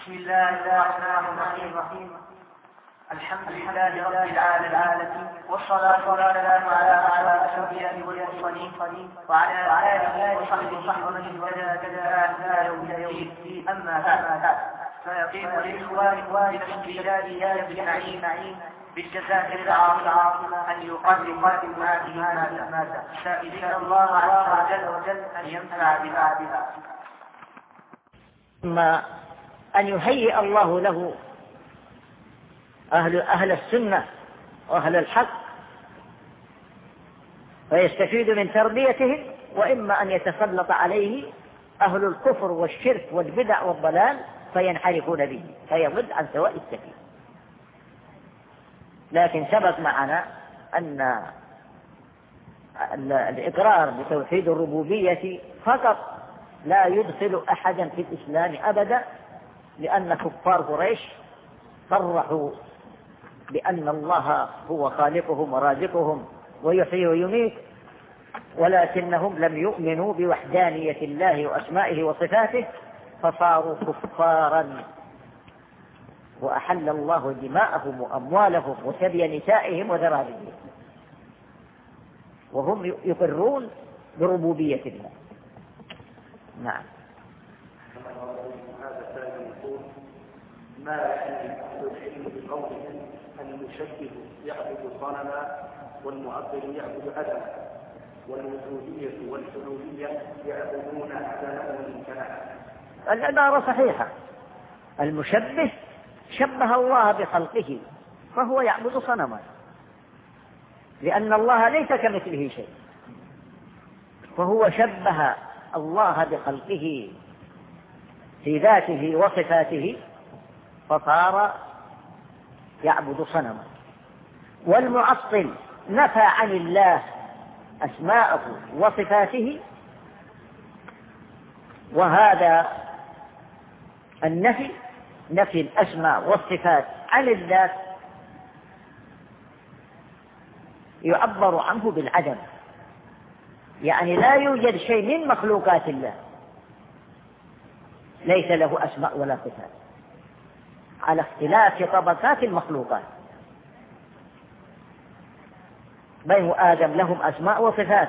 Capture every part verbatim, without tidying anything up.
بسم الله الرحمن الرحيم. الحمد لله رب العالمين، والصلاة والسلام على أشرف الأنبياء والمرسلين وعلى آله وصحبه ومن اهتدى يوم الدين. أما بعد، فيقين للإخوان بالاستجلال بالنعيم بالجزاء العظيمة أن يقدم هذه المادة، سائلين الله عز وجل أن ينفع بها. ثم أن يهيئ الله له أهل, أهل السنة وأهل الحق فيستفيد من تربيتهم، وإما أن يتسلط عليه أهل الكفر والشرك والبدع والضلال فينحرفون به فيضل عن سواء السبيل. لكن سبق معنا أن الإقرار بتوحيد الربوبية فقط لا يدخل أحدا في الإسلام أبدا، لأن كفار قريش صرحوا بأن الله هو خالقهم ورازقهم ويحيي ويميت، ولكنهم لم يؤمنوا بوحدانية الله وأسمائه وصفاته فصاروا كفارا، وأحل الله دماءهم وأموالهم وسبي نسائهم وذراريهم، وهم يقرون بربوبية الله. نعم. ما يعني أهل العلم بقولهم المشبه يعبد صنما والمعطل يعبد عدما، والوجودية والحلولية يعبدون عدما وامتناعا؟ العبارة صحيحة. المشبه شبه الله بخلقه فهو يعبد صنما، لأن الله ليس كمثله شيء، فهو شبه الله بخلقه في ذاته وصفاته فصار يعبد صنما. والمعطل نفى عن الله أسماءه وصفاته، وهذا النفي نفي الأسماء والصفات عن الله يعبر عنه بالعدم، يعني لا يوجد شيء من مخلوقات الله ليس له أسماء ولا صفات، على اختلاف طبقات المخلوقات. بنو آدم لهم أسماء وصفات،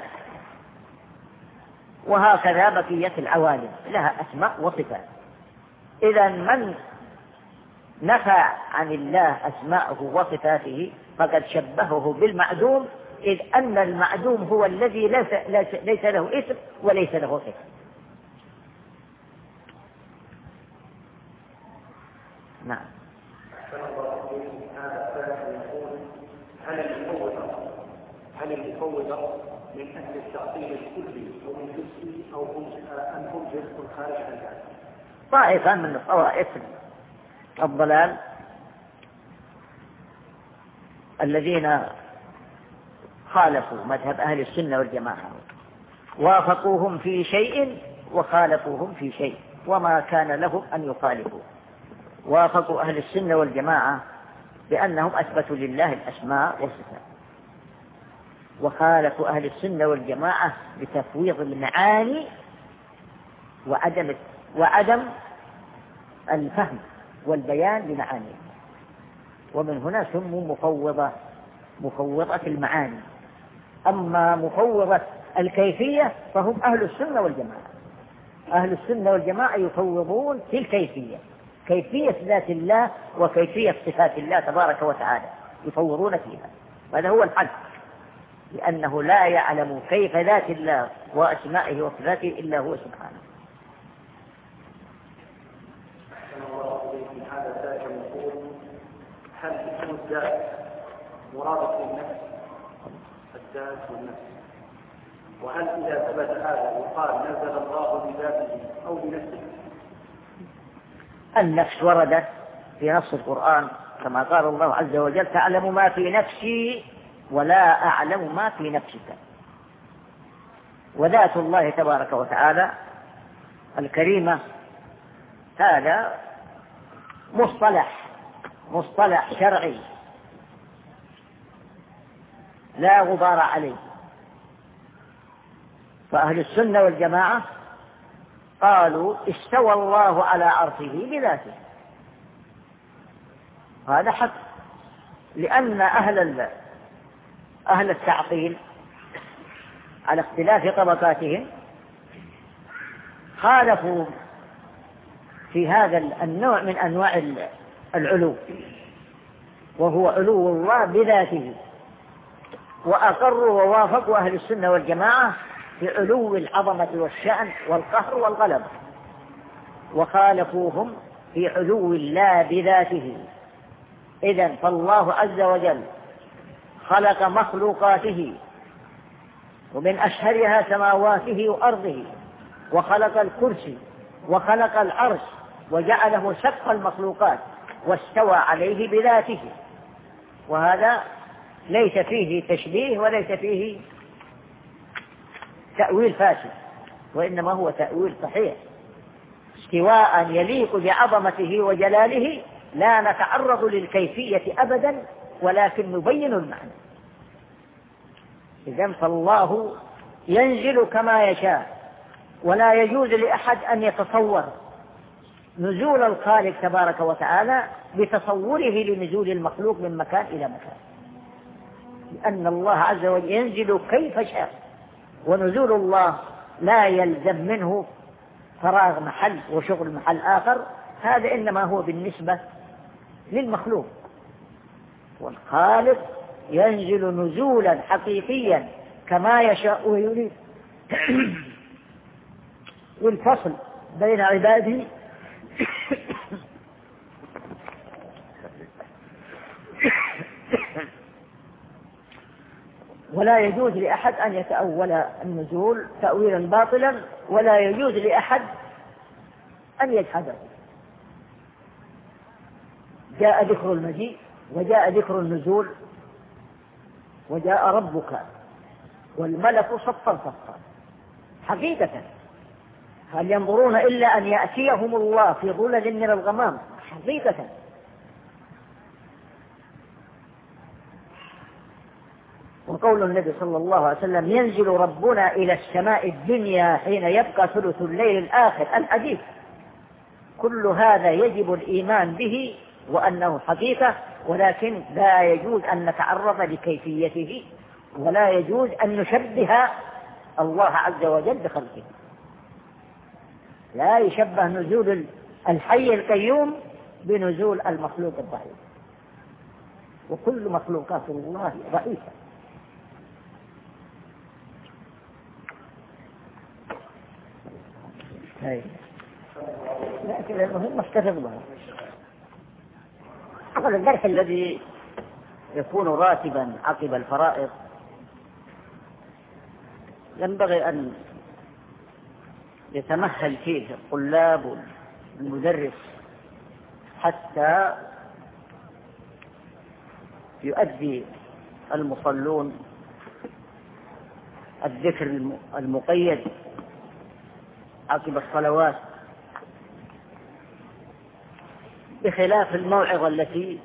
وهكذا بقية العوالم لها أسماء وصفات. إذا من نفى عن الله أسماءه وصفاته فقد شبهه بالمعدوم، إذ أن المعدوم هو الذي ليس, ليس, ليس له اسم وليس له صفة. نعم. هل المفوضة هل المفوضة من أهل التعطيل الكلي أو من جزئي أو أم هم جزء خارج عن ذلك؟ طائفة من طوائف الضلال الذين خالفوا مذهب أهل السنة والجماعة، وافقوهم في شيء وخالفوهم في شيء، وما كان لهم أن يخالفوا. وافقوا أهل السنة والجماعة بأنهم أثبتوا لله الأسماء والصفات، وخالفوا أهل السنة والجماعة بتفويض المعاني وعدم وعدم الفهم والبيان لمعانيه، ومن هنا سموا مفوضة مفوضة المعاني. أما مفوضة الكيفية فهم أهل السنة والجماعة. أهل السنة والجماعة يفوضون في الكيفية، كيفية ذات الله وكيفية صفات الله تبارك وتعالى يفوضون فيها، هذا هو الحق، لأنه لا يعلم كيف ذات الله وأسمائه وصفاته إلا هو سبحانه. هذا سائل يقول: هل اسم الذات مرادف للنفس الذات والنفس؟ وهل إذا ثبت هذا يقال نزل الله بذاته أو بنفسه؟ النفس وردت في نص القرآن كما قال الله عز وجل: تعلم ما في نفسي ولا أعلم ما في نفسك. وذات الله تبارك وتعالى الكريمة هذا مصطلح مصطلح شرعي لا غبار عليه. فأهل السنة والجماعة قالوا استوى الله على عرشه بذاته، هذا حق، لأن أهل أهل التعطيل على اختلاف طبقاتهم خالفوا في هذا النوع من أنواع العلو، وهو علو الله بذاته، وأقروا ووافقوا أهل السنة والجماعة في علو العظمة والشأن والقهر والغلبة، وخالفوهم في علو الله بذاته. إذن فالله عز وجل خلق مخلوقاته، ومن أشهرها سماواته وأرضه، وخلق الكرسي وخلق العرش وجعله سقف المخلوقات واستوى عليه بذاته، وهذا ليس فيه تشبيه وليس فيه تأويل فاسد، وإنما هو تأويل صحيح، استواء يليق بعظمته وجلاله، لا نتعرض للكيفية أبدا ولكن نبين المعنى. إذن فالله ينزل كما يشاء، ولا يجوز لأحد أن يتصور نزول الخالق تبارك وتعالى بتصوره لنزول المخلوق من مكان إلى مكان، لأن الله عز وجل ينزل كيف شاء، ونزول الله لا يلزم منه فراغ محل وشغل محل آخر، هذا إنما هو بالنسبة للمخلوق، والخالق ينزل نزولا حقيقيا كما يشاء ويريد. والفصل بين عباده ولا يجوز لأحد أن يتأول النزول تأويلا باطلا، ولا يجوز لأحد أن يجحده. جاء ذكر المجيء، وجاء ذكر النزول، وجاء ربك والملك صفا صفا حقيقة. هل ينظرون إلا أن يأتيهم الله في ظلل من الغمام حقيقة. وقول النبي صلى الله عليه وسلم ينزل ربنا إلى السماء الدنيا حين يبقى ثلث الليل الآخر الحديث، كل هذا يجب الإيمان به وأنه حقيقة، ولكن لا يجوز أن نتعرض لكيفيته، ولا يجوز أن نشبه الله عز وجل بخلقه. لا يشبه نزول الحي القيوم بنزول المخلوق الضعيف، وكل مخلوقات الله ضعيفة. لكن المهم استفد بها. أقول الجرح الذي يكون راتبا عقب الفرائض ينبغي أن يتمهل فيه الطلاب والمدرس حتى يؤدي المصلون الذكر المقيد عقب الصلوات، بخلاف الموعظة التي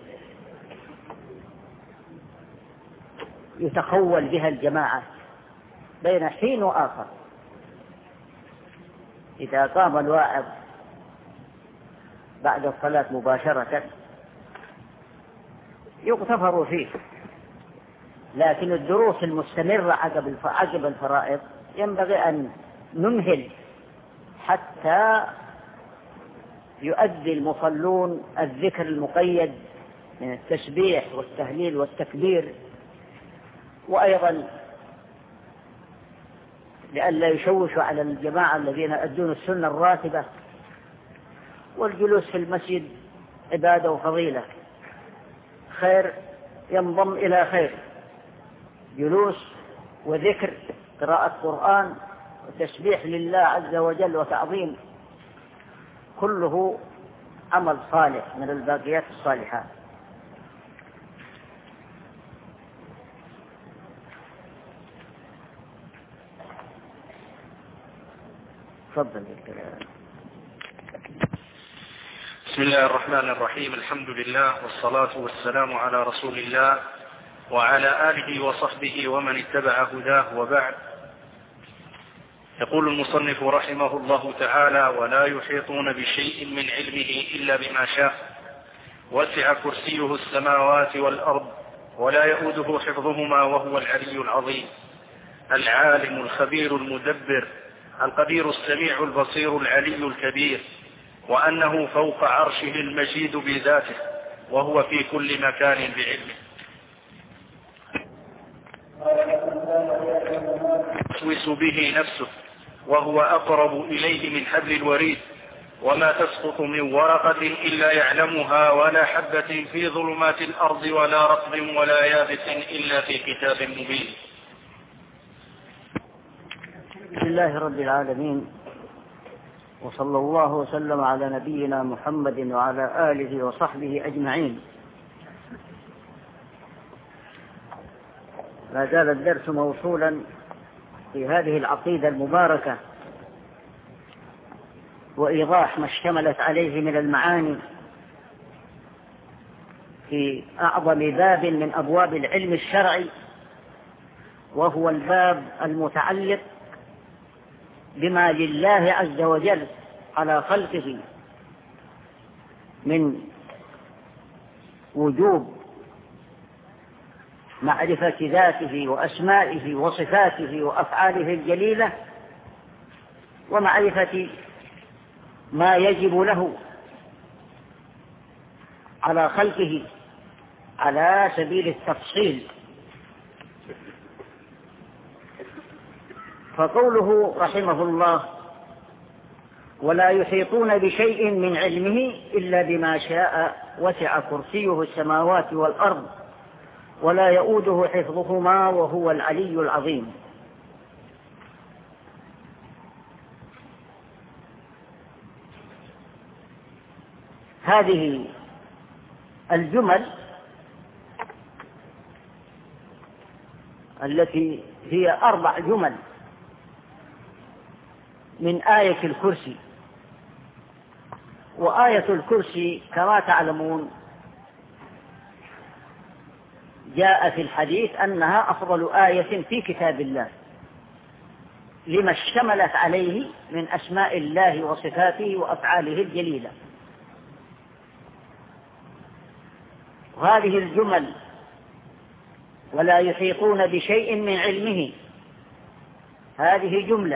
يتخول بها الجماعة بين حين وآخر. إذا قام الواعظ بعد الصلاة مباشرة يغتفر فيه، لكن الدروس المستمرة عقب الفرائض ينبغي أن نمهل حتى يؤدي المصلون الذكر المقيد من التسبيح والتهليل والتكبير، وأيضا لئلا يشوشوا على الجماعة الذين يؤدون السنة الراتبة. والجلوس في المسجد عبادة وفضيلة، خير ينضم إلى خير، جلوس وذكر قراءة قرآن وتسبيح لله عز وجل وتعظيم، كله عمل صالح من الباقيات الصالحات. تفضل. بسم الله الرحمن الرحيم. الحمد لله والصلاة والسلام على رسول الله وعلى آله وصحبه ومن اتبع هداه، وبعد. يقول المصنف رحمه الله تعالى: ولا يحيطون بشيء من علمه إلا بما شاء، وسع كرسيه السماوات والأرض ولا يؤوده حفظهما وهو العلي العظيم. العالم الخبير المدبر القدير السميع البصير العلي الكبير، وأنه فوق عرشه المجيد بذاته، وهو في كل مكان بعلمه. توسوس به نفسه وهو أقرب إليه من حبل الوريد، وما تسقط من ورقة إلا يعلمها ولا حبة في ظلمات الأرض ولا رطب ولا يابس إلا في كتاب مبين. بسم الله رب العالمين، وصلى الله وسلم على نبينا محمد وعلى آله وصحبه أجمعين. ما زال الدرس موصولا في هذه العقيدة المباركة وإيضاح ما اشتملت عليه من المعاني في أعظم باب من أبواب العلم الشرعي، وهو الباب المتعلق بما لله عز وجل على خلقه من وجوب معرفة ذاته وأسمائه وصفاته وأفعاله الجليلة، ومعرفة ما يجب له على خلقه على سبيل التفصيل. فقوله رحمه الله: ولا يحيطون بشيء من علمه إلا بما شاء وسع كرسيه السماوات والأرض ولا يؤوده حفظهما وهو العلي العظيم. هذه الجمل التي هي أربع جمل من آية الكرسي. وآية الكرسي كما تعلمون جاء في الحديث أنها أفضل آية في كتاب الله لما اشتملت عليه من أسماء الله وصفاته وأفعاله الجليلة. وهذه الجمل ولا يحيطون بشيء من علمه، هذه جملة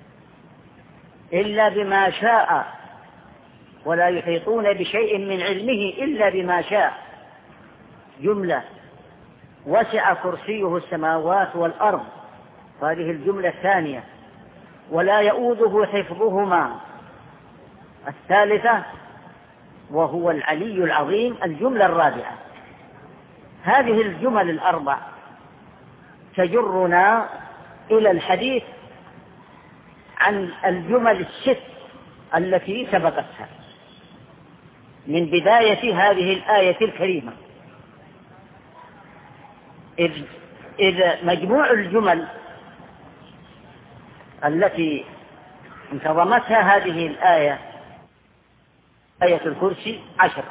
إلا بما شاء، ولا يحيطون بشيء من علمه إلا بما شاء جملة. وسع كرسيه السماوات والأرض، هذه الجملة الثانية. ولا يؤوده حفظهما، الثالثة. وهو العلي العظيم، الجملة الرابعة. هذه الجمل الأربع تجرنا إلى الحديث عن الجمل الست التي سبقتها من بداية هذه الآية الكريمة. إذ, إذ مجموع الجمل التي انتظمتها هذه الآية آية الكرسي عشر.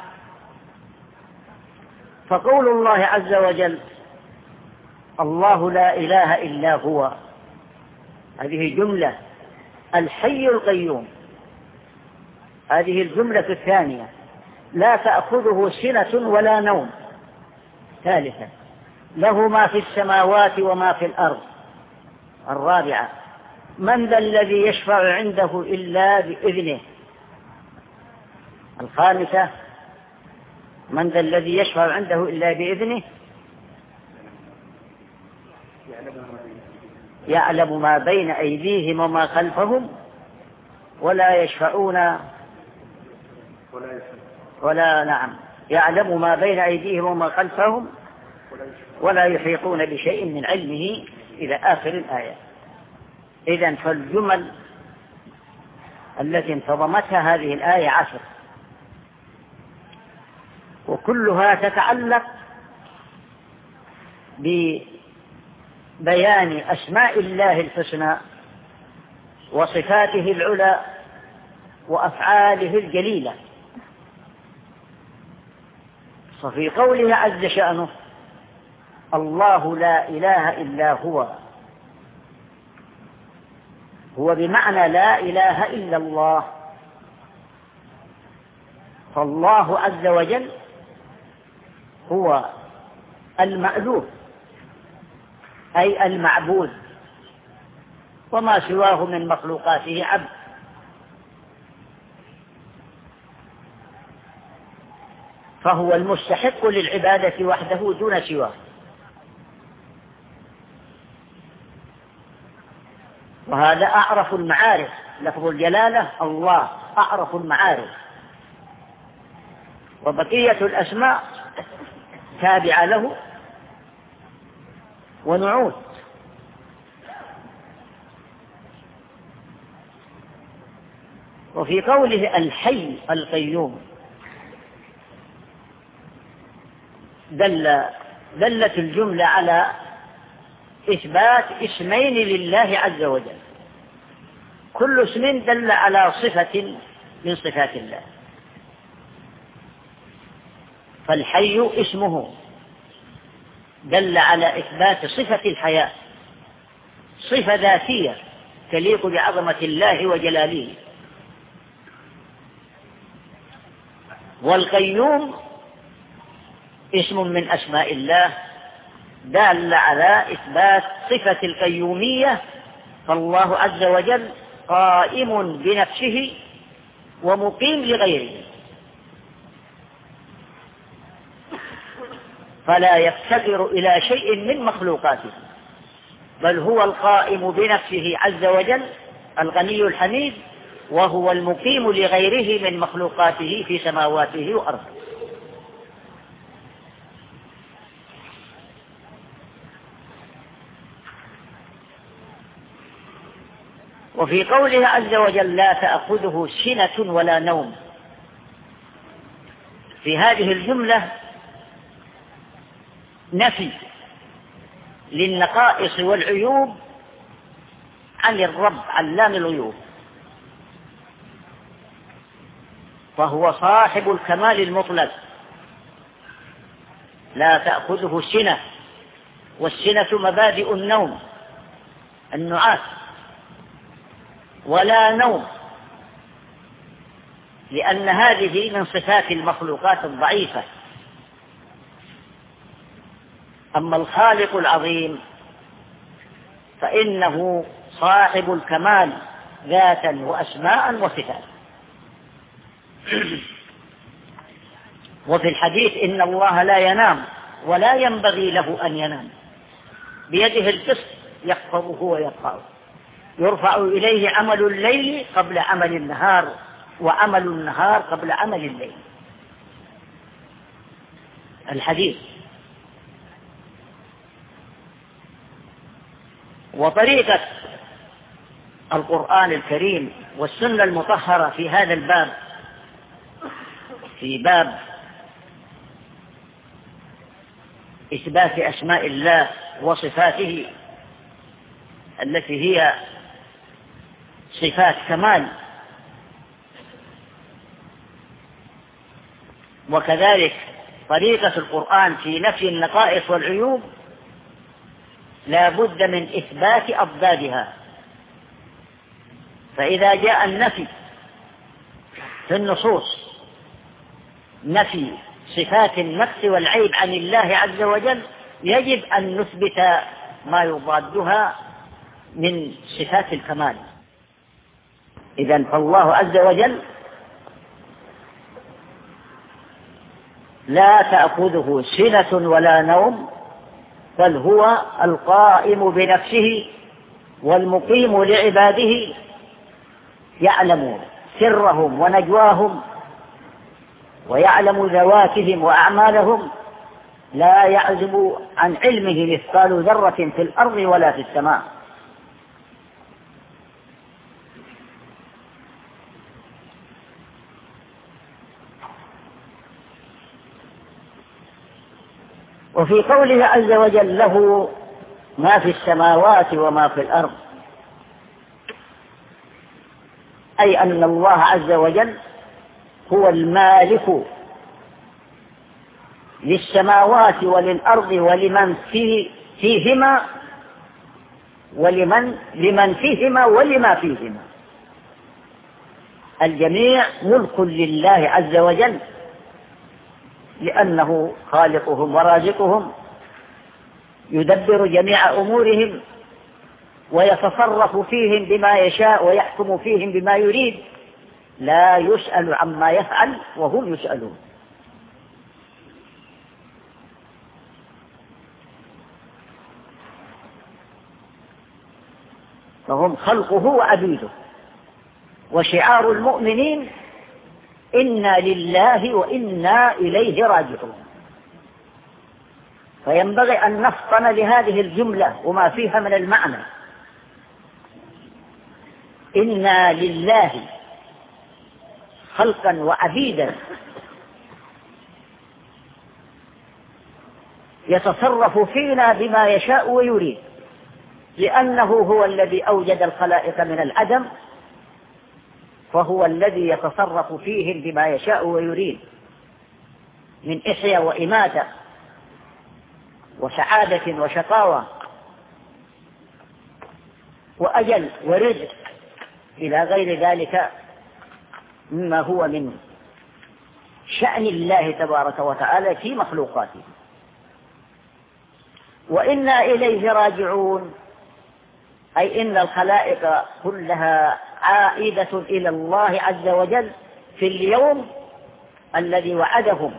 فقول الله عز وجل: الله لا إله إلا هو، هذه جملة. الحي القيوم، هذه الجملة الثانية. لا تأخذه سنة ولا نوم، ثالثة. له ما في السماوات وما في الأرض، الرابعة. من ذا الذي يشفع عنده إلا بإذنه، الخامسة. من ذا الذي يشفع عنده إلا بإذنه يعلم ما بين أيديهم وما خلفهم ولا يشفعون ولا نعم يعلم ما بين أيديهم وما خلفهم ولا يحيطون بشيء من علمه إلى آخر الآية. إذن فالجمل التي انتظمتها هذه الآية عشر، وكلها تتعلق ببيان أسماء الله الحسنى وصفاته العلى وأفعاله الجليلة. ففي قوله عز شأنه: الله لا إله إلا هو، هو بمعنى لا إله إلا الله. فالله عز وجل هو المألوف أي المعبود، وما سواه من مخلوقاته عبد. فهو المستحق للعبادة وحده دون سواه. وهذا أعرف المعارف، لفظ الجلالة الله أعرف المعارف، وبقية الأسماء تابعة له ونعوت. وفي قوله الحي القيوم دل دلت الجملة على إثبات اسمين لله عز وجل، كل اسم دل على صفة من صفات الله. فالحي اسمه دل على إثبات صفة الحياة، صفة ذاتية تليق بعظمة الله وجلاله. والقيوم اسم من أسماء الله دال على إثبات صفة القيومية، فالله عز وجل قائم بنفسه ومقيم لغيره، فلا يفتقر إلى شيء من مخلوقاته، بل هو القائم بنفسه عز وجل الغني الحميد، وهو المقيم لغيره من مخلوقاته في سماواته وأرضه. وفي قوله عز وجل لا تأخذه سنة ولا نوم، في هذه الجملة نفي للنقائص والعيوب عن الرب علام الغيوب، فهو صاحب الكمال المطلق، لا تأخذه سنة، والسنة مبادئ النوم النعاس، ولا نوم، لأن هذه من صفات المخلوقات الضعيفة. أما الخالق العظيم فإنه صاحب الكمال ذاتا وأسماء وصفات. وفي الحديث إن الله لا ينام ولا ينبغي له أن ينام، بيده القسط يحفظه ويرفعه، يرفع إليه عمل الليل قبل عمل النهار، وعمل النهار قبل عمل الليل. الحديث. وطريقة القرآن الكريم والسنة المطهرة في هذا الباب، في باب إثبات أسماء الله وصفاته التي هي صفات كمال، وكذلك طريقة القرآن في نفي النقائص والعيوب، لا بد من إثبات أضدادها. فإذا جاء النفي في النصوص نفي صفات النقص والعيب عن الله عز وجل، يجب أن نثبت ما يضادها من صفات الكمال. إذن فالله عز وجل لا تأخذه سنة ولا نوم، بل هو القائم بنفسه والمقيم لعباده، يعلم سرهم ونجواهم، ويعلم ذواتهم وأعمالهم، لا يعزب عن علمه مثقال ذرة في الأرض ولا في السماء. وفي قوله عز وجل له ما في السماوات وما في الأرض، أي أن الله عز وجل هو المالك للسماوات وللأرض ولمن فيه فيهما ولمن لمن فيهما ولما فيهما، الجميع ملك لله عز وجل، لأنه خالقهم ورازقهم، يدبر جميع أمورهم ويتصرف فيهم بما يشاء ويحكم فيهم بما يريد، لا يسأل عما يفعل وهم يسألون. فهم خلقه وعبيده. وشعار المؤمنين إنا لله وإنا إليه راجعون. فينبغي أن نفطن لهذه الجملة وما فيها من المعنى. إنا لله خلقا وعبيدا، يتصرف فينا بما يشاء ويريد، لأنه هو الذي أوجد الخلائق من العدم، فهو الذي يتصرف فيهم بما يشاء ويريد من إحياء وإماتة وسعادة وشقاوة وأجل ورزق إلى غير ذلك مما هو من شأن الله تبارك وتعالى في مخلوقاته. وإنا إليه راجعون، أي إن الخلائق كلها عائدة إلى الله عز وجل في اليوم الذي وعدهم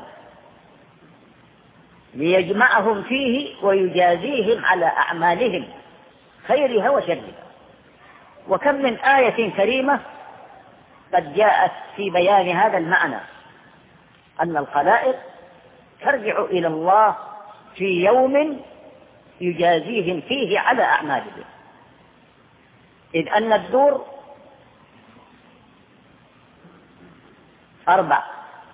ليجمعهم فيه ويجازيهم على أعمالهم خيرها وشرها. وكم من آية كريمة قد جاءت في بيان هذا المعنى، أن الخلائق ترجع إلى الله في يوم يجازيهم فيه على أعمالهم. إذ أن الدور أربع: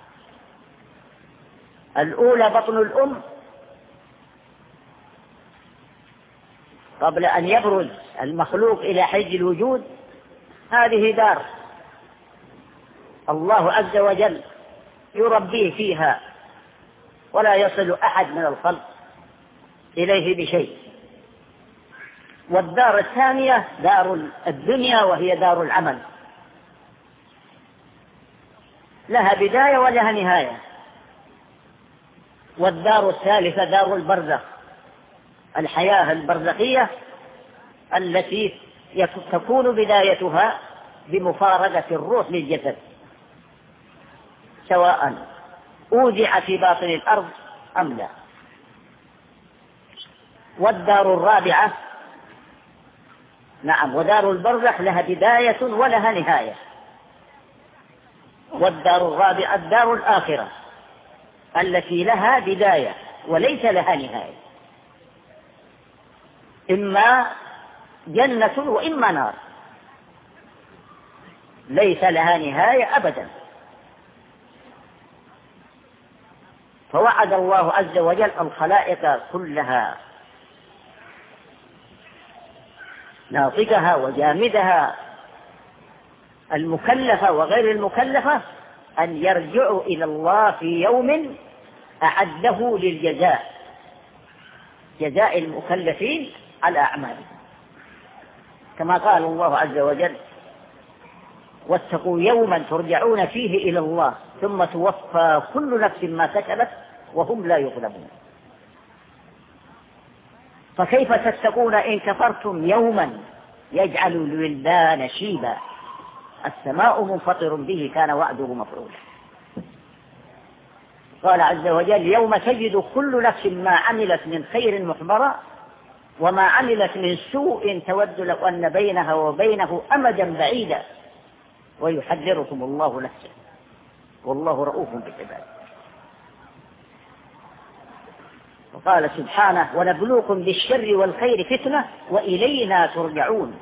الأولى بطن الأم قبل أن يبرز المخلوق إلى حيز الوجود، هذه دار الله عز وجل يربيه فيها ولا يصل أحد من الخلق إليه بشيء. والدار الثانية دار الدنيا، وهي دار العمل، لها بداية ولها نهاية. والدار الثالثة دار البرزخ، الحياة البرزخية التي تكون بدايتها بمفارقة الروح للجسد، سواء أودع في باطن الأرض أم لا. والدار الرابعة نعم ودار البرزخ لها بداية ولها نهاية. والدار الرابعة الدار الآخرة التي لها بداية وليس لها نهاية، إما جنة وإما نار، ليس لها نهاية أبدا. فوعد الله عز وجل الخلائق كلها، ناطقها وجامدها، المكلفة وغير المكلفة، أن يرجعوا إلى الله في يوم أعده للجزاء، جزاء المكلفين على أعمالهم، كما قال الله عز وجل: واتقوا يوما ترجعون فيه إلى الله ثم توفى كل نفس ما كسبت وهم لا يظلمون. فكيف تتقون إن كفرتم يوما يجعل الولدان شيبا السماء منفطر به كان وعده مفعولا. قال عز وجل: يوم تجد كل نفس ما عملت من خير محضرا وما عملت من سوء تود لو أن بينها وبينه أمدا بعيدا ويحذركم الله نفسه والله رؤوف بالعباد. وقال سبحانه: ونبلوكم بالشر والخير فتنة وإلينا ترجعون.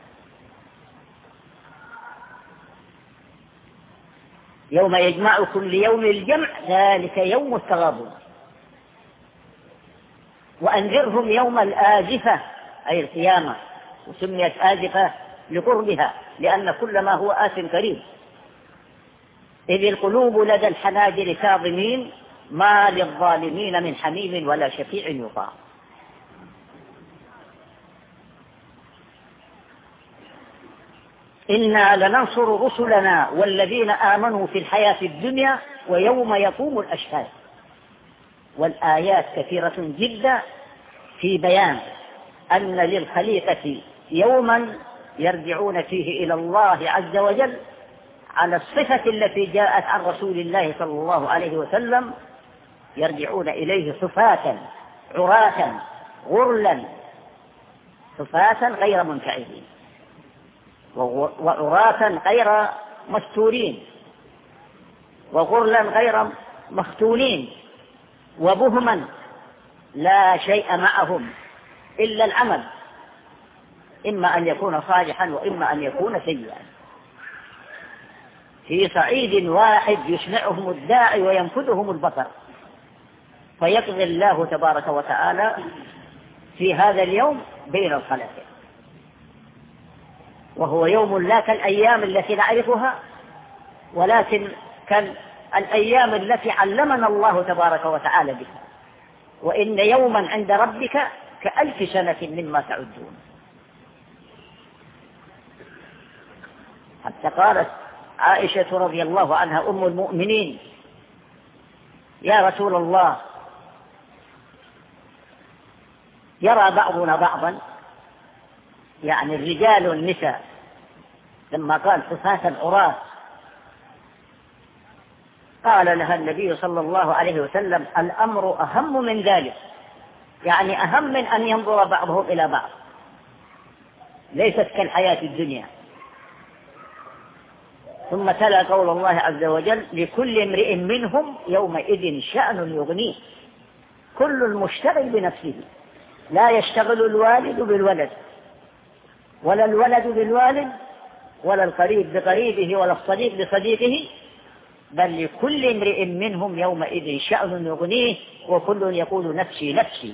يوم يجمعكم ليوم الجمع ذلك يوم التغابن. وأنذرهم يوم الآزفة أي القيامة، وسميت آزفة لقربها لأن كل ما هو آت قريب. إذ القلوب لدى الحناجر كاظمين ما للظالمين من حميم ولا شفيع يطاع. إنا لننصر رسلنا والذين آمنوا في الحياة الدنيا ويوم يقوم الأشهاد. والآيات كثيرة جدا في بيان أن للخليقة يوما يرجعون فيه إلى الله عز وجل على الصفة التي جاءت عن رسول الله صلى الله عليه وسلم، يرجعون إليه صفاتا عراة غرلا، صفاتا غير منفعلين وعراة غير مستورين وغرلا غير مختونين وبهما لا شيء معهم إلا العمل، إما أن يكون صالحا وإما أن يكون سيئا، في صعيد واحد يسمعهم الداعي وينفذهم البصر، فيقضي الله تبارك وتعالى في هذا اليوم بين الخلائق، وهو يوم لا كالأيام التي نعرفها، ولكن كالأيام التي علمنا الله تبارك وتعالى بها، وإن يوما عند ربك كألف سنة مما تعدون. حتى قالت عائشة رضي الله عنها أم المؤمنين: يا رسول الله، يرى بعضنا بعضا، يعني الرجال والنساء، لما قال صفاتا عراة، قال لها النبي صلى الله عليه وسلم: الأمر أهم من ذلك، يعني أهم من أن ينظر بعضهم إلى بعض، ليست كالحياة الدنيا. ثم تلا قول الله عز وجل: لكل امرئ منهم يومئذ شأن يغنيه، كل المشتغل بنفسه، لا يشتغل الوالد بالولد ولا الولد بالوالد ولا القريب بقريبه ولا الصديق بصديقه، بل لكل امرئ منهم يومئذ شأن يغنيه وكل يقول نفسي نفسي.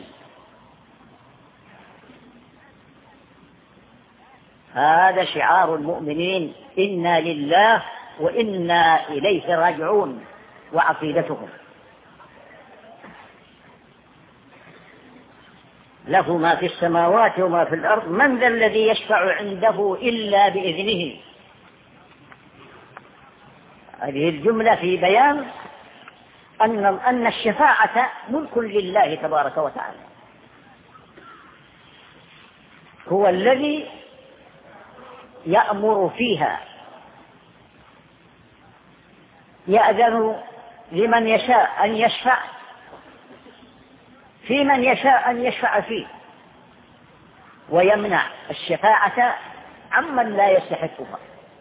هذا شعار المؤمنين: إنا لله وإنا إليه راجعون، وعقيدتهم له ما في السماوات وما في الأرض، من ذا الذي يشفع عنده إلا بإذنه. هذه الجملة في بيان أن أن الشفاعة ملك لله تبارك وتعالى، هو الذي يأمر فيها، يأذن لمن يشاء أن يشفع في من يشاء أن يشفع فيه، ويمنع الشفاعة عمن لا يستحقها.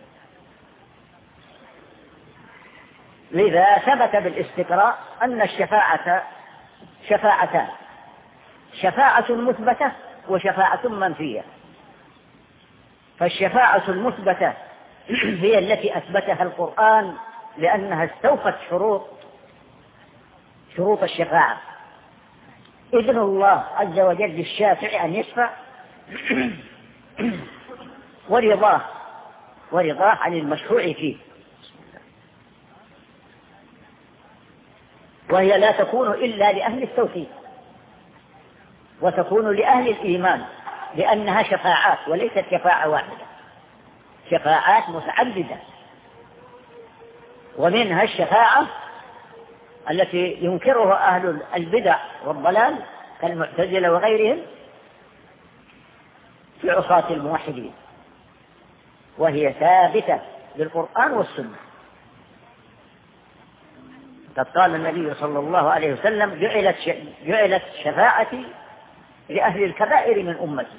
لذا ثبت بالاستقراء أن الشفاعة شفاعتان: شفاعة مثبتة وشفاعة منفية. فالشفاعة المثبتة هي التي أثبتها القرآن لأنها استوفت شروط شروط الشفاعة: إذن الله عز وجل للشافع أن يشفع، ورضاه ورضاه عن المشروع فيه، وهي لا تكون إلا لأهل التوحيد، وتكون لأهل الإيمان، لأنها شفاعات وليست شفاعة واحدة، شفاعات متعددة. ومنها الشفاعة التي ينكرها أهل البدع والضلال كالمعتزلة وغيرهم في عصاة الموحدين، وهي ثابتة بالقرآن والسنة. قد قال النبي صلى الله عليه وسلم: جعلت جعلت شفاعتي لأهل الكبائر من أمتي.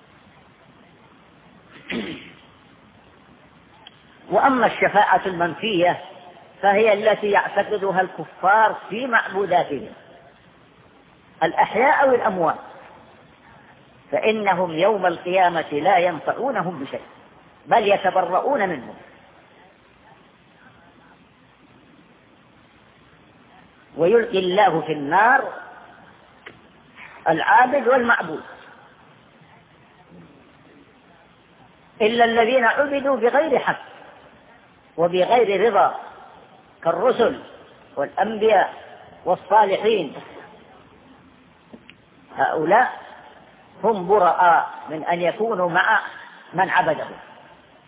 وأما الشفاعة المنفية فهي التي يعتقدها الكفار في معبوداتهم الأحياء أو الأموات، فإنهم يوم القيامة لا ينفعونهم بشيء بل يتبرؤون منهم. ويلقي الله في النار العابد والمعبود إلا الذين عبدوا بغير حق وبغير رضا، كالرسل والأنبياء والصالحين، هؤلاء هم براء من أن يكونوا مع من عبدهم.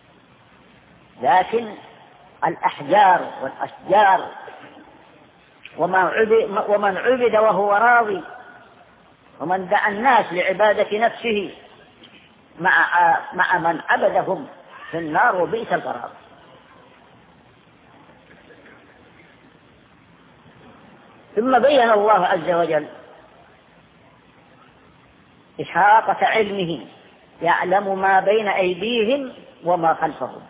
لكن الأحجار والأشجار ومن عبد وهو راضي، ومن دعا الناس لعبادة نفسه مع مع من عبدهم في النار، وبئس القرار. ثم بين الله عز وجل إحاطة علمه، يعلم ما بين أيديهم وما خلفهم.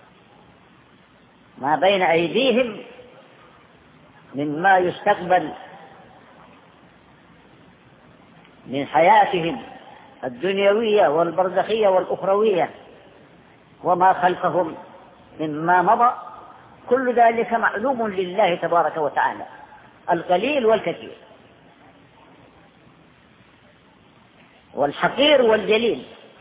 ما بين أيديهم مما يستقبل من حياتهم الدنيوية والبرزخية والأخروية، وما خلفهم مما مضى، كل ذلك معلوم لله تبارك وتعالى، القليل والكثير، والحقير والجليل.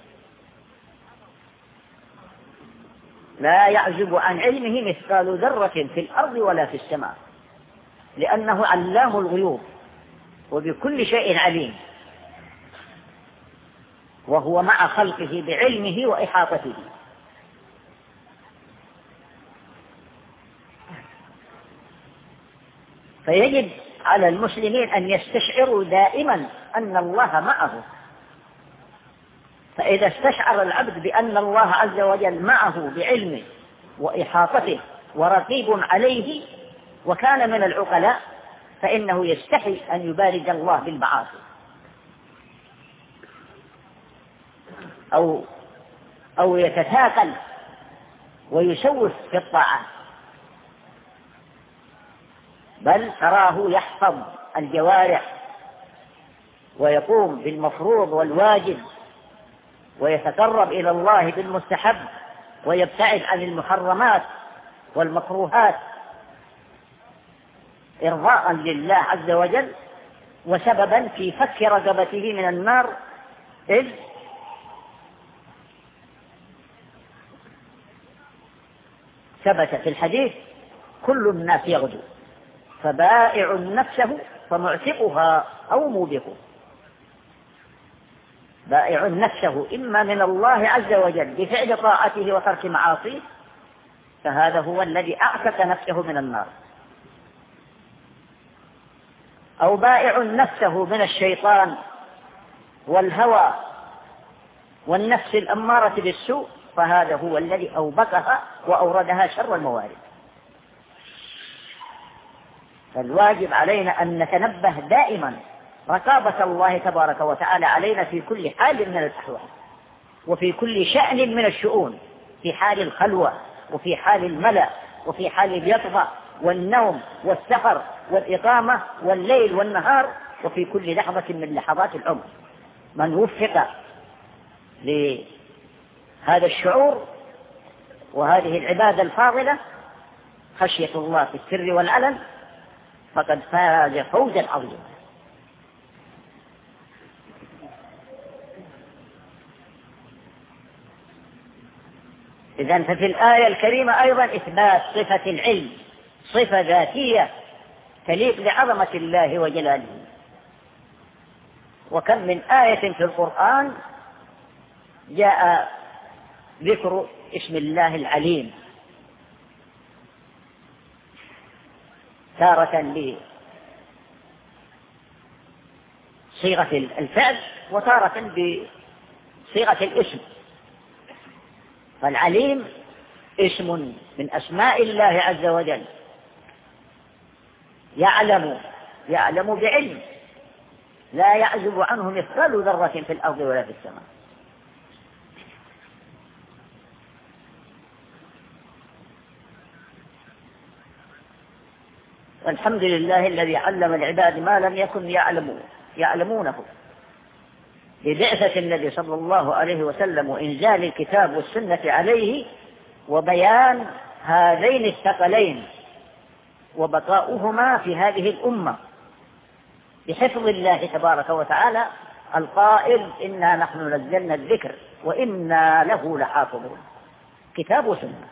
لا يعزب عن علمه مثقال ذرة في الأرض ولا في السماء، لأنه علام الغيوب وبكل شيء عليم، وهو مع خلقه بعلمه وإحاطته. فيجب على المسلمين أن يستشعروا دائما أن الله معه. فإذا استشعر العبد بأن الله عز وجل معه بعلمه وإحاطته ورقيب عليه وكان من العقلاء، فإنه يستحي أن يبارز الله بالمعاصي أو أو يتثاقل ويسوف في الطاعات، بل تراه يحفظ الجوارح ويقوم بالمفروض والواجب ويتقرب إلى الله بالمستحب ويبتعد عن المحرمات والمكروهات إرضاء لله عز وجل وسببا في فك رقبته من النار، إذ ثبت في الحديث: كل الناس يغدو فبائع نفسه فمعتقها أو موبقها. بائع نفسه إما من الله عز وجل بفعل طاعته وترك معاصيه، فهذا هو الذي أعتق نفسه من النار، أو بائع نفسه من الشيطان والهوى والنفس الأمارة بالسوء، فهذا هو الذي أوبقها وأوردها شر الموارد. فالواجب علينا أن نتنبه دائما رقابة الله تبارك وتعالى علينا في كل حال من الأحوال وفي كل شأن من الشؤون، في حال الخلوة وفي حال الملأ وفي حال اليقظة والنوم والسفر والإقامة والليل والنهار، وفي كل لحظة من لحظات العمر. من وفق لهذا الشعور وهذه العبادة الفاضلة خشية الله في السر والعلن فقد فاز فوزا عظيما. إذن ففي الآية الكريمة أيضا إثبات صفة العلم، صفة ذاتية تليق بعظمة الله وجلاله. وكم من آية في القرآن جاء ذكر اسم الله العليم، تارة بصيغة الفعل وتارة بصيغة الاسم. فالعليم اسم من أسماء الله عز وجل، يعلم يعلم بعلم لا يعزب عنه مثقال ذرة في الأرض ولا في السماء. والحمد لله الذي علم العباد ما لم يكن يعلمون يعلمونه ببعثة النبي صلى الله عليه وسلم وإنزال الكتاب والسنة عليه وبيان هذين الثقلين وبقاؤهما في هذه الأمة بحفظ الله تبارك وتعالى القائل: إنا نحن نزلنا الذكر وإنا له لحافظون. كتاب وسنة.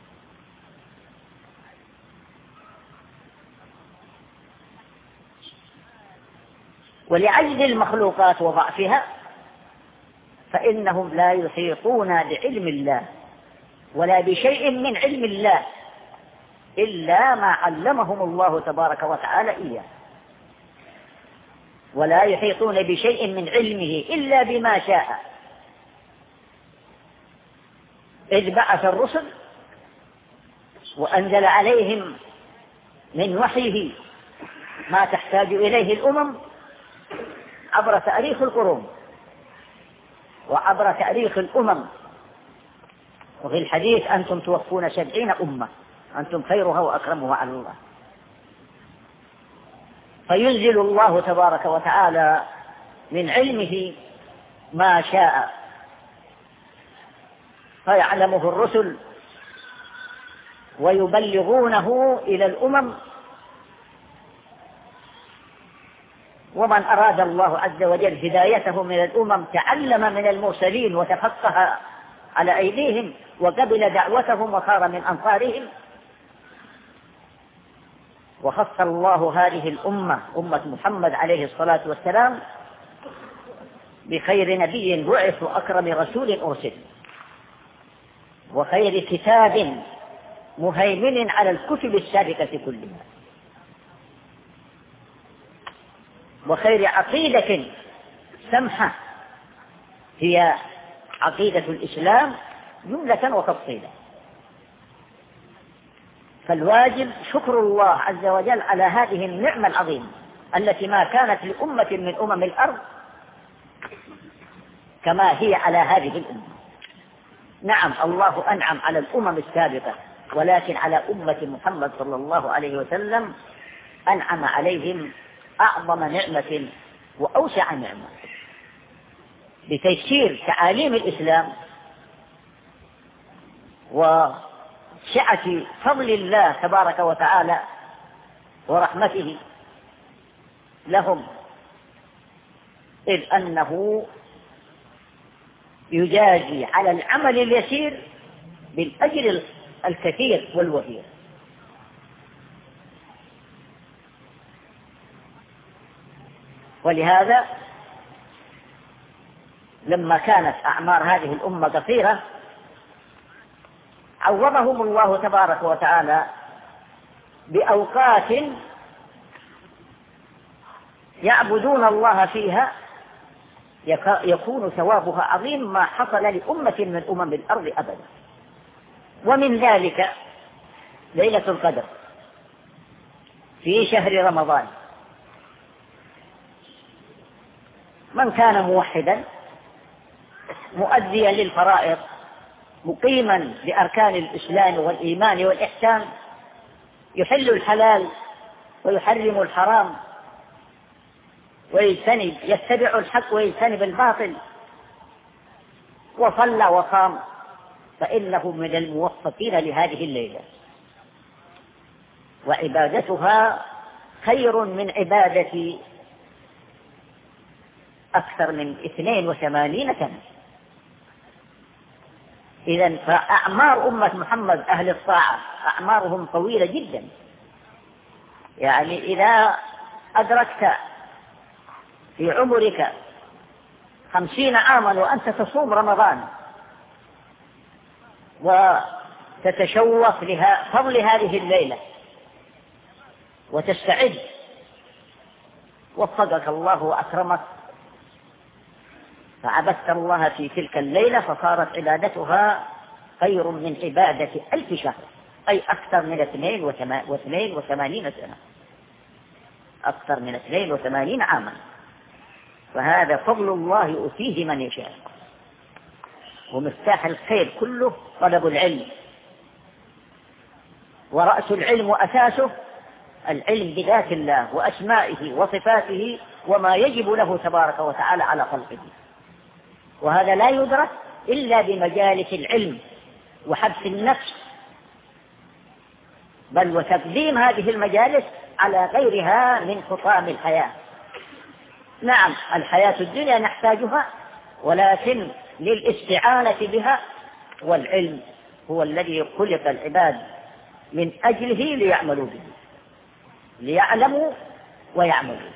ولعجز المخلوقات وضعفها فإنهم لا يحيطون بعلم الله ولا بشيء من علم الله إلا ما علمهم الله تبارك وتعالى إياه، ولا يحيطون بشيء من علمه إلا بما شاء، إذ بعث الرسل وأنزل عليهم من وحيه ما تحتاج إليه الأمم عبر تاريخ القرون وعبر تاريخ الأمم. وفي الحديث أنتم توفون سبعين أمة أنتم خيرها وأكرمها على الله. فينزل الله تبارك وتعالى من علمه ما شاء فيعلمه الرسل ويبلغونه إلى الأمم. ومن أراد الله عز وجل هدايته من الأمم تعلم من المرسلين وتفقه على أيديهم وقبل دعوتهم وصار من أنصارهم. وخص الله هذه الأمة أمة محمد عليه الصلاة والسلام بخير نبي بعث وأكرم رسول أرسل وخير كتاب مهيمن على الكتب السابقة كلها وخير عقيدة سمحة هي عقيدة الإسلام جملة وتفصيلا. فالواجب شكر الله عز وجل على هذه النعمة العظيمة التي ما كانت لأمة من أمم الأرض كما هي على هذه الأمة. نعم الله أنعم على الأمم السابقة ولكن على أمة محمد صلى الله عليه وسلم أنعم عليهم أعظم نعمة وأوسع نعمة بتيسير تعاليم الإسلام وسعة فضل الله تبارك وتعالى ورحمته لهم، إذ أنه يجازي على العمل اليسير بالأجر الكثير والوفير. ولهذا لما كانت أعمار هذه الأمة قصيرة عوضهم الله تبارك وتعالى بأوقات يعبدون الله فيها يكون ثوابها عظيم ما حصل لأمة من أمم الأرض أبدا. ومن ذلك ليلة القدر في شهر رمضان. من كان موحدا مؤديا للفرائض مقيما بأركان الإسلام والإيمان والإحسان يحل الحلال ويحرم الحرام ويجتنب يتبع الحق ويجتنب الباطل وصلى وصام فإنه من الموفقين لهذه الليلة، وعبادتها خير من عبادة أكثر من اثنين وثمانين سنة. إذن فأعمار أمة محمد أهل الطاعة أعمارهم طويلة جدا. يعني إذا أدركت في عمرك خمسين عاما وأنت تصوم رمضان وتتشوف لفضل هذه الليلة وتستعد وفقك الله وأكرمك فعبدت الله في تلك الليلة فصارت عبادتها خير من عبادة ألف شهر، أي أكثر من اثنين واثنين وثمانين سنة، أكثر من اثنين وثمانين عاما. فهذا فضل الله يؤتيه من يشاء. ومفتاح الخير كله طلب العلم، ورأس العلم وأساسه العلم بذات الله وأسمائه وصفاته وما يجب له تبارك وتعالى على خلقه. وهذا لا يدرك إلا بمجالس العلم وحبس النفس، بل وتقديم هذه المجالس على غيرها من خطام الحياة. نعم الحياة الدنيا نحتاجها ولكن للاستعانة بها، والعلم هو الذي خلق العباد من أجله ليعملوا به، ليعلموا ويعملوا.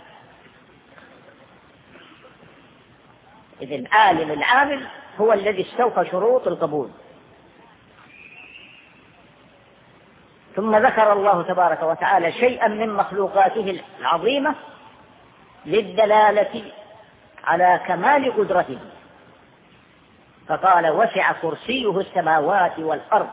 إذن عالم العامل هو الذي استوفى شروط القبول. ثم ذكر الله تبارك وتعالى شيئا من مخلوقاته العظيمة للدلالة على كمال قدرته، فقال وسع كرسيه السماوات والأرض.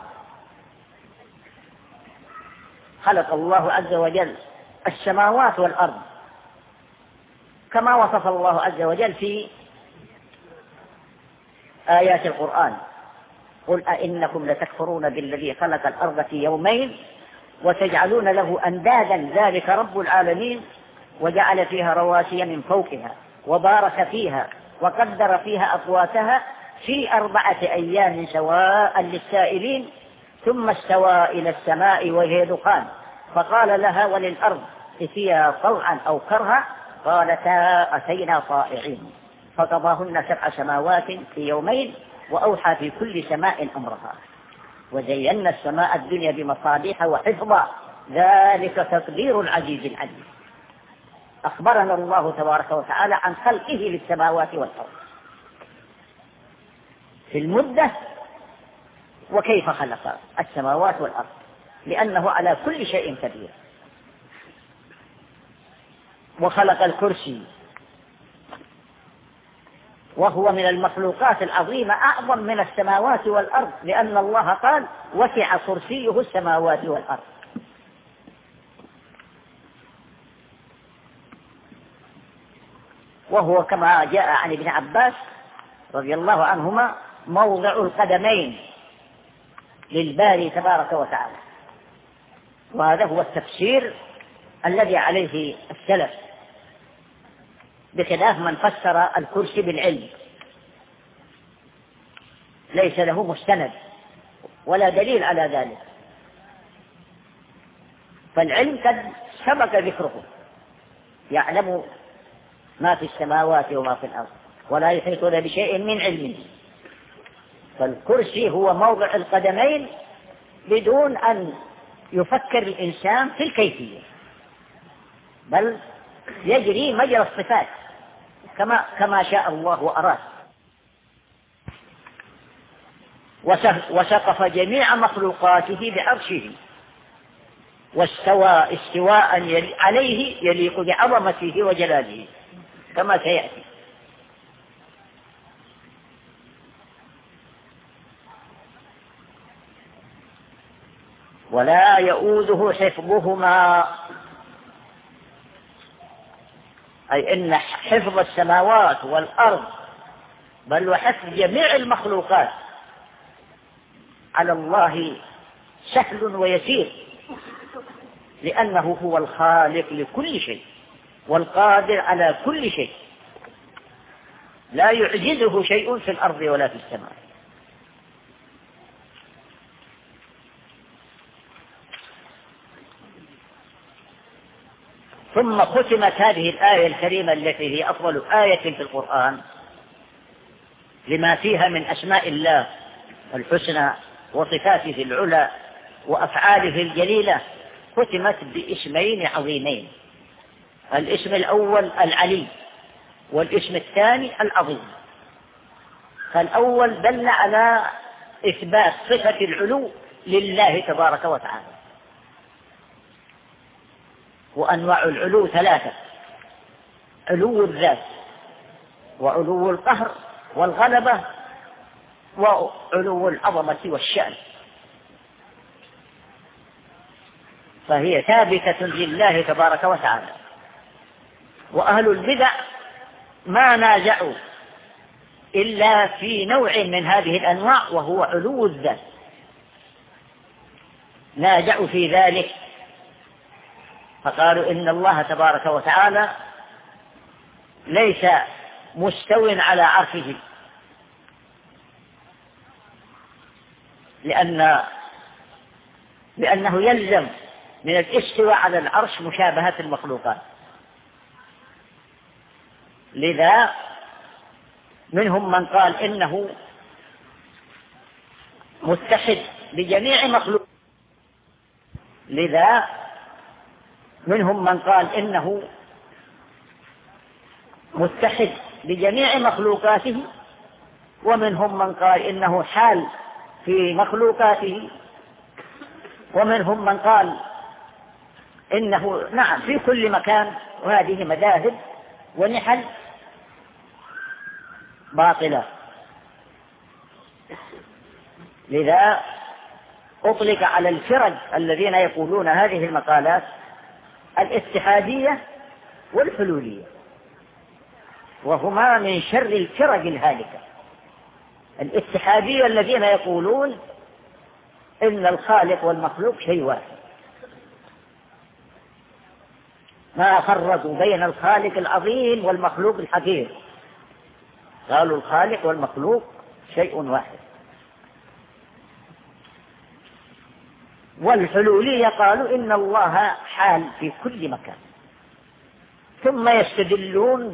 خلق الله عز وجل السماوات والأرض كما وصف الله عز وجل في آيات القرآن: قل أئنكم لتكفرون بالذي خلق الأرض في يومين وتجعلون له أندادا ذلك رب العالمين وجعل فيها رواسي من فوقها وبارك فيها وقدر فيها أقواتها في أربعة أيام سواء للسائلين ثم استوى إلى السماء وهي دخان فقال لها وللأرض ائتيا طوعا أو كرها قالتا أتينا طائعين فقضاهن سبع سماوات في يومين وأوحى في كل سماء أمرها وزينا السماء الدنيا بمصابيح وحفظا ذلك تقدير العزيز العليم. أخبرنا الله تبارك وتعالى عن خلقه للسماوات والأرض في المدة وكيف خلق السماوات والأرض، لأنه على كل شيء قدير. وخلق الكرسي وهو من المخلوقات العظيمة أعظم من السماوات والأرض، لأن الله قال وسع كرسيه السماوات والأرض. وهو كما جاء عن ابن عباس رضي الله عنهما موضع القدمين للباري تبارك وتعالى، وهذا هو التفسير الذي عليه السلف، بخلاف من فسر الكرسي بالعلم ليس له مستند ولا دليل على ذلك، فالعلم قد سبق ذكره، يعلم ما في السماوات وما في الأرض ولا يحيطون بشيء من علمه. فالكرسي هو موضع القدمين بدون أن يفكر الإنسان في الكيفية، بل يجري مجرى الصفات كما كما شاء الله وأراد. وسقف جميع مخلوقاته بعرشه واستوى استواء عليه يليق بعظمته وجلاله كما سيأتي. ولا يؤوده حفظهما، أي إن حفظ السماوات والأرض بل وحفظ جميع المخلوقات على الله سهل ويسير، لأنه هو الخالق لكل شيء والقادر على كل شيء، لا يعجزه شيء في الأرض ولا في السماء. ثم ختمت هذه الآية الكريمة التي هي أفضل آية في القرآن لما فيها من أسماء الله الحسنى وصفاته العلى وأفعاله الجليلة، ختمت باسمين عظيمين: الاسم الأول العلي والاسم الثاني العظيم. فالأول دل على إثبات صفة العلو لله تبارك وتعالى، وأنواع العلو ثلاثة: علو الذات وعلو القهر والغلبة وعلو العظمة والشأن، فهي ثابتة لله تبارك وتعالى. وأهل البدع ما نازعوا إلا في نوع من هذه الأنواع وهو علو الذات، نازعوا في ذلك فقالوا إن الله تبارك وتعالى ليس مستو على عرشه، لأن لأنه يلزم من الاستواء على العرش مشابهة المخلوقات. لذا منهم من قال إنه متحد بجميع مخلوق لذا منهم من قال إنه متحد بجميع مخلوقاته، ومنهم من قال إنه حال في مخلوقاته، ومنهم من قال إنه نعم في كل مكان، وهذه مذاهب ونحل باطلة. لذا أطلق على الفرق الذين يقولون هذه المقالات الاتحادية والحلولية، وهما من شر الفرق الهالكة. الاتحادية الذين يقولون إن الخالق والمخلوق شيء واحد، ما فرقوا بين الخالق العظيم والمخلوق الحقير، قالوا الخالق والمخلوق شيء واحد. والحلولية قالوا إن الله حال في كل مكان، ثم يستدلون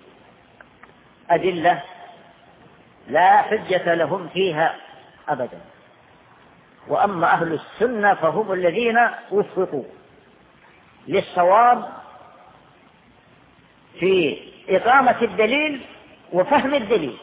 بأدلة لا حجة لهم فيها أبدا. وأما أهل السنة فهم الذين وفقوا للصواب في إقامة الدليل وفهم الدليل،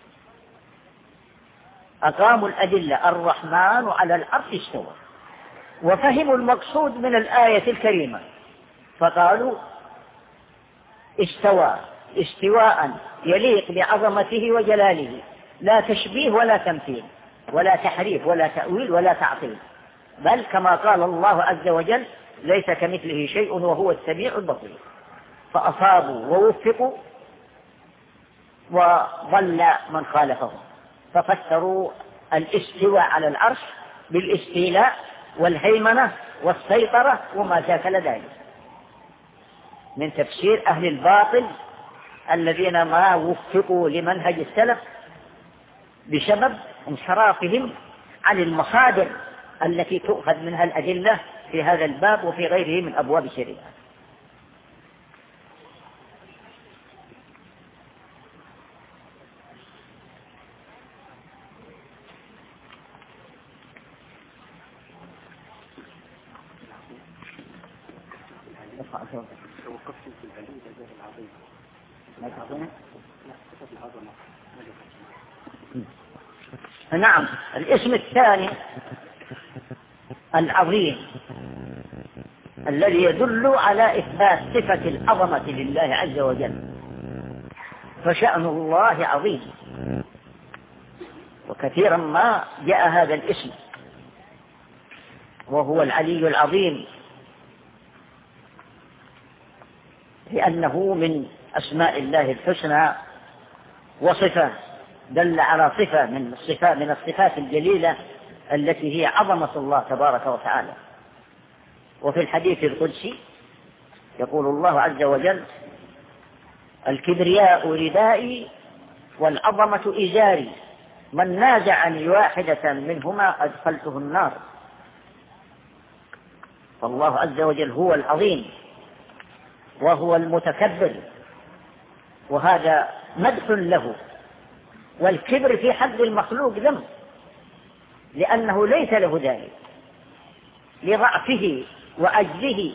أقاموا الأدلة الرحمن على العرش استوى، وفهموا المقصود من الآية الكريمة فقالوا استوى استواء يليق بعظمته وجلاله، لا تشبيه ولا تمثيل ولا تحريف ولا تأويل ولا تعطيل، بل كما قال الله عز وجل ليس كمثله شيء وهو السميع البصير. فأصابوا ووفقوا وضل من خالفهم، ففسروا الاستواء على العرش بالاستيلاء والهيمنة والسيطرة وما شاكل ذلك من تفسير أهل الباطل الذين ما وفقوا لمنهج السلف بسبب انحرافهم عن المصادر التي تؤخذ منها الأدلة في هذا الباب وفي غيره من أبواب الشريعة. توقفت في العلي الجزائر العظيم ما تعطينا؟ لا صفة العظمة. نعم. الاسم الثاني العظيم الذي يدل على إثبات صفة العظمة لله عز وجل، فشأن الله عظيم، وكثيرا ما جاء هذا الاسم وهو العلي العظيم، لأنه من أسماء الله الحسنى وصفة دل على صفة من الصفات من الصفات الجليلة التي هي عظمة الله تبارك وتعالى. وفي الحديث القدسي يقول الله عز وجل الكبرياء ردائي والعظمة إزاري، من نازعني واحدة منهما أدخلته النار. فالله عز وجل هو العظيم وهو المتكبر، وهذا مدح له. والكبر في حد المخلوق ذنب، لأنه ليس له ذلك لضعفه وعجزه،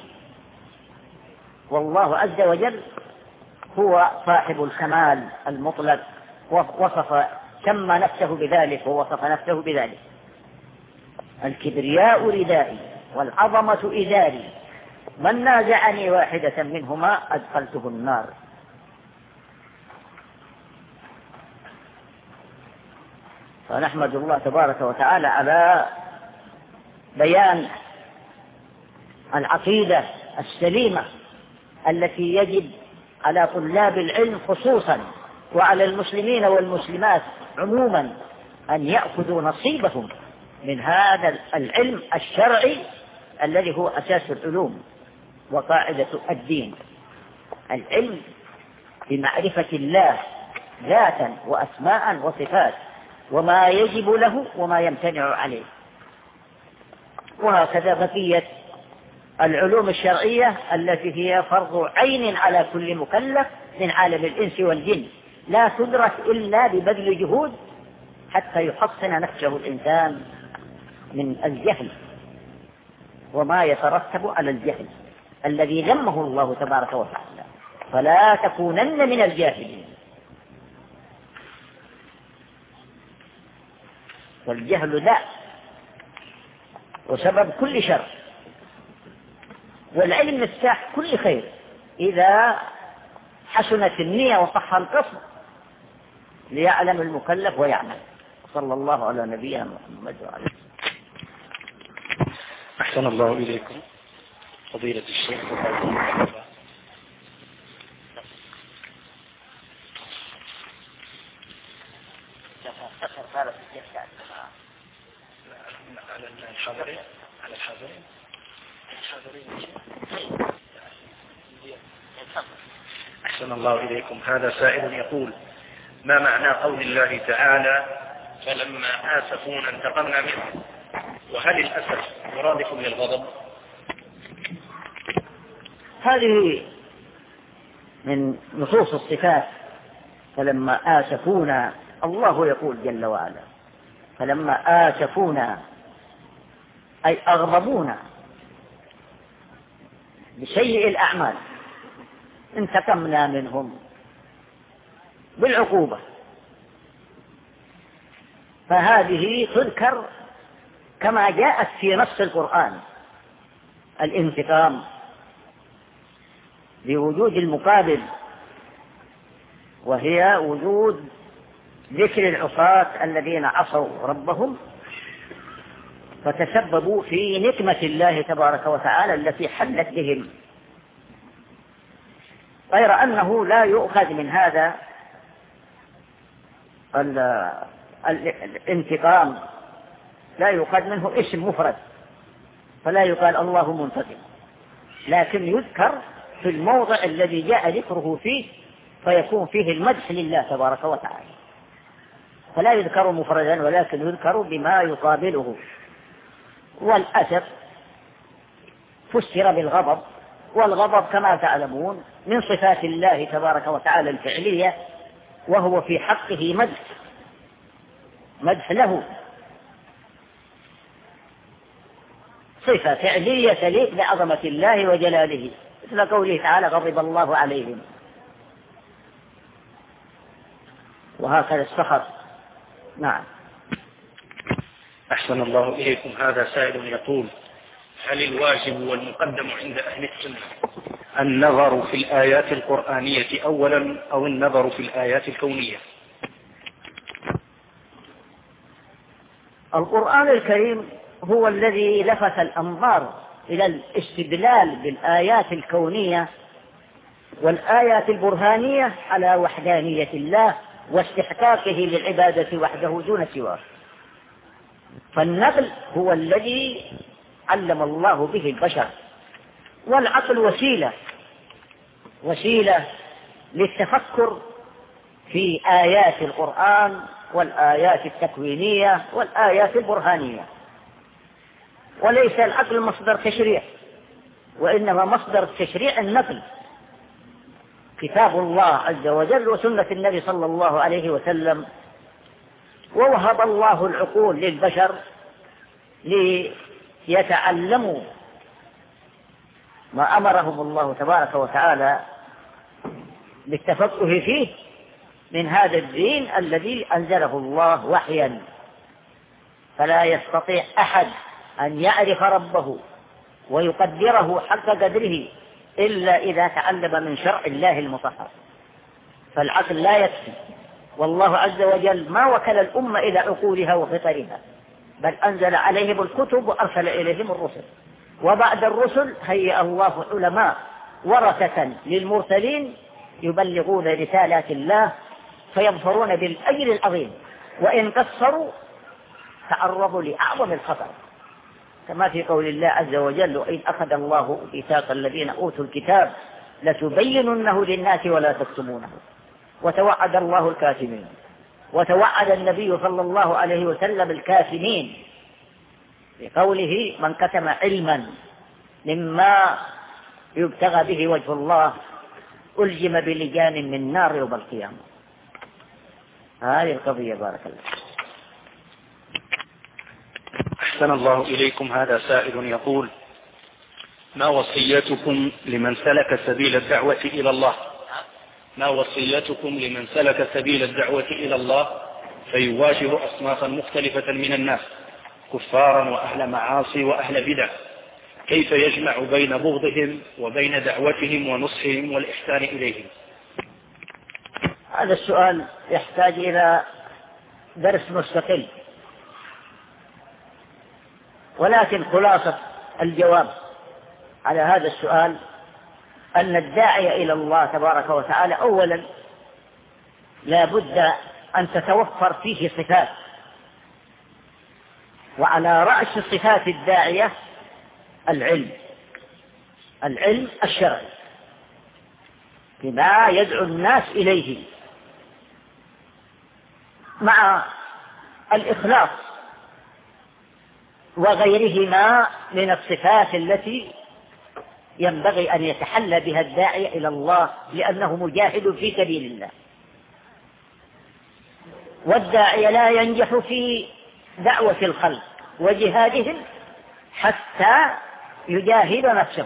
والله عز وجل هو صاحب الكمال المطلق، ووصف سمى نفسه بذلك ووصف نفسه بذلك. الكبرياء ردائي والعظمة إزاري، من نازعني واحدة منهما أدخلته النار. فنحمد الله تبارك وتعالى على بيان العقيدة السليمة التي يجب على طلاب العلم خصوصا وعلى المسلمين والمسلمات عموما أن يأخذوا نصيبهم من هذا العلم الشرعي الذي هو أساس العلوم وقاعدة الدين، العلم بمعرفة الله ذاتا وأسماء وصفات، وما يجب له وما يمتنع عليه. وهكذا بقية العلوم الشرعية التي هي فرض عين على كل مكلف من عالم الإنس والجن، لا تدرك إلا ببذل جهود حتى يحصن نفسه الإنسان من الجهل وما يترتب على الجهل الذي ذمه الله تبارك وتعالى، فلا تكونن من الجاهلين. والجهل لا وسبب كل شر، والعلم مفتاح كل خير إذا حسنت النية وصح القصد ليعلم المكلف ويعمل. صلى الله على نبينا محمد وعلى آله. أحسن الله إليكم فضيلة الشيخ. على الحاضرين على الحاضرين أحسن الله إليكم. هذا سائل يقول: ما معنى قول الله تعالى: فلما آسفونا انتقمنا منهم؟ وهل الأسف مرادف للغضب؟ هذه من نصوص الصفات. فلما آسفونا، الله يقول جل وعلا: فلما آسفونا أي أغضبونا بسيء الأعمال انتقمنا منهم بالعقوبة. فهذه تذكر كما جاءت في نص القرآن، الانتقام بوجود المقابل، وهي وجود ذكر العصاة الذين عصوا ربهم فتسببوا في نقمة الله تبارك وتعالى التي حلت بهم، غير أنه لا يؤخذ من هذا الانتقام، لا يؤخذ منه اسم مفرد، فلا يقال الله منتقم، لكن يذكر في الموضع الذي جاء ذكره فيه فيكون فيه المدح لله تبارك وتعالى، فلا يذكر مفردا ولكن يذكر بما يقابله. والأسف فسر بالغضب، والغضب كما تعلمون من صفات الله تبارك وتعالى الفعلية، وهو في حقه مدح مدح له، صفة فعلية تليق بعظمة الله وجلاله، مثل قوله تعالى: غضب الله عليهم. وهكذا السخط. نعم. أحسن الله إليكم. هذا سائل يقول: هل الواجب والمقدم عند أهل السنة النظر في الآيات القرآنية أولا أو النظر في الآيات الكونية؟ القرآن الكريم هو الذي لفت الأنظار إلى الاستدلال بالآيات الكونية والآيات البرهانية على وحدانية الله واستحقاقه للعبادة وحده دون سواه. فالنقل هو الذي علم الله به البشر، والعقل وسيلة وسيلة للتفكر في آيات القرآن والآيات التكوينية والآيات البرهانية، وليس العقل مصدر تشريع، وإنما مصدر تشريع النقل، كتاب الله عز وجل وسنة النبي صلى الله عليه وسلم. ووهب الله العقول للبشر ليتعلموا ما أمرهم الله تبارك وتعالى بالتفقه فيه من هذا الدين الذي أنزله الله وحيا، فلا يستطيع أحد أن يعرف ربه ويقدره حق قدره إلا إذا تعلم من شرع الله المطهر، فالعقل لا يكفي. والله عز وجل ما وكل الأمة إلى عقولها وفطرها، بل أنزل عليهم الكتب وأرسل إليهم الرسل، وبعد الرسل هيأ الله علماء ورثة للمرسلين يبلغون رسالات الله فيظفرون بالأجر العظيم، وإن قصروا تعرضوا لأعظم الخطر، كما في قول الله عز وجل: وإذ أخذ الله ميثاق الذين أوتوا الكتاب لتبيننه للناس ولا تكتمونه. وتوعد الله الكاتمين، وتوعد النبي صلى الله عليه وسلم الكاتمين بقوله: من كتم علما مما يبتغى به وجه الله ألجم بلجان من نار يوم القيامة. هذه القضية. بارك الله. أحسن الله إليكم. هذا سائل يقول: ما وصيتكم لمن سلك سبيل الدعوة إلى الله ما وصيتكم لمن سلك سبيل الدعوة إلى الله فيواجه أصنافا مختلفة من الناس كفارا وأهل معاصي وأهل بدع، كيف يجمع بين بغضهم وبين دعوتهم ونصحهم والإحسان إليهم؟ هذا السؤال يحتاج إلى درس مستقل، ولكن خلاصة الجواب على هذا السؤال أن الداعي إلى الله تبارك وتعالى أولا لا بد أن تتوفر فيه صفات، وعلى رأس صفات الداعية العلم العلم الشرعي بما يدعو الناس إليه، مع الإخلاص وغيرهما من الصفات التي ينبغي أن يتحلى بها الداعي إلى الله، لأنه مجاهد في سبيل الله. والداعي لا ينجح في دعوة الخلق وجهادهم حتى يجاهد نفسه.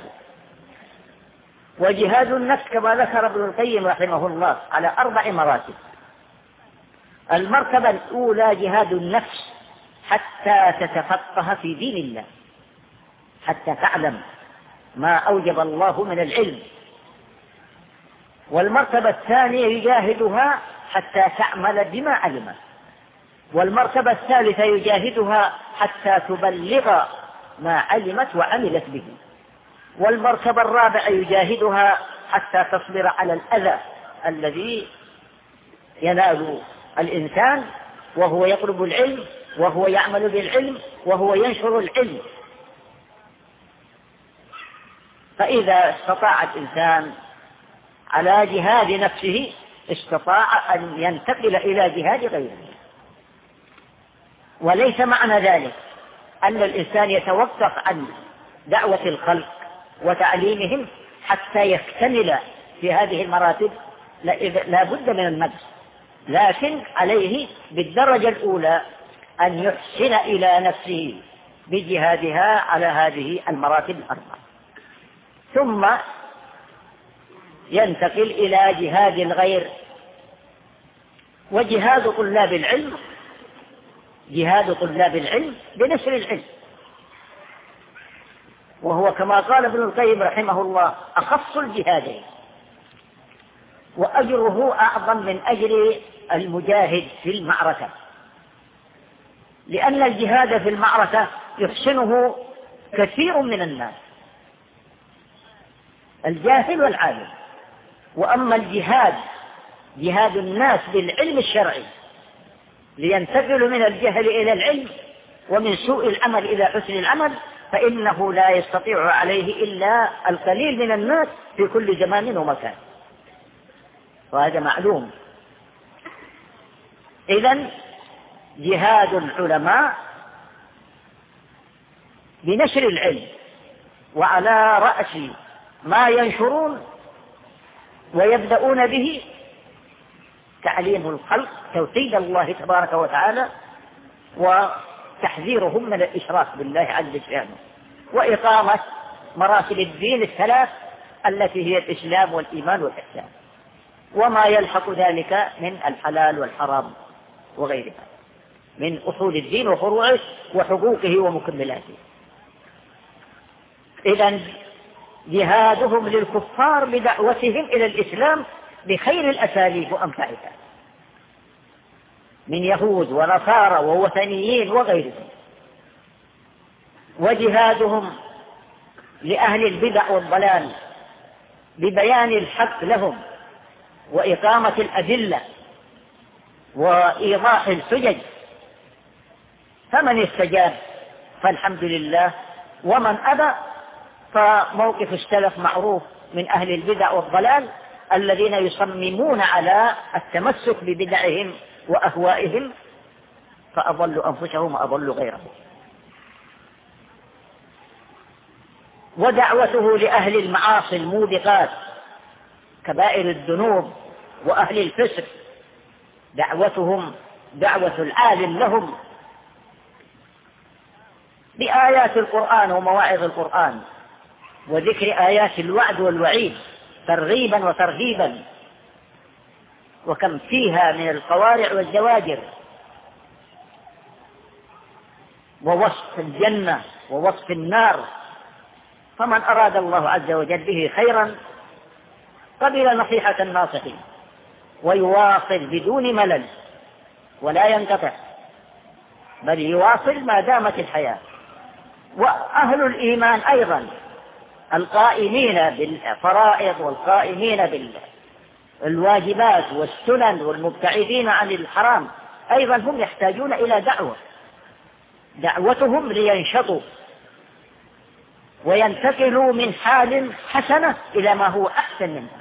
وجهاد النفس كما ذكر ابن القيم رحمه الله على أربع مراتب. المرتبة الأولى جهاد النفس حتى تتفقه في دين الله، حتى تعلم ما أوجب الله من العلم. والمرتبة الثانية يجاهدها حتى تعمل بما علم. والمرتبة الثالثة يجاهدها حتى تبلغ ما علمت وعملت به. والمرتبة الرابعة يجاهدها حتى تصبر على الأذى الذي ينال الإنسان وهو يطلب العلم وهو يعمل بالعلم وهو ينشر العلم. فإذا استطاع الإنسان على جهاد نفسه استطاع أن ينتقل إلى جهاد غيره. وليس معنى ذلك أن الإنسان يتوقف عن دعوة الخلق وتعليمهم حتى يكتمل في هذه المراتب، لا بد من المكس، لكن عليه بالدرجة الأولى أن يحسن إلى نفسه بجهادها على هذه المراتب الأربعة، ثم ينتقل إلى جهاد الغير. وجهاد طلاب العلم جهاد طلاب العلم بنشر العلم، وهو كما قال ابن القيم رحمه الله أخص الجهادين، وأجره أعظم من أجر المجاهد في المعركة، لأن الجهاد في المعركة يحسنه كثير من الناس، الجاهل والعالم. وأما الجهاد جهاد الناس بالعلم الشرعي لينتقلوا من الجهل إلى العلم ومن سوء العمل إلى حسن العمل، فإنه لا يستطيع عليه إلا القليل من الناس في كل زمان ومكان، وهذا معلوم. إذن جهاد العلماء بنشر العلم، وعلى رأس ما ينشرون ويبدأون به تعليم الخلق توحيد الله تبارك وتعالى وتحذيرهم من الإشراك بالله عز وجل، وإقامة مراتب الدين الثلاث التي هي الإسلام والإيمان والإحسان، وما يلحق ذلك من الحلال والحرام وغيرها من أصول الدين وفروعه وحقوقه ومكملاته. إذن جهادهم للكفار بدعوتهم إلى الإسلام بخير الأساليب وأمتعها من يهود ونصارى ووثنيين وغيرهم، وجهادهم لأهل البدع والضلال ببيان الحق لهم وإقامة الأدلة وإيضاح الحجج، فمن استجاب فالحمد لله، ومن أبى فموقف السلف معروف من أهل البدع والضلال الذين يصممون على التمسك ببدعهم وأهوائهم فأضلوا أنفسهم وأضلوا غيرهم. ودعوته لأهل المعاصي الموبقات كبائر الذنوب وأهل الفسق دعوتهم دعوة العالم لهم بآيات القرآن ومواعظ القرآن وذكر آيات الوعد والوعيد ترغيبا وترهيبا، وكم فيها من القوارع والزواجر. ووصف الجنة ووصف النار. فمن أراد الله عز وجل به خيرا قبل نصيحة الناصحين ويواصل بدون ملل ولا ينقطع، بل يواصل ما دامت الحياة. وأهل الإيمان أيضا القائمين بالفرائض والقائمين بالواجبات والسنن والمبتعدين عن الحرام أيضا هم يحتاجون إلى دعوة، دعوتهم لينشطوا وينتقلوا من حال حسنة إلى ما هو أحسن منها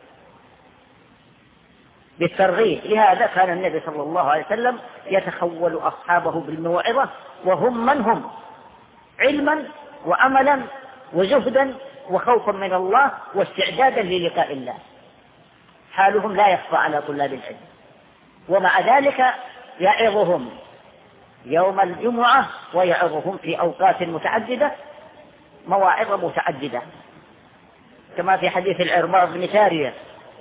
بالترغيب. لهذا كان النبي صلى الله عليه وسلم يتخول أصحابه بالموعظة وهم من هم علما وأملا وزهدا وخوفا من الله واستعدادا للقاء الله. حالهم لا يخفى على طلاب العلم، ومع ذلك يعظهم يوم الجمعة ويعظهم في أوقات متعددة مواعظ متعددة، كما في حديث العرباض بن سارية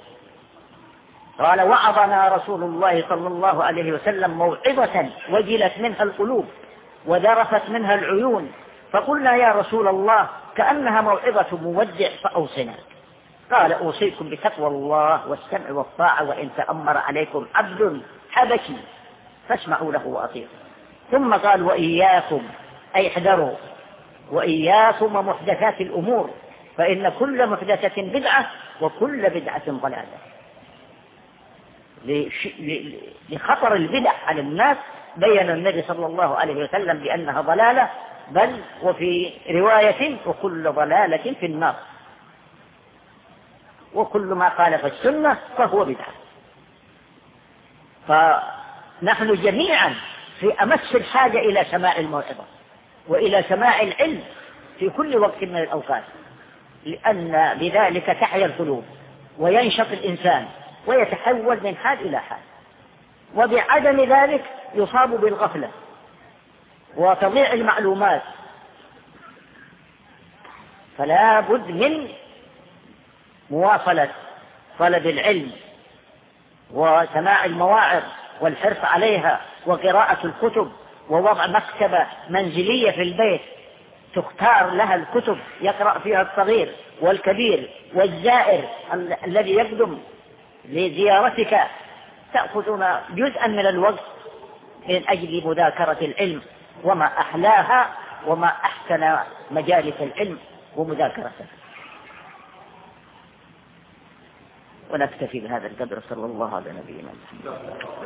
قال: وعظنا رسول الله صلى الله عليه وسلم موعظة وجلت منها القلوب وذرفت منها العيون، فقلنا يا رسول الله كأنها موعظة مودع فأوصنا. قال: أوصيكم بتقوى الله والسمع والطاعة وإن تأمر عليكم عبد حبشي فاسمعوا له وأطيعوا. ثم قال: وإياكم أي احذروا وإياكم ومحدثات الأمور فإن كل محدثة بدعة وكل بدعة ضلالة. لخطر البدع على الناس بين النبي صلى الله عليه وسلم بأنها ضلالة، بل وفي رواية وكل ضلالة في النار، وكل ما خالف السنة فهو بدعة. فنحن جميعا في أمس الحاجة إلى سماع الموعظة وإلى سماع العلم في كل وقت من الأوقات، لأن بذلك تحيا القلوب وينشط الإنسان ويتحول من حال إلى حال، وبعدم ذلك يصاب بالغفلة وتضيع المعلومات. فلا بد من مواصلة طلب العلم وسماع المواعظ والحرص عليها وقراءة الكتب ووضع مكتبة منزلية في البيت تختار لها الكتب يقرأ فيها الصغير والكبير والزائر الذي يقدم لزيارتك، تأخذون جزءا من الوقت من أجل مذاكرة العلم، وما أحلاها وما أحسن مجالس العلم ومذاكرته. ونكتفي بهذا القدر. صلى الله على نبينا محمد.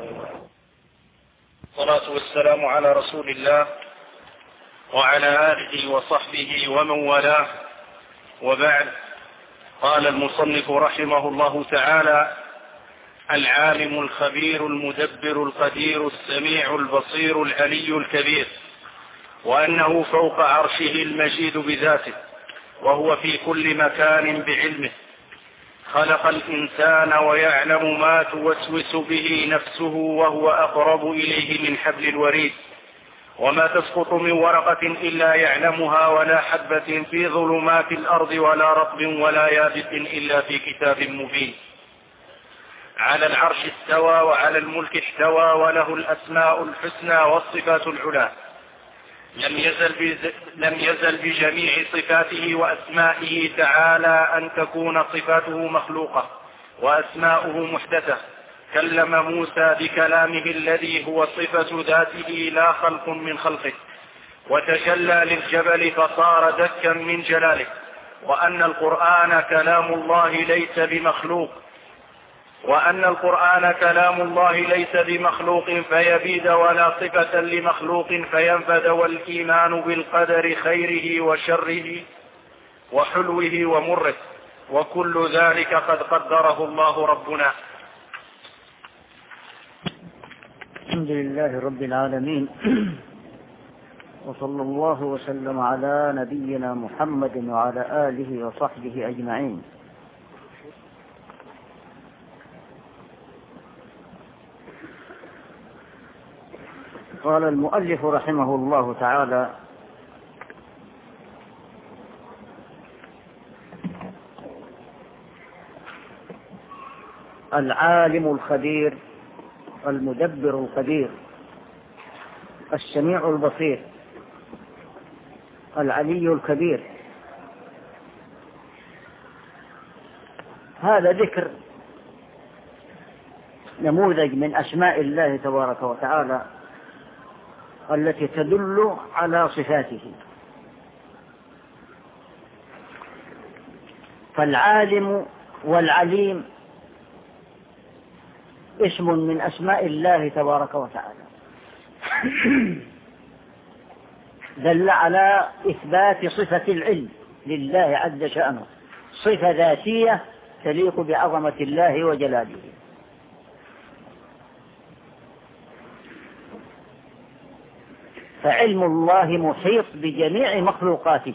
الصلاة والسلام على رسول الله وعلى آله وصحبه ومن والاه، وبعد. قال المصنف رحمه الله تعالى: العالم الخبير المدبر القدير السميع البصير العلي الكبير، وأنه فوق عرشه المجيد بذاته، وهو في كل مكان بعلمه. خلق الإنسان ويعلم ما توسوس به نفسه، وهو أقرب إليه من حبل الوريد. وما تسقط من ورقة إلا يعلمها، ولا حبة في ظلمات الأرض ولا رطب ولا يابس إلا في كتاب مبين. على العرش استوى وعلى الملك احتوى، وله الأسماء الحسنى والصفات العلى. لم يزل, لم يزل بجميع صفاته وأسمائه تعالى أن تكون صفاته مخلوقة وأسماؤه محدثة. كلم موسى بكلامه الذي هو صفة ذاته لا خلق من خلقه، وتجلى للجبل فصار دكا من جلاله. وأن القرآن كلام الله ليس بمخلوق وأن القرآن كلام الله ليس بمخلوق فيبيد، ولا صفة لمخلوق فينفد. والإيمان بالقدر خيره وشره وحلوه ومره، وكل ذلك قد قدره الله ربنا. الحمد لله رب العالمين، وصلى الله وسلم على نبينا محمد وعلى آله وصحبه أجمعين. قال المؤلف رحمه الله تعالى: العالم الخبير المدبر القدير السميع البصير العلي الكبير، هذا ذكر نموذج من أسماء الله تبارك وتعالى التي تدل على صفاته. فالعالم والعليم اسم من أسماء الله تبارك وتعالى دل على إثبات صفة العلم لله عز شأنه، صفة ذاتية تليق بعظمة الله وجلاله. فعلم الله محيط بجميع مخلوقاته،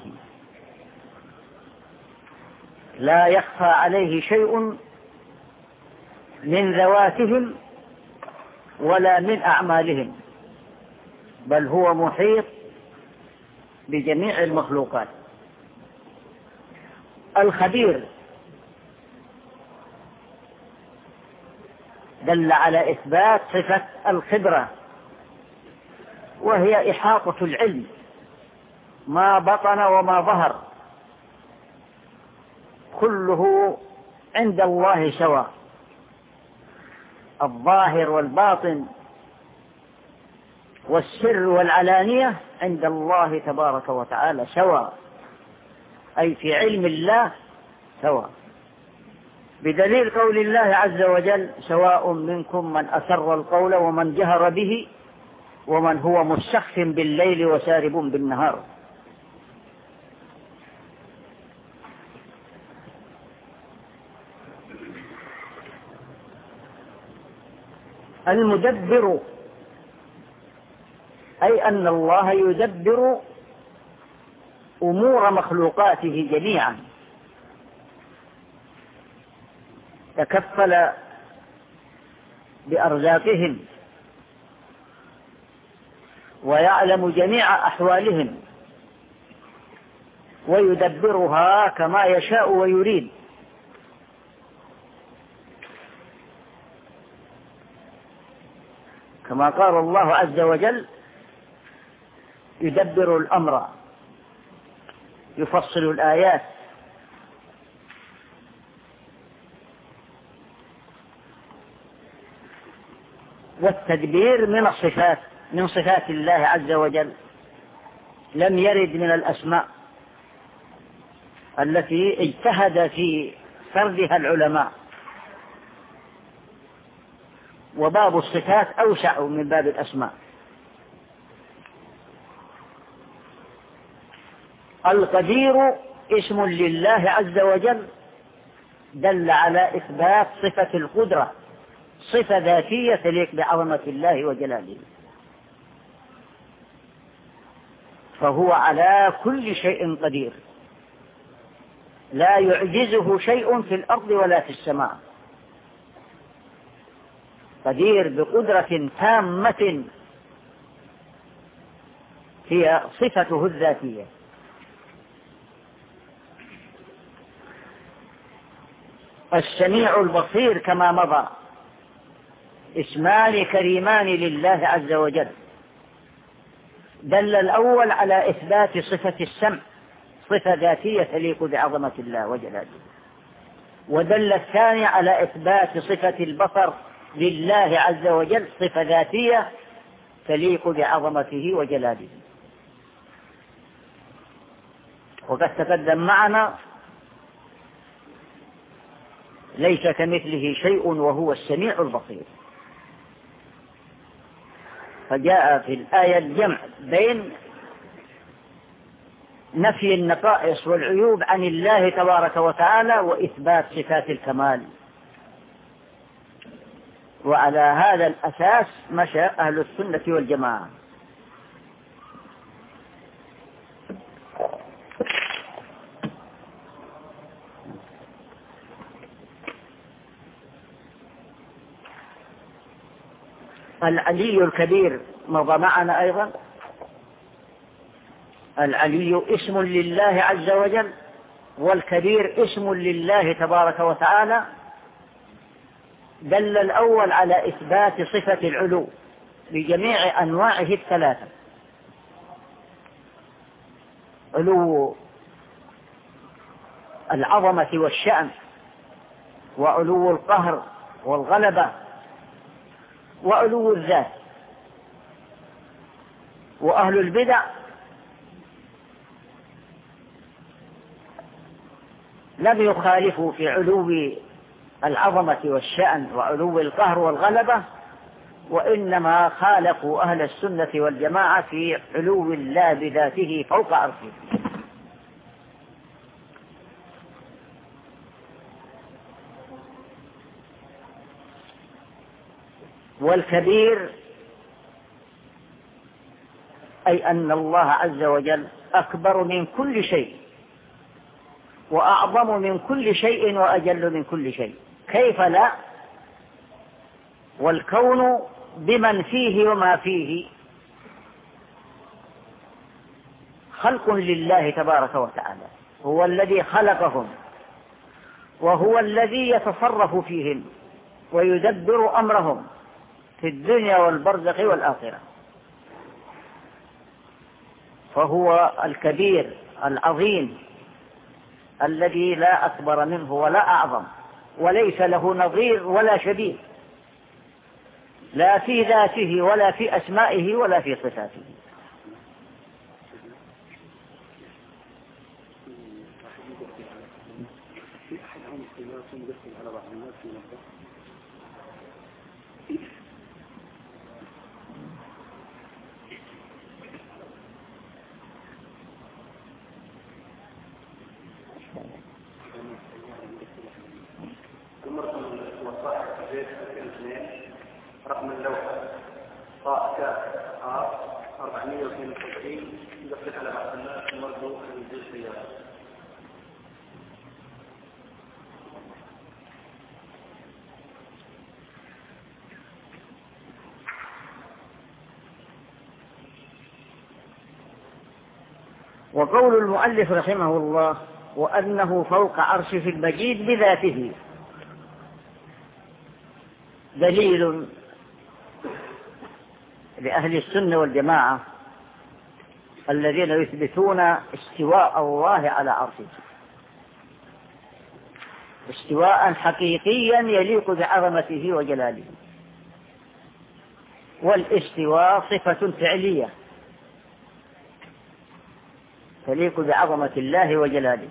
لا يخفى عليه شيء من ذواتهم ولا من أعمالهم، بل هو محيط بجميع المخلوقات. الخبير دل على إثبات صفة الخبرة، وهي إحاطة العلم ما بطن وما ظهر، كله عند الله سواء، الظاهر والباطن والسر والعلانية عند الله تبارك وتعالى سواء، أي في علم الله سواء، بدليل قول الله عز وجل: سواء منكم من أسر القول ومن جهر به ومن هو مستخف بالليل وسارب بالنهار. المدبر أي أن الله يدبر أمور مخلوقاته جميعا، تكفل بأرزاقهم ويعلم جميع أحوالهم ويدبرها كما يشاء ويريد. كما قال الله عز وجل: يدبر الأمر يفصل الآيات. والتدبير من الصفات من صفات الله عز وجل، لم يرد من الأسماء التي اجتهد في سردها العلماء، وباب الصفات أوسع من باب الأسماء. القدير اسم لله عز وجل دل على إثبات صفة القدرة، صفة ذاتية تليق بعظمة الله وجلاله، فهو على كل شيء قدير، لا يعجزه شيء في الأرض ولا في السماء، قدير بقدرة تامة هي صفته الذاتية. السميع البصير كما مضى اسمان كريمان لله عز وجل، دل الأول على إثبات صفة السمع، صفة ذاتية تليق بعظمة الله وجلاله، ودل الثاني على إثبات صفة البصر لله عز وجل، صفة ذاتية تليق بعظمته وجلاله. وقد تقدم معنا ليس كمثله شيء وهو السميع البصير، فجاء في الآية الجمع بين نفي النقائص والعيوب عن الله تبارك وتعالى وإثبات صفات الكمال. وعلى هذا الأساس مشى أهل السنة والجماعة. العلي الكبير مضى معنا أيضا. العلي اسم لله عز وجل، والكبير اسم لله تبارك وتعالى، دل الأول على إثبات صفة العلو بجميع أنواعه الثلاثة، علو العظمة والشأن، وعلو القهر والغلبة، وعلو الذات. وأهل البدع لم يخالفوا في علو العظمة والشأن وعلو القهر والغلبة، وإنما خالفوا أهل السنة والجماعة في علو الله بذاته فوق عرشه. والكبير أي أن الله عز وجل أكبر من كل شيء، وأعظم من كل شيء، وأجل من كل شيء. كيف لا؟ والكون بمن فيه وما فيه خلق لله تبارك وتعالى، هو الذي خلقهم، وهو الذي يتصرف فيهم ويدبر أمرهم في الدنيا والبرزخ والآخرة. فهو الكبير العظيم الذي لا أكبر منه ولا أعظم، وليس له نظير ولا شبيه، لا في ذاته ولا في أسمائه ولا في صفاته. رقم اللوحة طاء كاف آر أربعمائة واثنين وسبعين يدخل على بعض الناس مرضو من ذي السيارة. وقول المؤلف رحمه الله وأنه فوق عرشه المجيد بذاته دليل لأهل السنة والجماعة الذين يثبتون استواء الله على عرشه استواء حقيقيا يليق بعظمته وجلاله. والاستواء صفة فعلية تليق بعظمة الله وجلاله.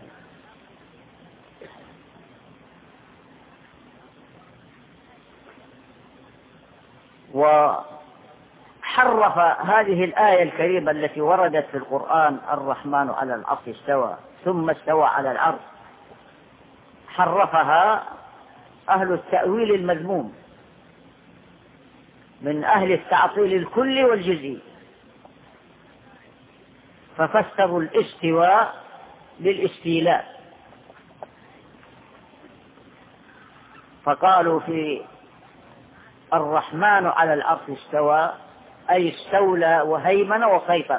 وحرف هذه الآية الكريمة التي وردت في القرآن الرحمن على العرش استوى ثم استوى على العرش، حرفها أهل التأويل المذموم من أهل التعطيل الكلي والجزئي، ففسروا الاستواء بالاستيلاء، فقالوا في الرحمن على العرش استوى أي استولى وهيمن وسيطر،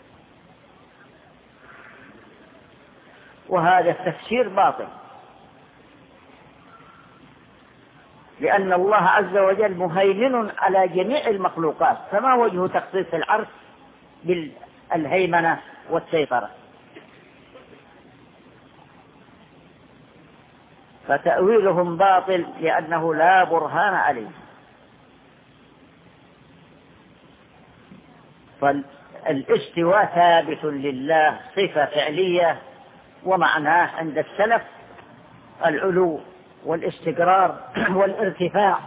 وهذا التفسير باطل، لأن الله عز وجل مهيمن على جميع المخلوقات، فما وجه تخصيص العرش بالهيمنة والسيطرة؟ فتأويلهم باطل لأنه لا برهان عليه. فالاستواء ثابت لله صفة فعلية، ومعناه عند السلف العلو والاستقرار والارتفاع،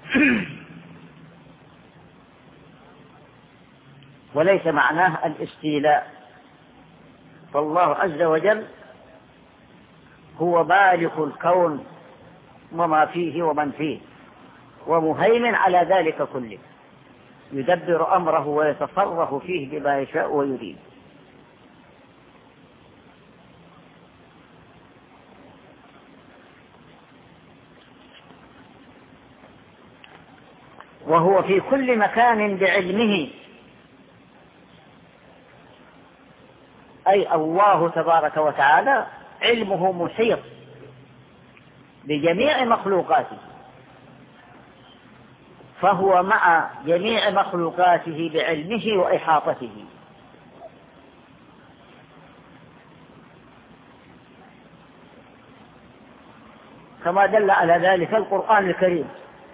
وليس معناه الاستيلاء. فالله عز وجل هو بالغ الكون وما فيه ومن فيه، ومهيمن على ذلك كله، يدبر أمره ويتصرف فيه بما يشاء ويريد. وهو في كل مكان بعلمه، أي الله تبارك وتعالى علمه محيط بجميع مخلوقاته، فهو مع جميع مخلوقاته بعلمه وإحاطته. كما دل على ذلك القرآن الكريم،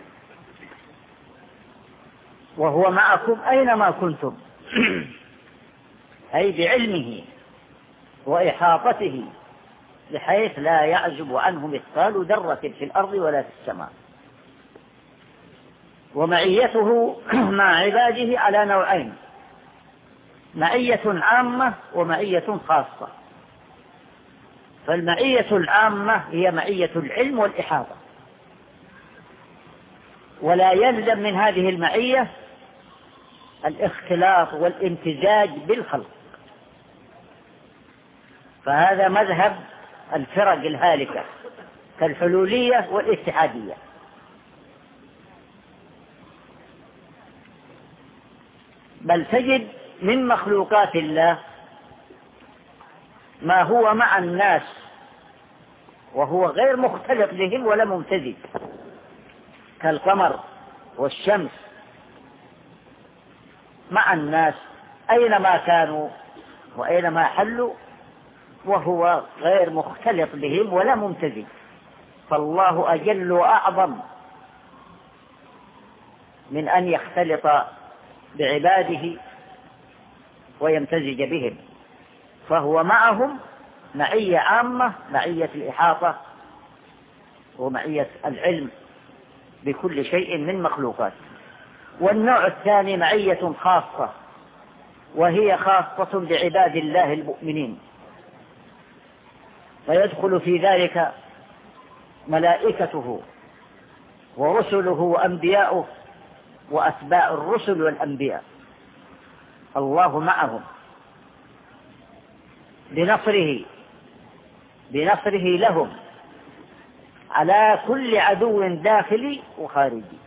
وهو معكم أينما كنتم أي بعلمه وإحاطته بحيث لا يعزب عنه مثقال ذرة في الأرض ولا في السماء. ومعيته مع عباده على نوعين: معية عامة ومعية خاصة. فالمعية العامة هي معية العلم والإحاطة، ولا يلزم من هذه المعية الاختلاط والامتزاج بالخلق، فهذا مذهب الفرق الهالكة كالحلولية والاتحادية. بل تجد من مخلوقات الله ما هو مع الناس وهو غير مختلط بهم ولا ممتزج، كالقمر والشمس مع الناس أينما كانوا وأينما حلوا، وهو غير مختلط بهم ولا ممتزج. فالله أجل وأعظم من أن يختلط بعباده ويمتزج بهم، فهو معهم معية عامة، معية الإحاطة ومعية العلم بكل شيء من مخلوقاته. والنوع الثاني معية خاصة، وهي خاصة بعباد الله المؤمنين، فيدخل في ذلك ملائكته ورسله وأنبياؤه وأتباع الرسل والأنبياء. الله معهم بنصره بنصره لهم على كل عدو داخلي وخارجي.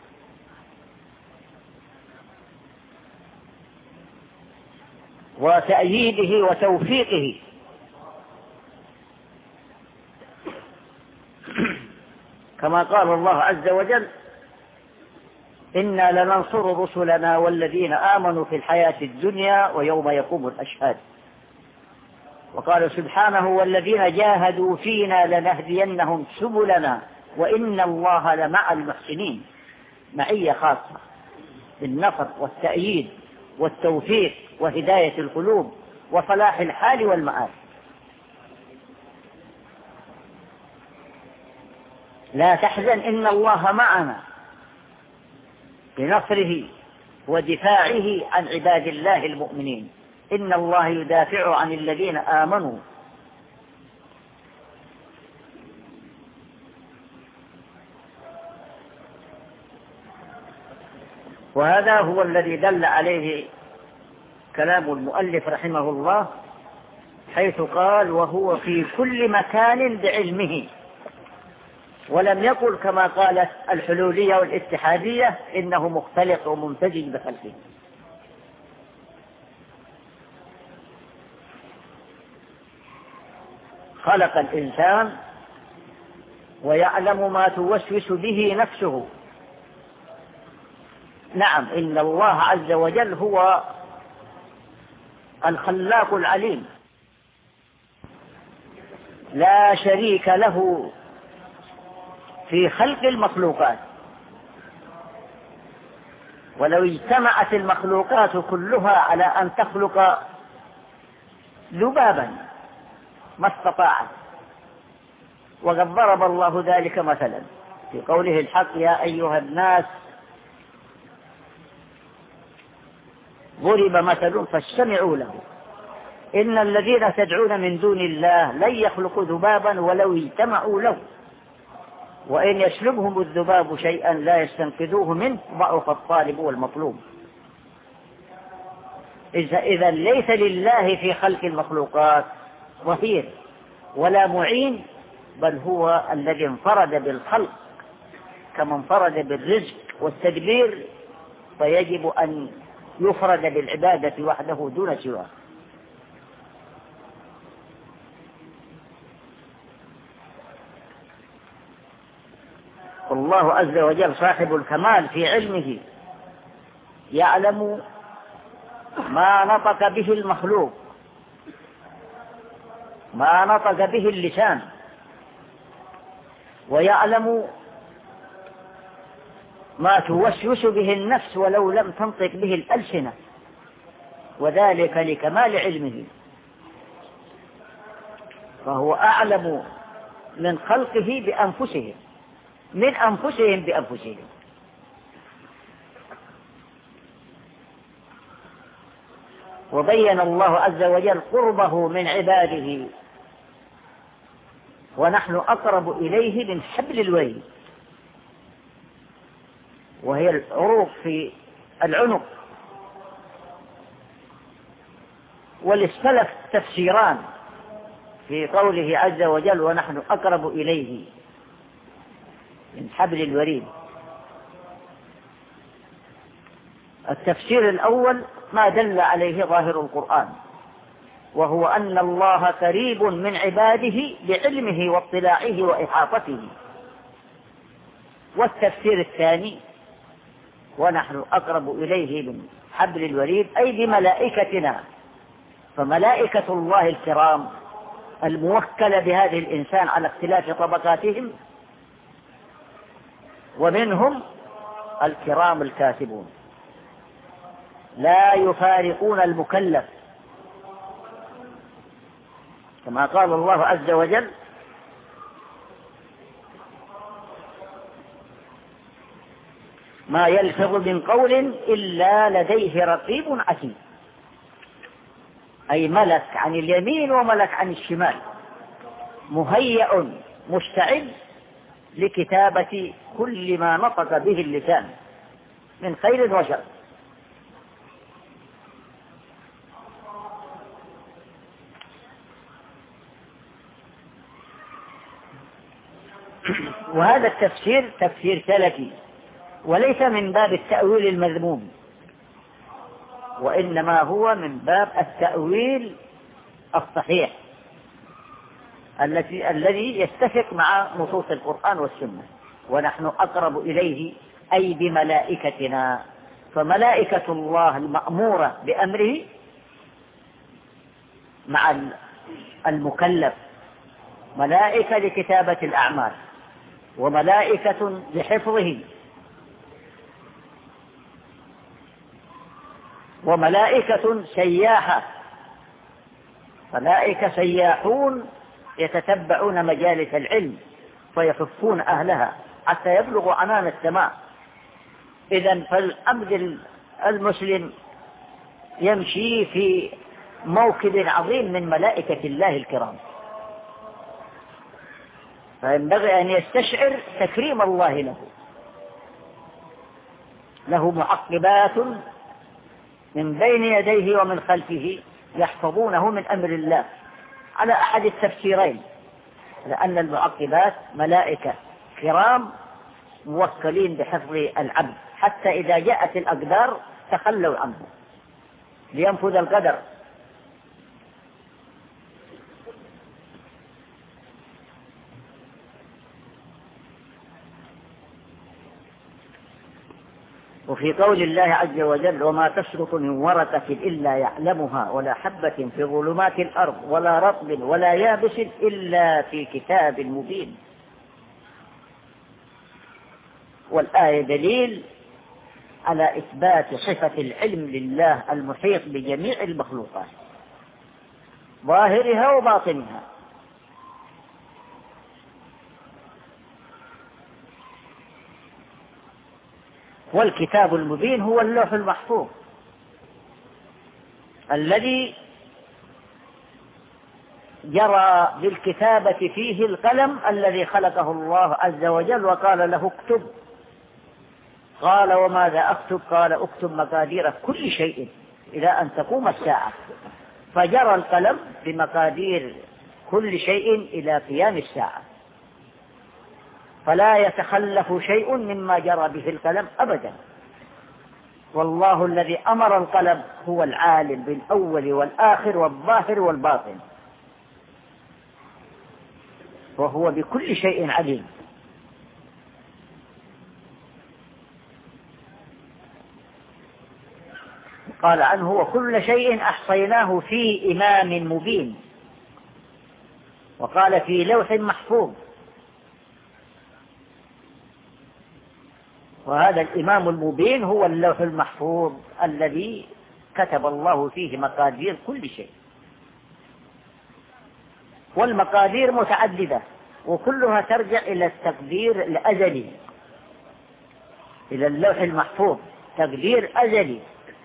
وتأييده وتوفيقه، كما قال الله عز وجل: إنا لننصر رسلنا والذين آمنوا في الحياة الدنيا ويوم يقوم الأشهاد. وقال سبحانه: والذين جاهدوا فينا لنهدينهم سبلنا وإن الله لمع المحسنين. معية خاصة بالنصر والتأييد والتوفيق وهداية القلوب وصلاح الحال والمآل. لا تحزن إن الله معنا بنصره ودفاعه عن عباد الله المؤمنين. إن الله يدافع عن الذين آمنوا. وهذا هو الذي دل عليه كلام المؤلف رحمه الله، حيث قال: وهو في كل مكان بعلمه، ولم يقل كما قالت الحلولية والاتحادية إنه مختلط وممتزج بخلقه. خلق الإنسان ويعلم ما توسوس به نفسه. نعم، إن الله عز وجل هو الخلاق العليم، لا شريك له في خلق المخلوقات. ولو اجتمعت المخلوقات كلها على أن تخلق ذبابا ما استطاعت. وقد ضرب الله ذلك مثلا في قوله الحق: يا أيها الناس ضرب مثل فاستمعوا له إن الذين تدعون من دون الله لن يخلقوا ذبابا ولو اجتمعوا له وإن يسلبهم الذباب شيئا لا يستنقذوه منه ضعف الطالب والمطلوب. إذا ليس لله في خلق المخلوقات ظهير ولا معين، بل هو الذي انفرد بالخلق كما انفرد بالرزق والتدبير، فيجب أن يفرد بالعبادة وحده دون سواه. والله عز وجل صاحب الكمال في علمه، يعلم ما نطق به المخلوق، ما نطق به اللسان، ويعلم ما توسوس به النفس ولو لم تنطق به الألسنة، وذلك لكمال علمه، فهو أعلم من خلقه بأنفسهم من أنفسهم بأنفسهم. وبين الله عز وجل قربه من عباده، ونحن أقرب إليه من حبل الوريد، وهي العروق في العنق. وللسلف تفسيران في قوله عز وجل ونحن أقرب إليه من حبل الوريد. التفسير الأول ما دل عليه ظاهر القرآن، وهو أن الله قريب من عباده بعلمه واطلاعه وإحاطته. والتفسير الثاني ونحن أقرب إليه من حبل الوريد أي بملائكتنا، فملائكة الله الكرام الموكلة بهذه الإنسان على اختلاف طبقاتهم، ومنهم الكرام الكاتبون لا يفارقون المكلف، كما قال الله عز وجل ما يلفظ من قول إلا لديه رقيب عتيد، أي ملك عن اليمين وملك عن الشمال مهيأ مستعد لكتابة كل ما نطق به اللسان من خير وشر. وهذا التفسير تفسير سلفي وليس من باب التأويل المذموم، وإنما هو من باب التأويل الصحيح الذي الذي يتفق مع نصوص القرآن والسنة. ونحن أقرب إليه أي بملائكتنا، فملائكة الله المأمورة بأمره مع المكلف ملائكة لكتابة الأعمال، وملائكة لحفظه، وملائكة سياحة، ملائكة سياحون يتتبعون مجالس العلم فيحفون أهلها حتى يبلغوا عنان السماء. إذن فالعبد المسلم يمشي في موكب عظيم من ملائكة الله الكرام، فينبغي أن يستشعر تكريم الله له. له معقبات من بين يديه ومن خلفه يحفظونه من أمر الله، على أحد التفسيرين، لأن المعقبات ملائكة كرام موكلين بحفظ العبد حتى إذا جاءت الأقدار تخلوا عنه لينفذ القدر. وفي قول الله عز وجل وما تسقط من ورقة إلا يعلمها ولا حبة في ظلمات الأرض ولا رطب ولا يابس إلا في كتاب مبين. والآية دليل على إثبات صفة العلم لله المحيط بجميع المخلوقات ظاهرها وباطنها. والكتاب المبين هو اللوح المحفوظ الذي جرى بالكتابة فيه القلم الذي خلقه الله عز وجل وقال له اكتب. قال وماذا أكتب؟ قال اكتب مقادير كل شيء إلى أن تقوم الساعة. فجرى القلم بمقادير كل شيء إلى قيام الساعة، فلا يتخلف شيء مما جرى به القلم أبدا. والله الذي أمر القلم هو العالم بالأول والآخر والظاهر والباطن، وهو بكل شيء عليم. قال عنه وكل شيء أحصيناه في إمام مبين، وقال في لوح محفوظ. وهذا الإمام المبين هو اللوح المحفوظ الذي كتب الله فيه مقادير كل شيء، والمقادير متعددة وكلها ترجع إلى التقدير الأزلي، إلى اللوح المحفوظ، تقدير أزلي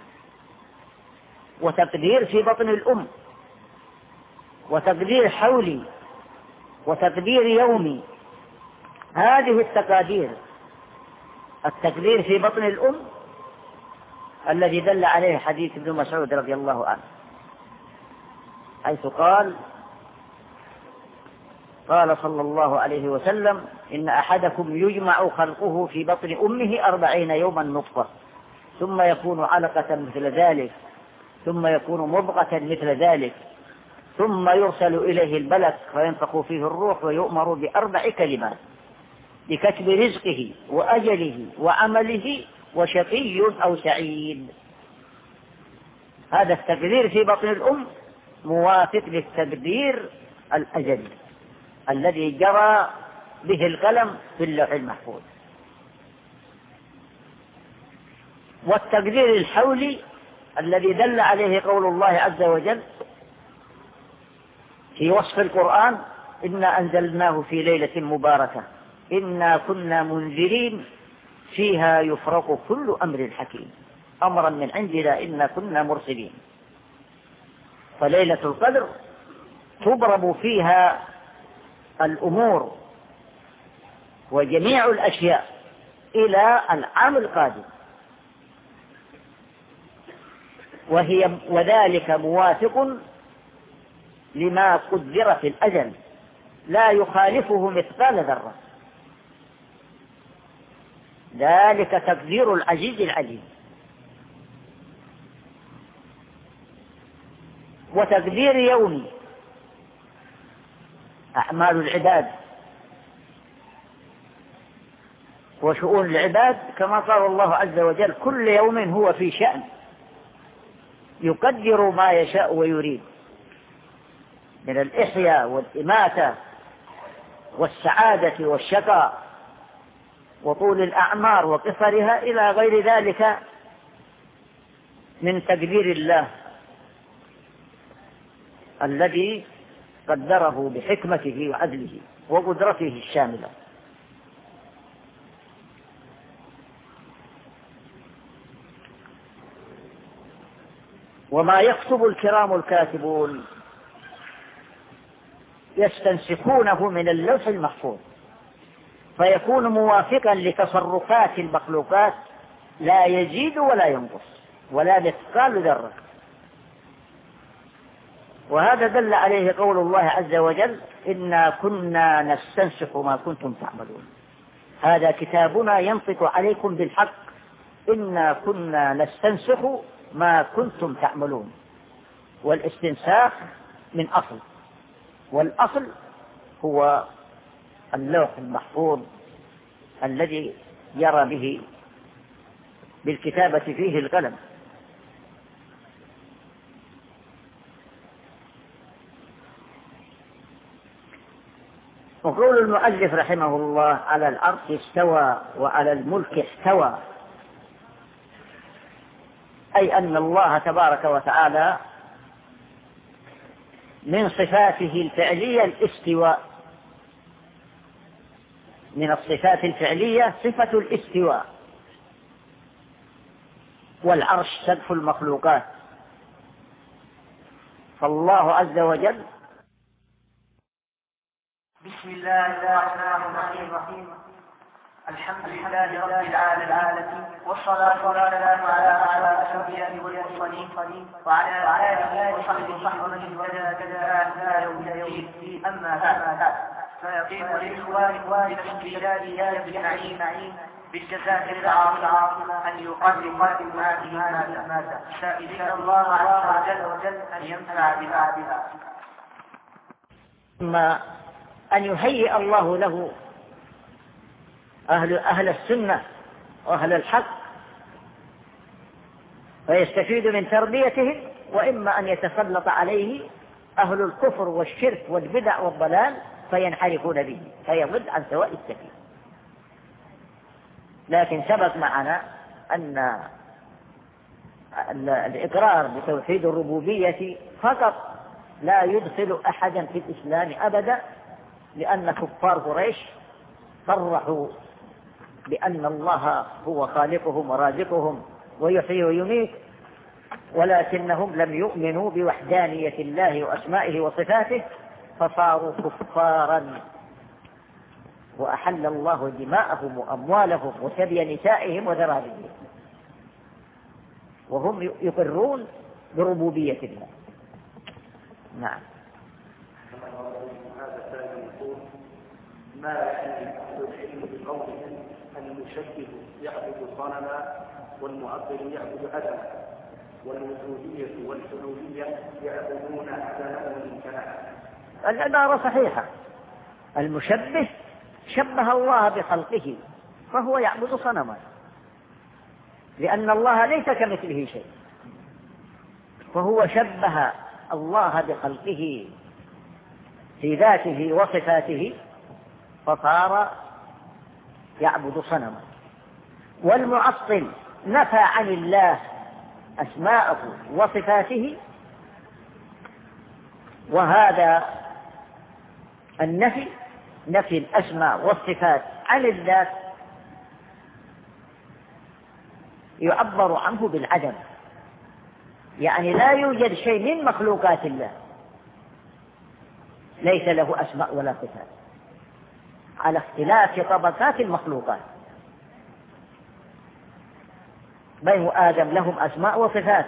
وتقدير في بطن الأم وتقدير حولي وتقدير يومي. هذه التقادير، التقدير في بطن الأم الذي دل عليه حديث ابن مسعود رضي الله عنه، حيث قال قال صلى الله عليه وسلم: إن أحدكم يجمع خلقه في بطن أمه أربعين يوما نطفة، ثم يكون علقة مثل ذلك، ثم يكون مضغة مثل ذلك، ثم يرسل إليه الملك فينفخ فيه الروح ويؤمر بأربع كلمات: بكتب رزقه وأجله وعمله وشقي أو سعيد. هذا التقدير في بطن الأم موافق للتقدير الأجلي الذي جرى به القلم في اللوح المحفوظ. والتقدير الحولي الذي دل عليه قول الله عز وجل في وصف القرآن: إنا أنزلناه في ليلة مباركة إنا كنا منذرين فيها يفرق كل أمر حكيم أمرا من عندنا إنا كنا مرسلين. فليلة القدر تضرب فيها الأمور وجميع الأشياء إلى العام القادم، وهي وذلك موافق لما قدر في الأجل لا يخالفه مثقال ذرة. ذلك تقدير العزيز العليم. وتقدير يومي أعمال العباد وشؤون العباد، كما قال الله عز وجل: كل يوم هو في شأن يقدر ما يشاء ويريد من الإحياء والإماتة والسعادة والشقاء وطول الأعمار وقصرها إلى غير ذلك من تقدير الله الذي قدره بحكمته وعدله وقدرته الشاملة. وما يكتب الكرام الكاتبون يستنسخونه من اللوح المحفوظ فيكون موافقا لتصرفات المخلوقات لا يزيد ولا ينقص ولا مثقال ذرة. وهذا دل عليه قول الله عز وجل: إنا كنا نستنسخ ما كنتم تعملون. هذا كتابنا ينطق عليكم بالحق إنا كنا نستنسخ ما كنتم تعملون. والاستنساخ من أصل، والأصل هو اللوح المحفوظ الذي يرى به بالكتابة فيه القلم. وقول المؤلف رحمه الله: على العرش استوى وعلى الملك استوى، أي أن الله تبارك وتعالى من صفاته الفعلية الاستواء، من الصفات الفعلية صفة الاستواء. والعرش سقف المخلوقات، فالله عز وجل. بسم الله الرحمن الرحيم. الحمد لله رب العالمين، والصلاة والسلام على أشرف الأنبياء والمرسلين وعلى آله وصحبه ومن اهتدى إلى يوم الدين. أما بعد، فيقيم للإخوان بالاستجلال بالنعيم بالجزاء العظيم أن يقدم هذه المادة، سائلين الله عز وجل أن ينفع بها. ثم أن يهيئ الله له أهل, أهل السنة وأهل الحق فيستفيد من تربيتهم، وإما أن يتسلط عليه أهل الكفر والشرك والبدع والضلال فينحرفون به فيضل عن سواء السبيل. لكن سبق معنا أن الإقرار بتوحيد الربوبية فقط لا يدخل أحدا في الإسلام أبدا، لأن كفار قريش صرحوا بأن الله هو خالقهم ورازقهم ويحيي ويميت، ولكنهم لم يؤمنوا بوحدانية الله وأسمائه وصفاته فصاروا كفارا، وأحل الله دماءهم وأموالهم وسبي نسائهم وذراريهم، وهم يقرون بربوبية الله. نعم. ما يعني أهل العلم بقولهم المشبه يعبد صنما والمعطل يعبد عدما، والوجودية والحلولية يعبدون عدما وامتناعا؟ العبارة صحيحة. المشبه شبه الله بخلقه فهو يعبد صنما، لأن الله ليس كمثله شيء، فهو شبه الله بخلقه في ذاته وصفاته فصار يعبد صنما. والمعطل نفى عن الله أسماءه وصفاته، وهذا النفي نفي الأسماء والصفات عن الله يعبر عنه بالعدم، يعني لا يوجد شيء من مخلوقات الله ليس له أسماء ولا صفات، على اختلاف طبقات المخلوقات. بنو آدم لهم أسماء وصفات،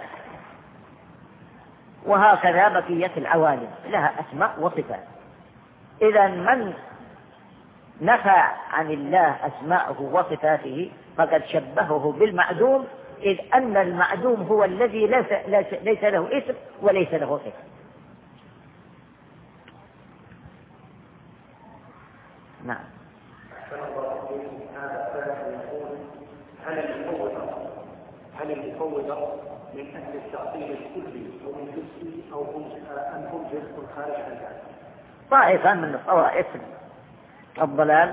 وهكذا بقية العوالم لها أسماء وصفات. إذا من نفى عن الله أسماءه وصفاته فقد شبهه بالمعدوم، إذ أن المعدوم هو الذي ليس, ليس, ليس له اسم وليس له صفة. نعم. هل المفوضة هل المفوضة من أهل التعطيل الكلي أو من جزء أو أم هم جزء خارج عن ذلك؟ طائفة من طوائف الضلال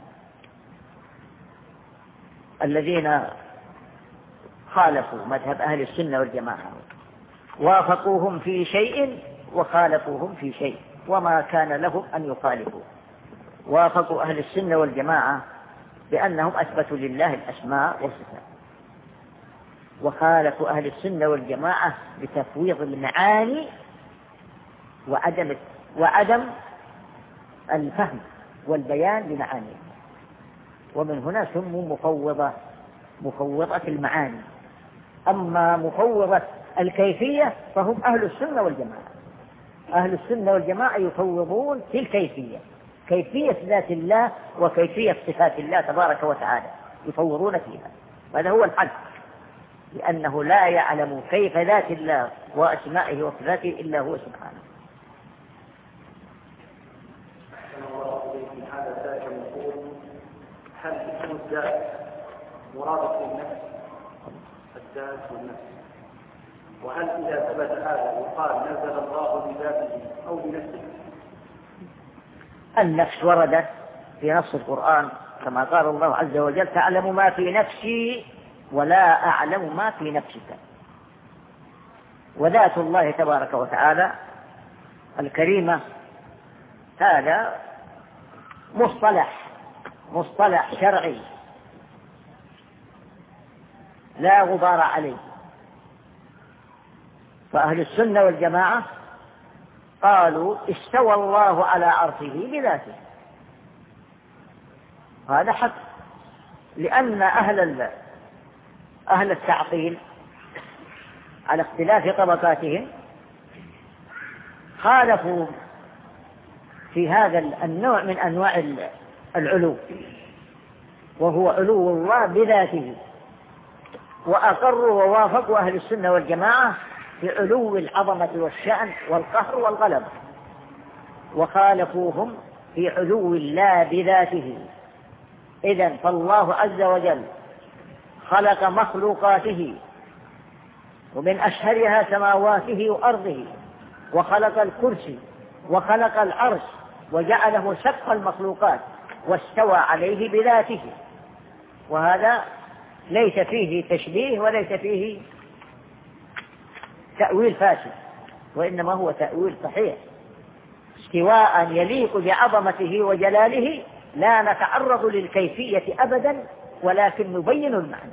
الذين خالفوا مذهب أهل السنة والجماعة، وافقوهم في شيء وخالفوهم في شيء، وما كان لهم أن يخالفوا. وافقوا أهل السنة والجماعة بأنهم أثبتوا لله الأسماء والصفات، وخالفوا أهل السنة والجماعة بتفويض المعاني وعدم وعدم الفهم والبيان لمعانيه، ومن هنا سموا مفوضة مفوضة المعاني. أما مفوضة الكيفية فهم أهل السنة والجماعة. أهل السنة والجماعة يفوضون في الكيفية، كيفية ذات الله وكيفية صفات الله تبارك وتعالى يفوضون فيها، هذا هو الحق، لأنه لا يعلم كيف ذات الله وأسمائه وصفاته إلا هو سبحانه. هل اسم الذات مرادف للنفس الذات والنفس؟ وهل إذا ثبت هذا وقال نزل الله بذاته أو بنفسه؟ النفس وردت في نص القرآن كما قال الله عز وجل تعلم ما في نفسي ولا أعلم ما في نفسك. وذات الله تبارك وتعالى الكريمة هذا مصطلح مصطلح شرعي لا غبار عليه. فأهل السنة والجماعة قالوا استوى الله على عرشه بذاته، هذا حق، لأن أهل أهل التعطيل على اختلاف طبقاتهم خالفوا في هذا النوع من أنواع العلو، وهو علو الله بذاته، وأقروا ووافقوا أهل السنة والجماعة في علو العظمة والشأن والقهر والغلبة، وخالفوهم في علو الله بذاته. إذن فالله عز وجل خلق مخلوقاته ومن أشهرها سماواته وأرضه، وخلق الكرسي وخلق العرش وجعله سقف المخلوقات واستوى عليه بذاته. وهذا ليس فيه تشبيه وليس فيه تأويل فاسد، وإنما هو تأويل صحيح استواء يليق بعظمته وجلاله، لا نتعرض للكيفية أبدا ولكن نبين المعنى.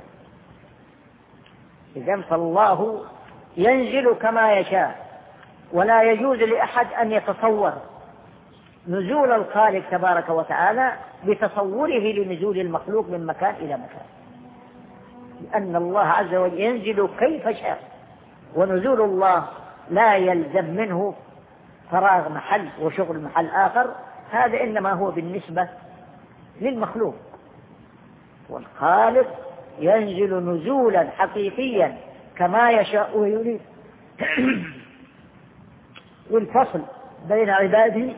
إذن فالله ينزل كما يشاء، ولا يجوز لأحد أن يتصور نزول الخالق تبارك وتعالى بتصوره لنزول المخلوق من مكان إلى مكان، لأن الله عز وجل ينزل كيف شاء، ونزول الله لا يلزم منه فراغ محل وشغل محل آخر، هذا إنما هو بالنسبة للمخلوق، والخالق ينزل نزولا حقيقيا كما يشاء ويريد. والفصل بين عباده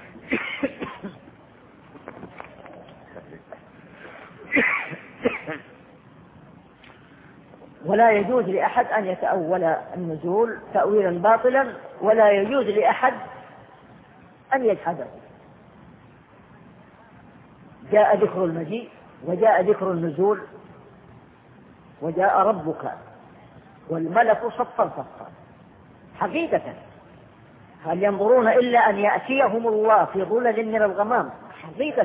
ولا يجوز لأحد أن يتأول النزول تأويلا باطلا، ولا يجوز لأحد أن يجحده. جاء ذكر المجيء، وجاء ذكر النزول، وجاء ربك والملك صفا صفا حقيقة. هل ينظرون إلا أن يأتيهم الله في ظلل من الغمام حقيقة.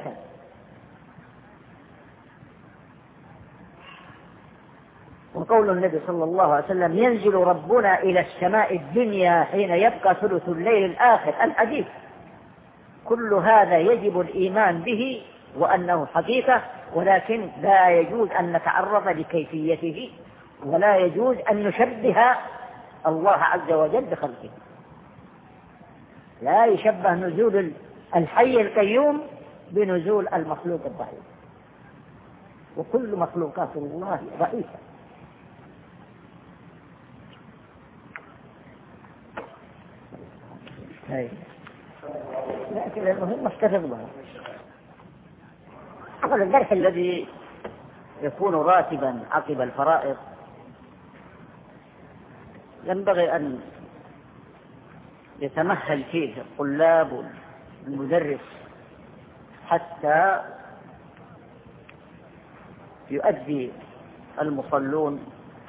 وقول النبي صلى الله عليه وسلم ينزل ربنا إلى السماء الدنيا حين يبقى ثلث الليل الآخر الحديث، كل هذا يجب الإيمان به وأنه حقيقة، ولكن لا يجوز أن نتعرض لكيفيته، ولا يجوز أن نشبه الله عز وجل بخلقه. لا يشبه نزول الحي القيوم بنزول المخلوق الضعيف، وكل مخلوقات الله ضعيفة. لكن المهم استفد بها. أقول الجرح الذي يكون راتبا عقب الفرائض ينبغي أن يتمهل فيه الطلاب والمدرس حتى يؤدي المصلون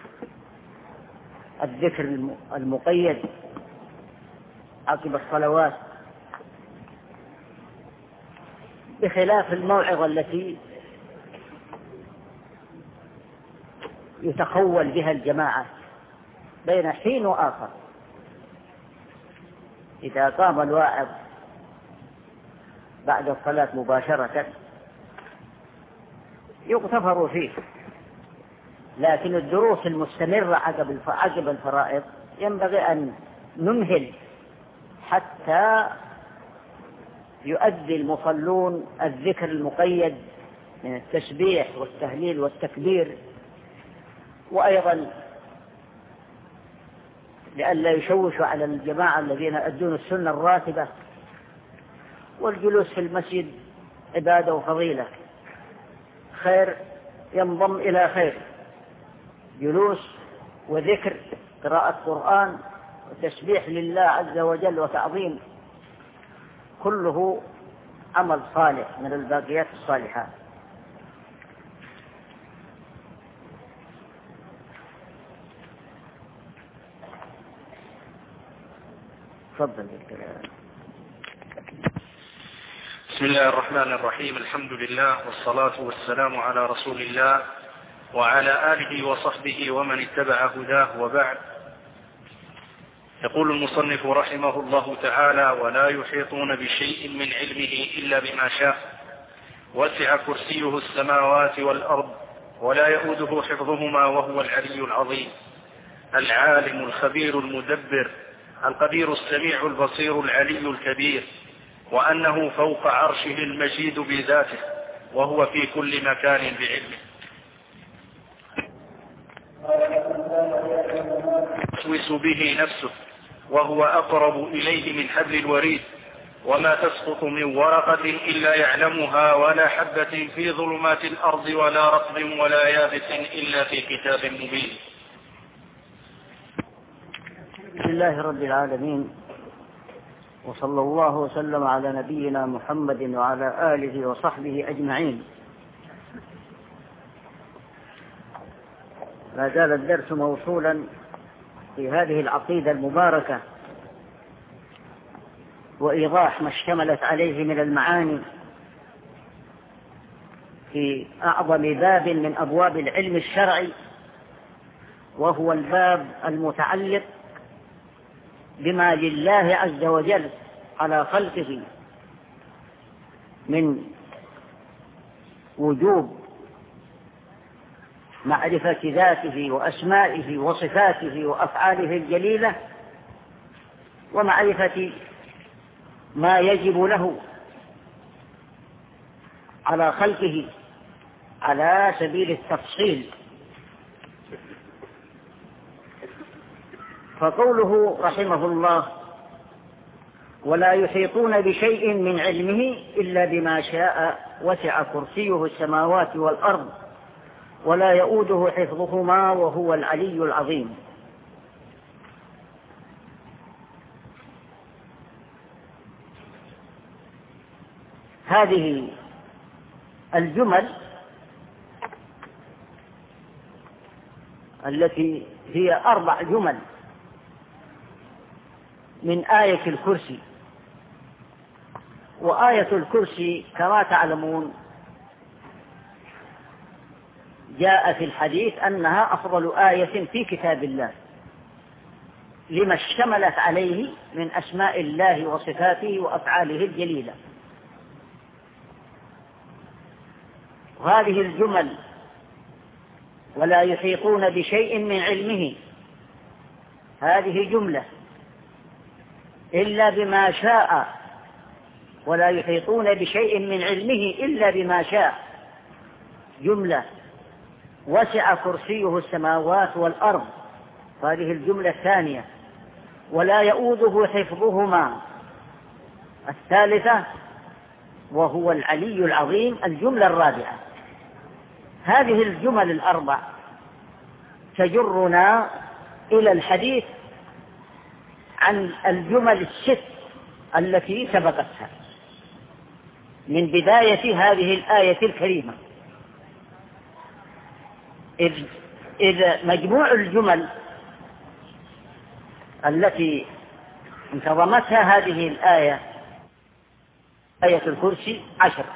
الذكر المقيد عقب الصلوات، بخلاف الموعظة التي يتخول بها الجماعة بين حين وآخر. إذا قام الواعظ بعد الصلاة مباشرة يغتفر فيه، لكن الدروس المستمرة عقب الفرائض ينبغي أن نمهل حتى يؤدي المصلون الذكر المقيد من التسبيح والتهليل والتكبير، وأيضا لئلا يشوشوا على الجماعة الذين يؤدون السنة الراتبة. والجلوس في المسجد عبادة وفضيلة، خير ينضم إلى خير، جلوس وذكر قراءة قرآن وتسبيح لله عز وجل وتعظيم، كله عمل صالح من الباقيات الصالحات. تفضل. بسم الله الرحمن الرحيم. الحمد لله والصلاة والسلام على رسول الله وعلى آله وصحبه ومن اتبع هداه، وبعد. يقول المصنف رحمه الله تعالى: ولا يحيطون بشيء من علمه إلا بما شاء، وسع كرسيه السماوات والأرض ولا يؤوده حفظهما وهو العلي العظيم، العالم الخبير المدبر القدير السميع البصير العلي الكبير، وأنه فوق عرشه المجيد بذاته، وهو في كل مكان بعلمه. توسوس به نفسه وهو أقرب إليه من حبل الوريد، وما تسقط من ورقة إلا يعلمها، ولا حبة في ظلمات الأرض ولا رطب ولا يابس إلا في كتاب مبين. بسم الله رب العالمين، وصلى الله وسلم على نبينا محمد وعلى آله وصحبه أجمعين. ما زال الدرس موصولا في هذه العقيدة المباركة وإيضاح ما اشتملت عليه من المعاني في أعظم باب من أبواب العلم الشرعي، وهو الباب المتعلق بما لله عز وجل على خلقه من وجوب معرفة ذاته وأسمائه وصفاته وأفعاله الجليلة، ومعرفة ما يجب له على خلقه على سبيل التفصيل. فقوله رحمه الله: ولا يحيطون بشيء من علمه إلا بما شاء وسع كرسيه السماوات والأرض ولا يؤوده حفظهما وهو العلي العظيم. هذه الجمل التي هي أربع جمل من آية الكرسي، وآية الكرسي كما تعلمون جاء في الحديث أنها أفضل آية في كتاب الله لما اشتملت عليه من أسماء الله وصفاته وأفعاله الجليلة. وهذه الجمل ولا يحيطون بشيء من علمه، هذه جملة إلا بما شاء، ولا يحيطون بشيء من علمه إلا بما شاء، جملة وسع كرسيه السماوات والأرض، هذه الجملة الثانية. ولا يؤوده حفظهما، الثالثة وهو العلي العظيم، الجملة الرابعة. هذه الجمل الأربع تجرنا إلى الحديث عن الجمل الست التي سبقتها من بداية هذه الآية الكريمة، إذ, إذ مجموع الجمل التي انتظمتها هذه الآية آية الكرسي عشر.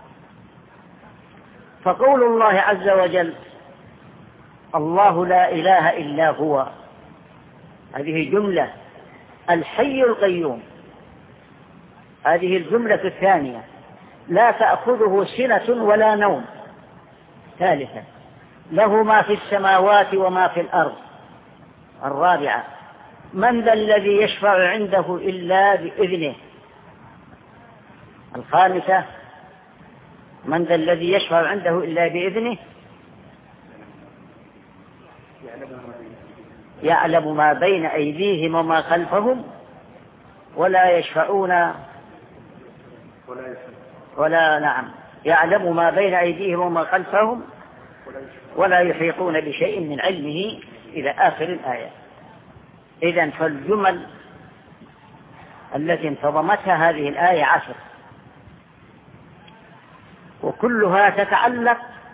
فقول الله عز وجل: الله لا إله إلا هو، هذه جملة. الحي القيوم، هذه الجملة الثانية. لا تأخذه سنة ولا نوم، ثالثة. له ما في السماوات وما في الأرض، الرابعة. من ذا الذي يشفع عنده إلا بإذنه، الخامسة. من ذا الذي يشفع عنده إلا بإذنه، يعلم ما بين أيديهم وما خلفهم ولا يشفعون ولا نعم يعلم ما بين أيديهم وما خلفهم ولا يحيطون بشيء من علمه إلى آخر الآية. إذن فالجمل التي انتظمتها هذه الآية عشر، وكلها تتعلق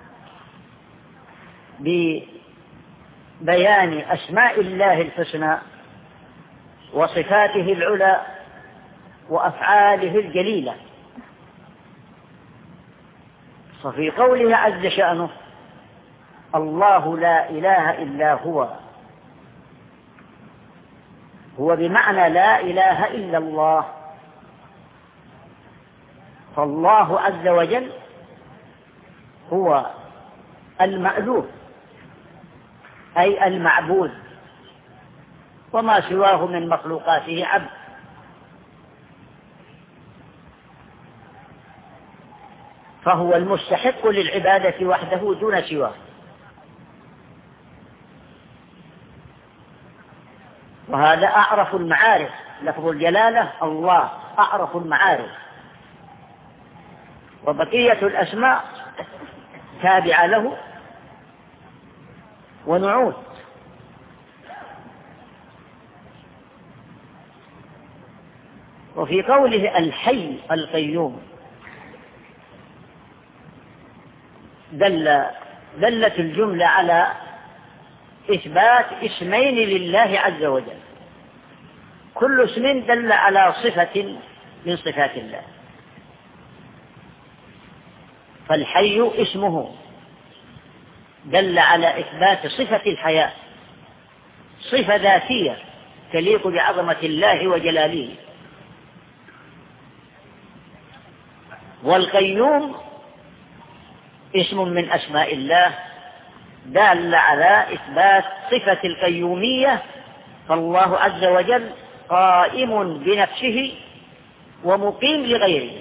ببيان أسماء الله الحسنى وصفاته العلى وأفعاله الجليلة. ففي قوله عز شأنه: الله لا إله إلا هو، هو بمعنى لا إله إلا الله. فالله عز وجل هو المألوه أي المعبود، وما سواه من مخلوقاته عبد. فهو المستحق للعبادة وحده دون سواه. وهذا أعرف المعارف، لفظ الجلالة الله أعرف المعارف، وبقية الأسماء تابعة له ونعوت. وفي قوله الحي القيوم دل دلت الجملة على إثبات اسمين لله عز وجل، كل اسم دل على صفة من صفات الله. فالحي اسمه دل على إثبات صفة الحياة، صفة ذاتية تليق بعظمة الله وجلاله. والقيوم اسم من أسماء الله دال على إثبات صفة القيومية، فالله عز وجل قائم بنفسه ومقيم لغيره،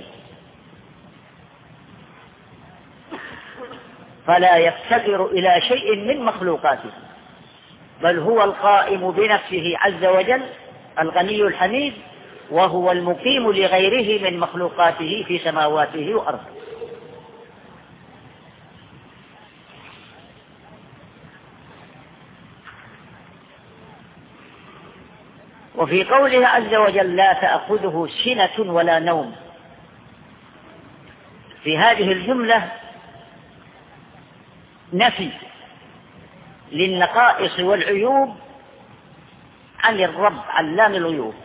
فلا يفتقر إلى شيء من مخلوقاته، بل هو القائم بنفسه عز وجل الغني الحميد، وهو المقيم لغيره من مخلوقاته في سماواته وأرضه. وفي قوله عز وجل لا تأخذه سنة ولا نوم، في هذه الجملة نفي للنقائص والعيوب عن الرب علام الغيوب،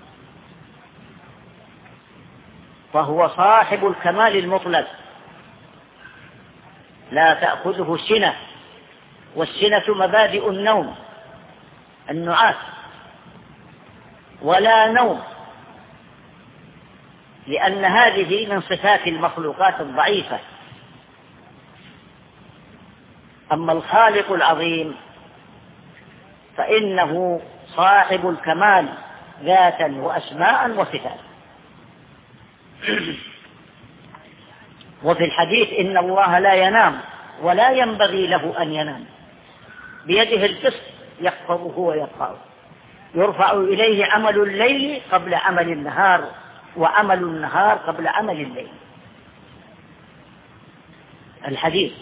فهو صاحب الكمال المطلق، لا تأخذه سنة، والسنة مبادئ النوم النعاس، ولا نوم، لأن هذه من صفات المخلوقات الضعيفة. أما الخالق العظيم فإنه صاحب الكمال ذاتا وأسماء وصفات. وفي الحديث إن الله لا ينام ولا ينبغي له أن ينام، بيده القسط يحفظه ويرفعه، يرفع إليه عمل الليل قبل عمل النهار، وعمل النهار قبل عمل الليل. الحديث.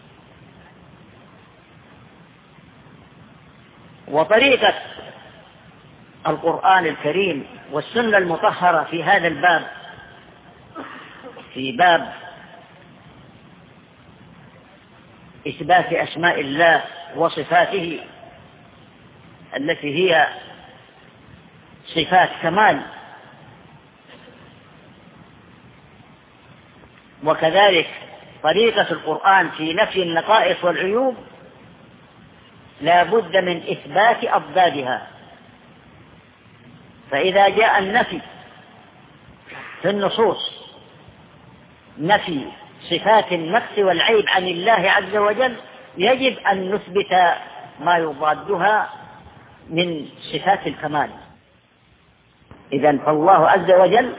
وطريقة القرآن الكريم والسنة المطهرة في هذا الباب، في باب إثبات أسماء الله وصفاته التي هي صفات كمال، وكذلك طريقة القرآن في نفي النقائص والعيوب، لا بد من إثبات أضدادها. فإذا جاء النفي في النصوص، نفي صفات النقص والعيب عن الله عز وجل، يجب أن نثبت ما يضادها من صفات الكمال. إذن فالله عز وجل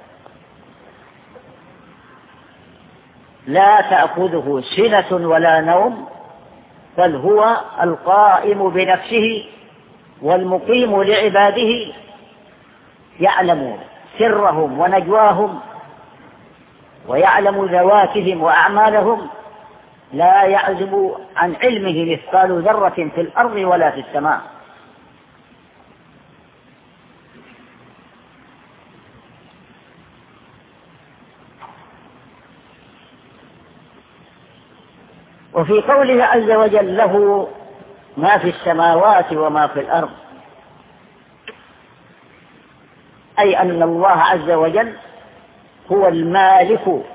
لا تأخذه سنة ولا نوم، بل هو القائم بنفسه والمقيم لعباده، يعلم سرهم ونجواهم، ويعلم ذواتهم وأعمالهم، لا يعزب عن علمه مثقال ذرة في الأرض ولا في السماء. وفي قوله عز وجل له ما في السماوات وما في الأرض، أي أن الله عز وجل هو المالك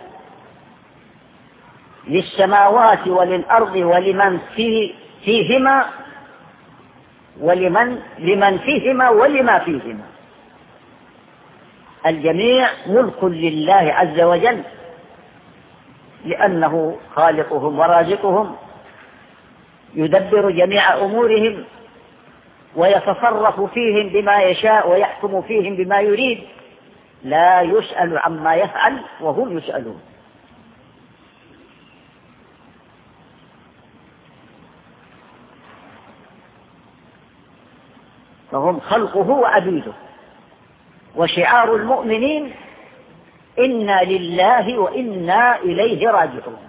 للسماوات وللأرض ولمن فيه فيهما ولمن لمن فيهما ولما فيهما. الجميع ملك لله عز وجل، لأنه خالقهم ورازقهم، يدبر جميع أمورهم ويتصرف فيهم بما يشاء ويحكم فيهم بما يريد، لا يسأل عما يفعل وهم يسألون. فهم خلقه وعبيده. وشعار المؤمنين إنا لله وإنا إليه راجعون.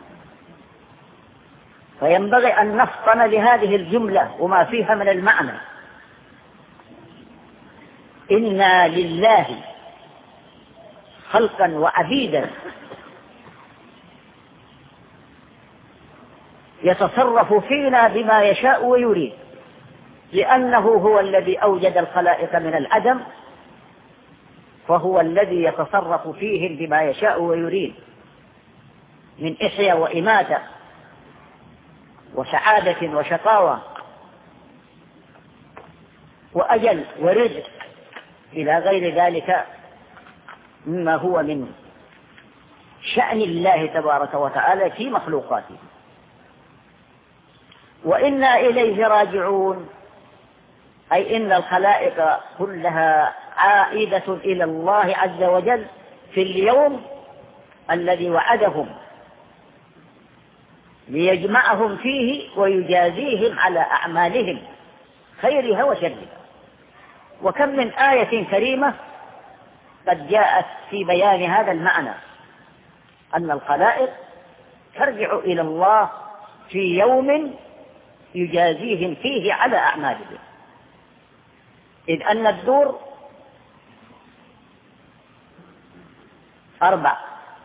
فينبغي أن نفطن لهذه الجملة وما فيها من المعنى. إنا لله خلقا وعبيدا، يتصرف فينا بما يشاء ويريد، لأنه هو الذي أوجد الخلائق من العدم، فهو الذي يتصرف فيهم بما يشاء ويريد من إحياء وإماتة وسعادة وشقاوة وأجل ورزق إلى غير ذلك مما هو من شأن الله تبارك وتعالى في مخلوقاته. وإنا إليه راجعون، أي إن الخلائق كلها عائدة إلى الله عز وجل في اليوم الذي وعدهم ليجمعهم فيه ويجازيهم على أعمالهم خيرها وشرها. وكم من آية كريمة قد جاءت في بيان هذا المعنى، أن الخلائق ترجع إلى الله في يوم يجازيهم فيه على أعمالهم، إذ أن الدور أربع: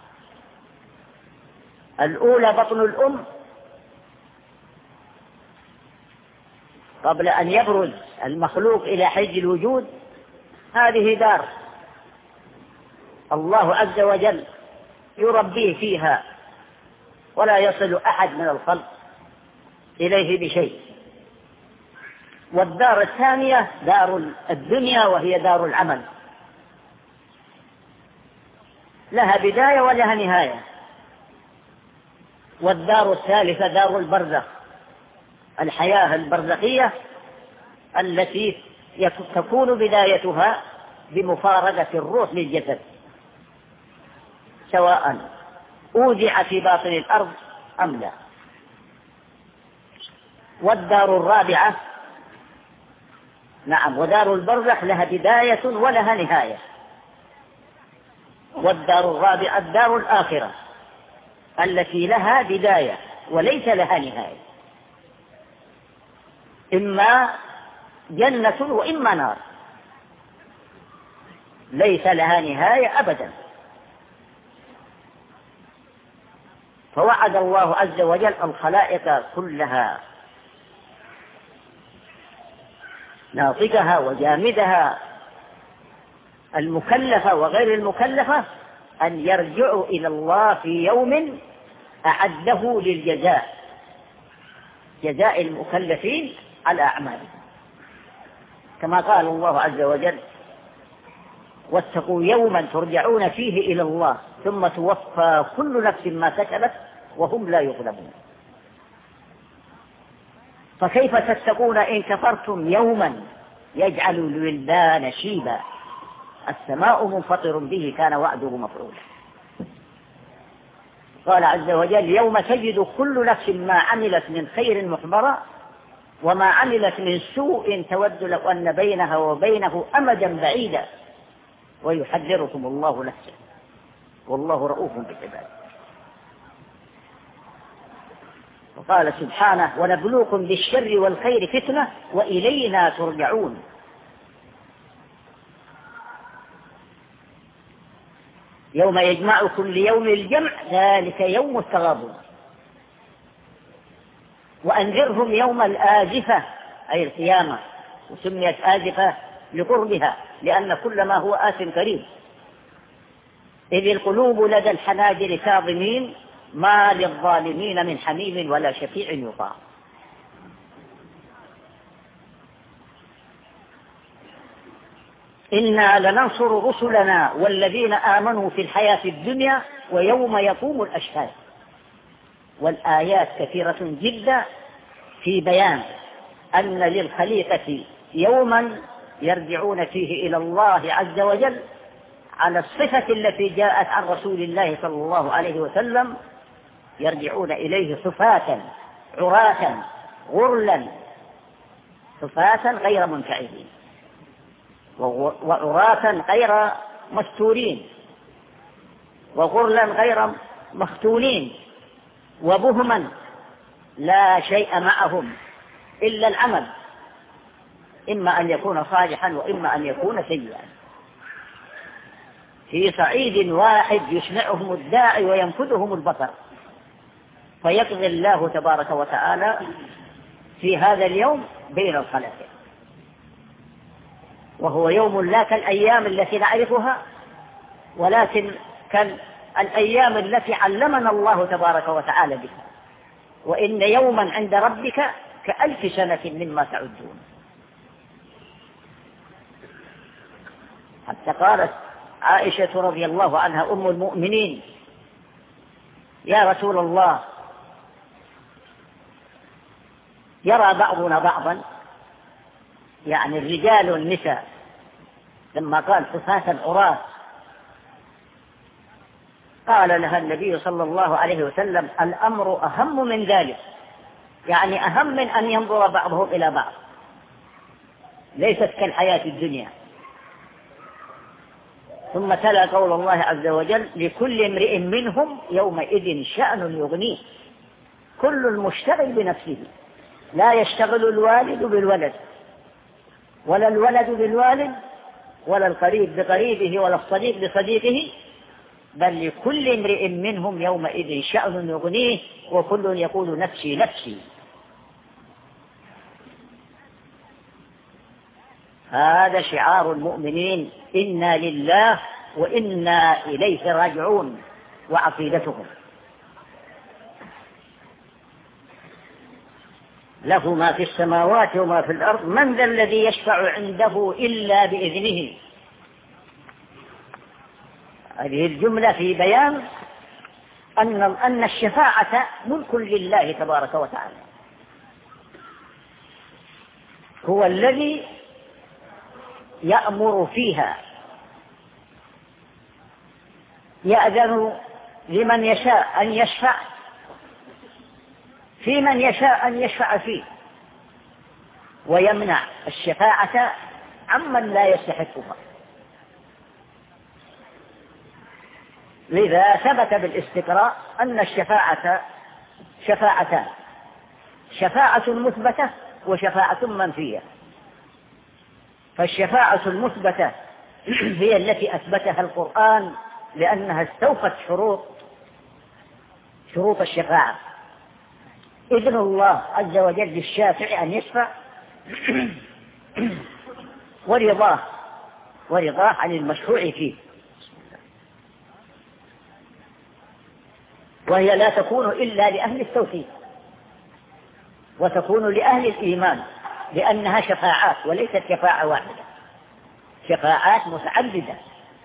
الأولى بطن الأم قبل أن يبرز المخلوق إلى حيز الوجود، هذه دار الله عز وجل يربيه فيها ولا يصل أحد من الخلق إليه بشيء. والدار الثانية دار الدنيا، وهي دار العمل، لها بداية ولها نهاية. والدار الثالثة دار البرزخ، الحياة البرزخية التي تكون بدايتها بمفارقة الروح للجسد، سواء أودع في باطن الأرض أم لا. والدار الرابعة نعم ودار البرزخ لها بداية ولها نهاية. والدار الرابعة الدار الآخرة التي لها بداية وليس لها نهاية، إما جنة وإما نار، ليس لها نهاية أبدا. فوعد الله عز وجل الخلائق كلها، ناطقها وجامدها، المكلفة وغير المكلفة، أن يرجعوا إلى الله في يوم أعده للجزاء، جزاء المكلفين على أعمالهم، كما قال الله عز وجل: واتقوا يوما ترجعون فيه إلى الله ثم توفى كل نفس ما كسبت وهم لا يظلمون. فكيف تتقون إن كفرتم يوما يجعل الولدان شيبا السماء منفطر به كان وعده مفعولا. قال عز وجل: يوم تجد كل نفس ما عملت من خير محضرا وما عملت من سوء تود لو أن بينها وبينه أمدا بعيدا ويحذركم الله نفسه والله رؤوف بالعباد. وقال سبحانه: ونبلوكم بالشر والخير فتنة وإلينا ترجعون. يوم يجمعكم ليوم الجمع ذلك يوم التغابن. وأنذرهم يوم الآزفة أي القيامة، وسميت آزفة لقربها لأن كل ما هو آت قريب. إذ القلوب لدى الحناجر كاظمين ما للظالمين من حميم ولا شفيع يطاع. إنا لننصر رسلنا والذين آمنوا في الحياة الدنيا ويوم يقوم الأشهاد. والآيات كثيرة جدا في بيان أن للخليقة يوما يرجعون فيه إلى الله عز وجل على الصفة التي جاءت عن رسول الله صلى الله عليه وسلم، يرجعون إليه حفاة عراة غرلا، حفاة غير منتعبين وعراة غير مستورين وغرلا غير مختونين وبهما لا شيء معهم إلا العمل، إما أن يكون صالحا وإما أن يكون سيئا، في صعيد واحد يسمعهم الداعي وينفذهم البصر، فيقضي الله تبارك وتعالى في هذا اليوم بين الخلائق. وهو يوم لا كالأيام التي نعرفها، ولكن كالأيام التي علمنا الله تبارك وتعالى بها. وإن يوما عند ربك كألف سنة مما تعدون. حتى قالت عائشة رضي الله عنها أم المؤمنين: يا رسول الله، يرى بعضنا بعضا، يعني الرجال والنساء، لما قال حفاة عراة، قال لها النبي صلى الله عليه وسلم: الأمر أهم من ذلك، يعني أهم من أن ينظر بعضهم إلى بعض، ليست كالحياة الدنيا. ثم تلا قول الله عز وجل: لكل امرئ منهم يومئذ شأن يغنيه. كل المشتغل بنفسه، لا يشتغل الوالد بالولد، ولا الولد بالوالد، ولا القريب بقريبه، ولا الصديق بصديقه، بل لكل امرئ منهم يومئذ شأن يغنيه، وكل يقول نفسي نفسي. هذا شعار المؤمنين: إنا لله وإنا إليه راجعون، وعقيدتهم. له ما في السماوات وما في الأرض، من ذا الذي يشفع عنده إلا بإذنه. هذه الجملة في بيان أن أن الشفاعة ملك لله تبارك وتعالى، هو الذي يأمر فيها، يأذن لمن يشاء أن يشفع في من يشاء أن يشفع فيه، ويمنع الشفاعة عمن لا يستحقها. لذا ثبت بالاستقراء أن الشفاعة شفاعتان: شفاعة مثبتة وشفاعة منفية. فالشفاعة المثبتة هي التي أثبتها القرآن، لأنها استوفت شروط شروط الشفاعة: إذن الله عز وجل للشافع أن يشفع، ورضاه ورضاه عن المشروع فيه. وهي لا تكون إلا لأهل التوحيد، وتكون لأهل الإيمان، لأنها شفاعات وليست شفاعة واحدة، شفاعات متعددة.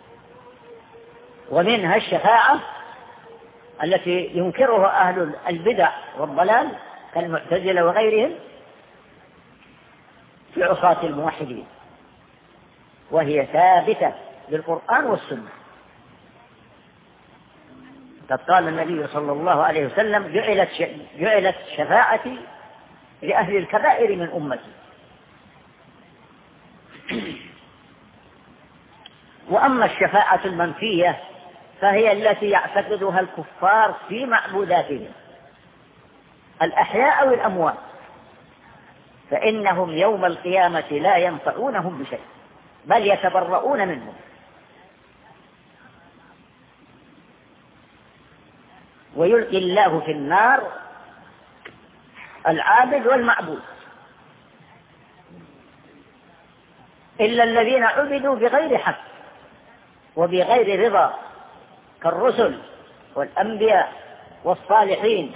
ومنها الشفاعة التي ينكرها أهل البدع والضلال كالمعتزلة وغيرهم في عصاة الموحدين، وهي ثابتة بالقرآن والسنة. قد قال النبي صلى الله عليه وسلم: جعلت جعلت شفاعتي لأهل الكبائر من أمتي. وأما الشفاعة المنفية فهي التي يعتقدها الكفار في معبوداتهم، الأحياء أو الأموات، فإنهم يوم القيامة لا ينفعونهم بشيء، بل يتبرؤون منهم. ويلقي الله في النار العابد والمعبود، إلا الذين عبدوا بغير حق وبغير رضا، كالرسل والأنبياء والصالحين.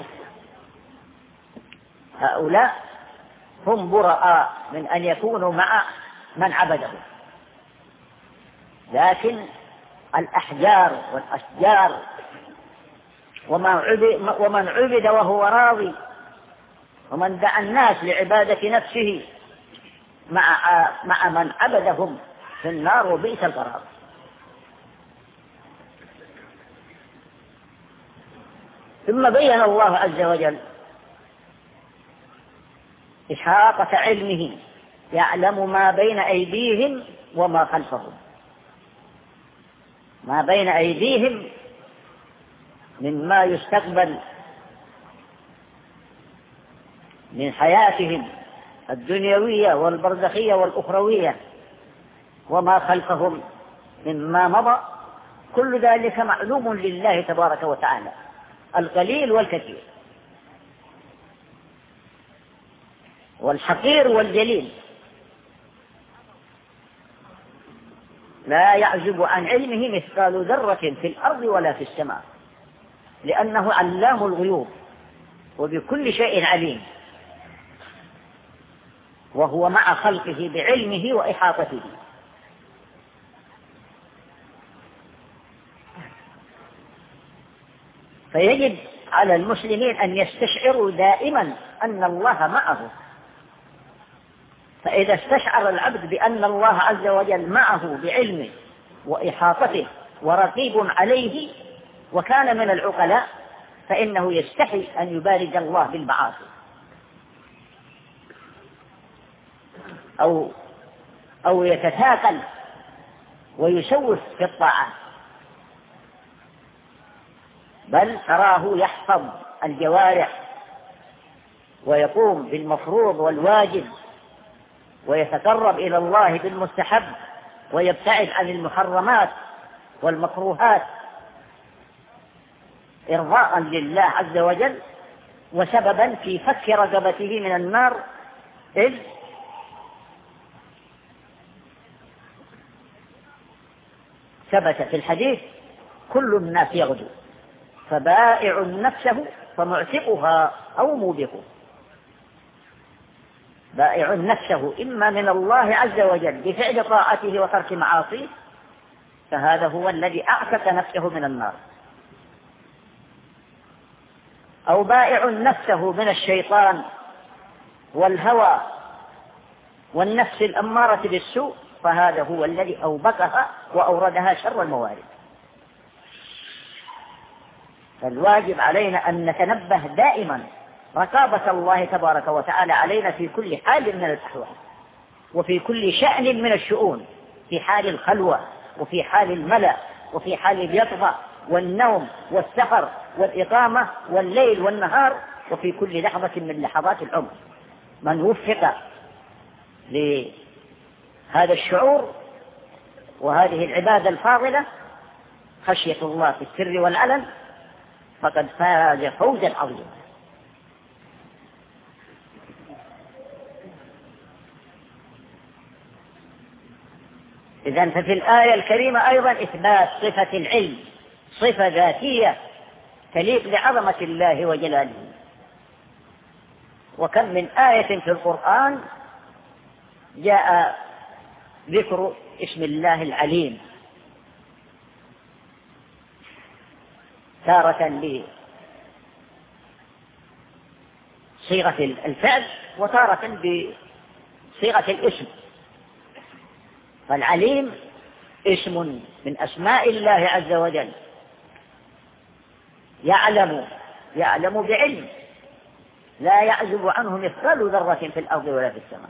هؤلاء هم براء من أن يكونوا مع من عبدهم. لكن الأحجار والأشجار ومن عبد وهو راضي، ومن دعا الناس لعبادة نفسه مع مع من عبدهم في النار، وبئس القرار. ثم بين الله عز وجل إحاطة علمه، يعلم ما بين أيديهم وما خلفهم. ما بين أيديهم مما يستقبل من حياتهم الدنيوية والبرزخية والأخروية، وما خلفهم مما مضى، كل ذلك معلوم لله تبارك وتعالى، القليل والكثير، والحقير والجليل. لا يعزب عن علمه مثقال ذرة في الأرض ولا في السماء، لأنه علام الغيوب وبكل شيء عليم، وهو مع خلقه بعلمه وإحاطته. فيجب على المسلمين أن يستشعروا دائما أن الله معه. فإذا استشعر العبد بأن الله عز وجل معه بعلمه وإحاطته ورقيب عليه وكان من العقلاء، فإنه يستحي أن يبارك الله بالمعاصي أو أو يتثاقل ويسوف في الطاعات، بل تراه يحفظ الجوارح ويقوم بالمفروض والواجب ويتقرب إلى الله بالمستحب ويبتعد عن المحرمات والمكروهات إرضاء لله عز وجل وسببا في فك رقبته من النار، إذ ثبت في الحديث: كل الناس يغدو فبائع نفسه فمعتقها أو موبقها. بائع نفسه إما من الله عز وجل بفعل طاعته وترك معاصيه، فهذا هو الذي أعتق نفسه من النار، أو بائع نفسه من الشيطان والهوى والنفس الأمارة بالسوء، فهذا هو الذي أوبقها وأوردها شر الموارد. فالواجب علينا أن نتنبه دائما رقابة الله تبارك وتعالى علينا في كل حال من الأحوال وفي كل شأن من الشؤون، في حال الخلوة وفي حال الملأ وفي حال اليقظة والنوم والسفر والإقامة والليل والنهار وفي كل لحظة من لحظات العمر. من وفق لهذا الشعور وهذه العبادة الفاضلة خشية الله في السر والعلن فقد فاز فوزا عظيما. إذن ففي الآية الكريمة أيضا إثبات صفة العلم، صفة ذاتية تليق بعظمة الله وجلاله. وكم من آية في القرآن جاء ذكر اسم الله العليم، تارة بصيغة الفعل وتارة بصيغة الاسم. فالعليم اسم من أسماء الله عز وجل، يعلم يعلم بعلم لا يعزب عنه مثقال ذرة في الأرض ولا في السماء.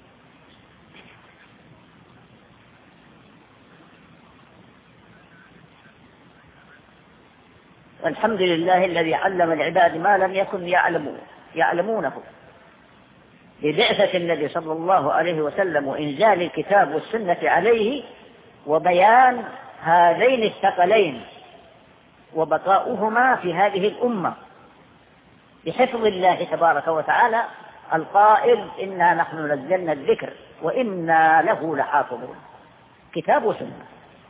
والحمد لله الذي علم العباد ما لم يكن يعلمون يعلمونه ببعثة النبي صلى الله عليه وسلم وإنزال الكتاب والسنة عليه وبيان هذين الثقلين وبقاؤهما في هذه الأمة بحفظ الله تبارك وتعالى القائل: إنا نحن نزلنا الذكر وإنا له لحافظون. كتاب وسنة.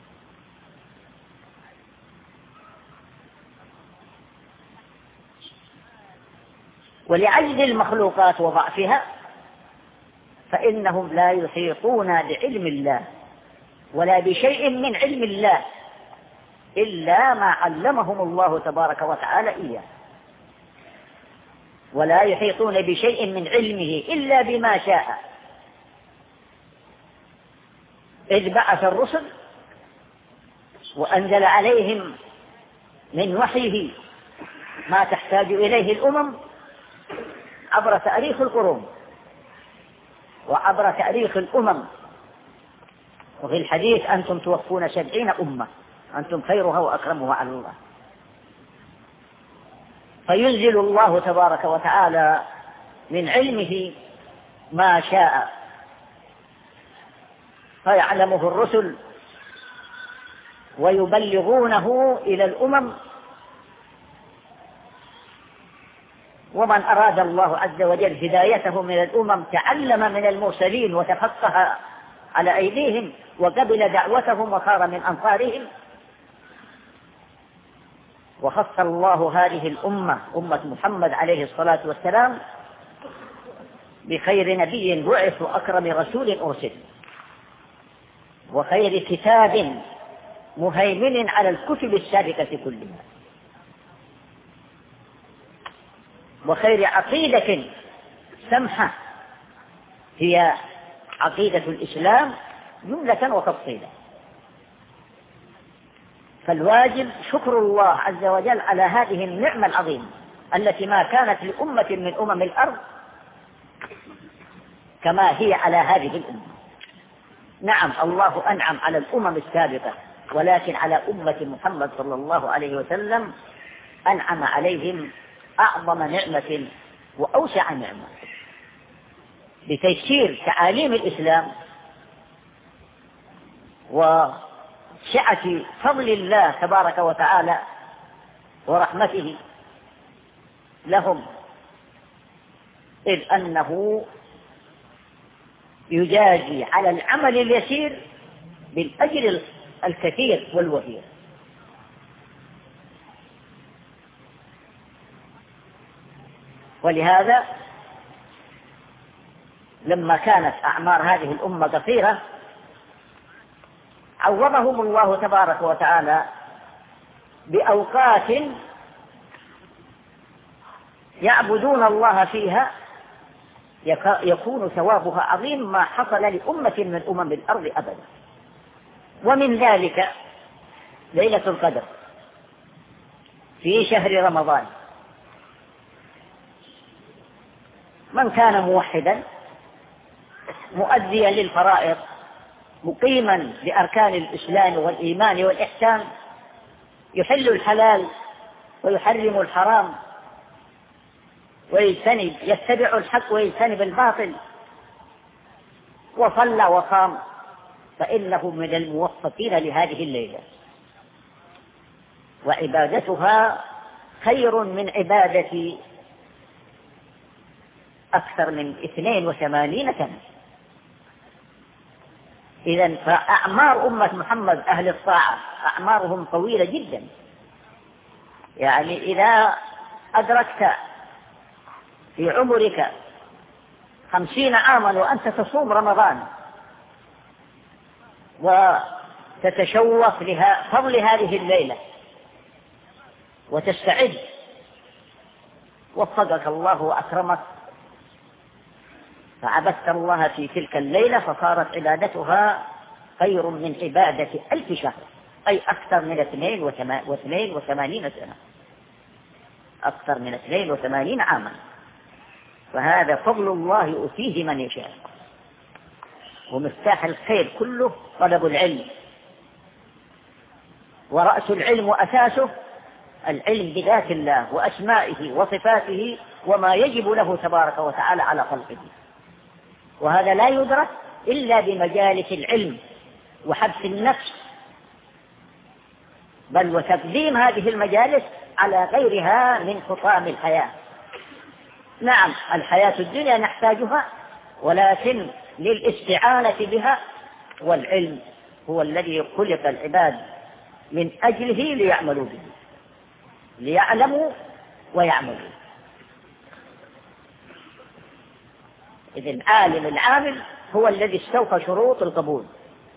ولعجز المخلوقات وضعفها فإنهم لا يحيطون بعلم الله ولا بشيء من علم الله إلا ما علمهم الله تبارك وتعالى إياه، ولا يحيطون بشيء من علمه إلا بما شاء، إذ بعث الرسل وأنزل عليهم من وحيه ما تحتاج إليه الأمم عبر تاريخ القرون وعبر تاريخ الأمم. وفي الحديث: أنتم توفون سبعين أمة أنتم خيرها وأكرمها على الله. فينزل الله تبارك وتعالى من علمه ما شاء فيعلمه الرسل ويبلغونه إلى الأمم. ومن أراد الله عز وجل هدايته من الأمم تعلم من المرسلين وتفقه على أيديهم وقبل دعوتهم وصار من أنصارهم. وخص الله هذه الأمة أمة محمد عليه الصلاة والسلام بخير نبي بعث وأكرم رسول أرسل وخير كتاب مهيمن على الكتب السابقة كلها وخير عقيدة سمحة هي عقيدة الإسلام جملة وتفصيلا. فالواجب شكر الله عز وجل على هذه النعمة العظيمة التي ما كانت لأمة من أمم الأرض كما هي على هذه الأمة. نعم الله أنعم على الأمم السابقة ولكن على أمة محمد صلى الله عليه وسلم أنعم عليهم أعظم نعمة وأوسع نعمة بتيسير تعاليم الإسلام وسعة فضل الله تبارك وتعالى ورحمته لهم، إذ أنه يجازي على العمل اليسير بالأجر الكثير والوفير. ولهذا لما كانت أعمار هذه الأمة قصيرة عوضهم الله تبارك وتعالى بأوقات يعبدون الله فيها يكون ثوابها عظيم ما حصل لأمة من أمم الأرض أبدا. ومن ذلك ليلة القدر في شهر رمضان. من كان موحدا مؤديا للفرائض مقيما بأركان الإسلام والإيمان والإحسان يحل الحلال ويحرم الحرام ويجتنب يتبع الحق ويجتنب الباطل وصلى وصام فإنه من الموفقين لهذه الليلة، وعبادتها خير من عبادة أكثر من اثنين وثمانين سنة. إذن فأعمار أمة محمد أهل الطاعة أعمارهم طويلة جدا. يعني إذا أدركت في عمرك خمسين عاما وأنت تصوم رمضان وتتشوف لفضل هذه الليلة وتستعد وفقك الله وأكرمك فعبدت الله في تلك الليلة فصارت عبادتها خير من عبادة ألف شهر، أي أكثر من اثنين واثنين وثمانين سنة، أكثر من اثنين وثمانين عاما. فهذا فضل الله يؤتيه من يشاء. ومفتاح الخير كله طلب العلم، ورأس العلم وأساسه العلم بذات الله وأسمائه وصفاته وما يجب له تبارك وتعالى على خلقه. وهذا لا يدرك إلا بمجالس العلم وحبس النفس، بل وتقديم هذه المجالس على غيرها من خطام الحياة. نعم الحياة الدنيا نحتاجها ولكن للاستعانة بها، والعلم هو الذي خلق العباد من أجله ليعملوا به، ليعلموا ويعملوا. إذن عالم العامل هو الذي استوفى شروط القبول.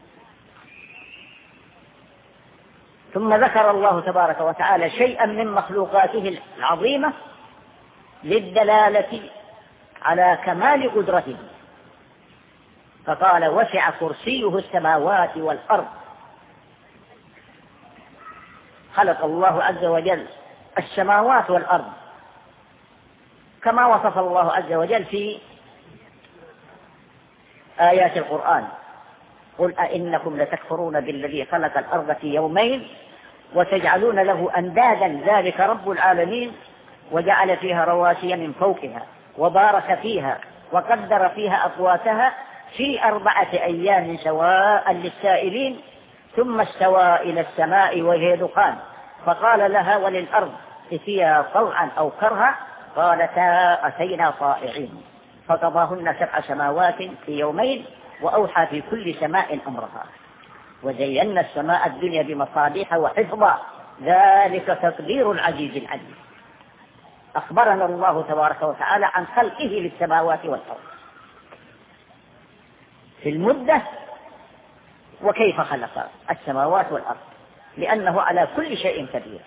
ثم ذكر الله تبارك وتعالى شيئا من مخلوقاته العظيمة للدلالة على كمال قدرته، فقال وسع كرسيه السماوات والأرض. خلق الله عز وجل السماوات والأرض كما وصف الله عز وجل في آيات القرآن: قل أئنكم لتكفرون بالذي خلق الأرض في يومين وتجعلون له أندادا ذلك رب العالمين وجعل فيها رواسي من فوقها وبارك فيها وقدر فيها أقواتها في أربعة أيام سواء للسائلين ثم استوى إلى السماء وهي دخان فقال لها وللأرض ائتيا طوعا أو كرها قالتا أتينا طائعين فقضاهن سبع سماوات في يومين وأوحى في كل سماء أمرها وزينا السماء الدنيا بمصابيح وحفظا ذلك تقدير العزيز العليم. أخبرنا الله تبارك وتعالى عن خلقه للسماوات والأرض في المدة وكيف خلق السماوات والأرض، لأنه على كل شيء قدير.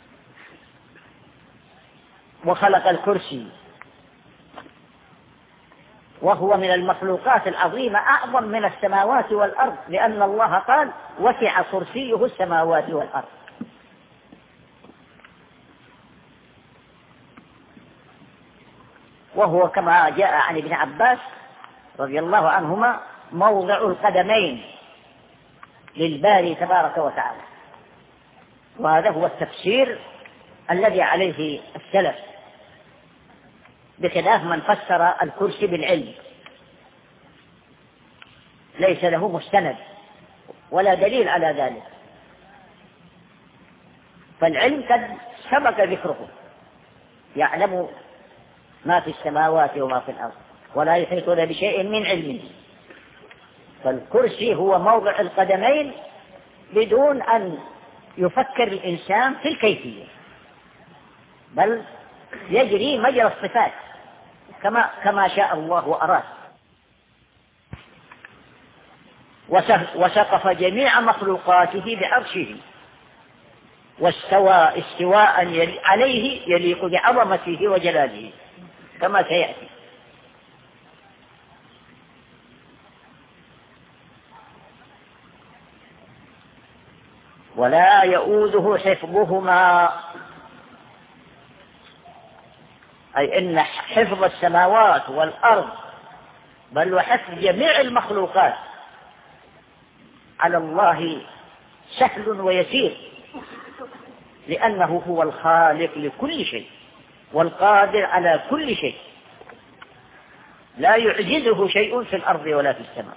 وخلق الكرسي وهو من المخلوقات العظيمة أعظم من السماوات والأرض، لأن الله قال وسع كرسيه السماوات والأرض. وهو كما جاء عن ابن عباس رضي الله عنهما موضع القدمين للباري تبارك وتعالى، وهذا هو التفسير الذي عليه السلف، بخلاف من فسر الكرسي بالعلم، ليس له مستند ولا دليل على ذلك. فالعلم قد سبق ذكره، يعلم ما في السماوات وما في الأرض ولا يحيطون بشيء من علمه. فالكرسي هو موضع القدمين بدون أن يفكر الإنسان في الكيفية، بل يجري مجرى الصفات كما كما شاء الله وأراد. وسقف جميع مخلوقاته بعرشه واستوى استواء عليه يليق بعظمته وجلاله كما سيأتي. ولا يؤوده حفظهما، أي إن حفظ السماوات والأرض بل وحفظ جميع المخلوقات على الله سهل ويسير، لأنه هو الخالق لكل شيء والقادر على كل شيء، لا يعجزه شيء في الأرض ولا في السماء.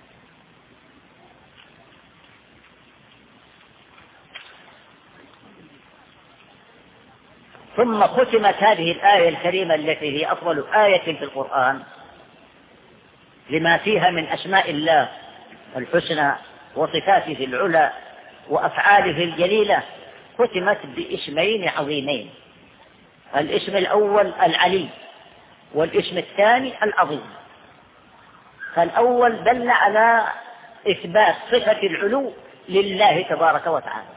ثم ختمت هذه الآية الكريمة التي هي أفضل آية في القرآن لما فيها من أسماء الله الحسنى وصفاته العلى وأفعاله الجليلة، ختمت باسمين عظيمين: الاسم الأول العلي، والاسم الثاني العظيم. فالأول دل على إثبات صفة العلو لله تبارك وتعالى،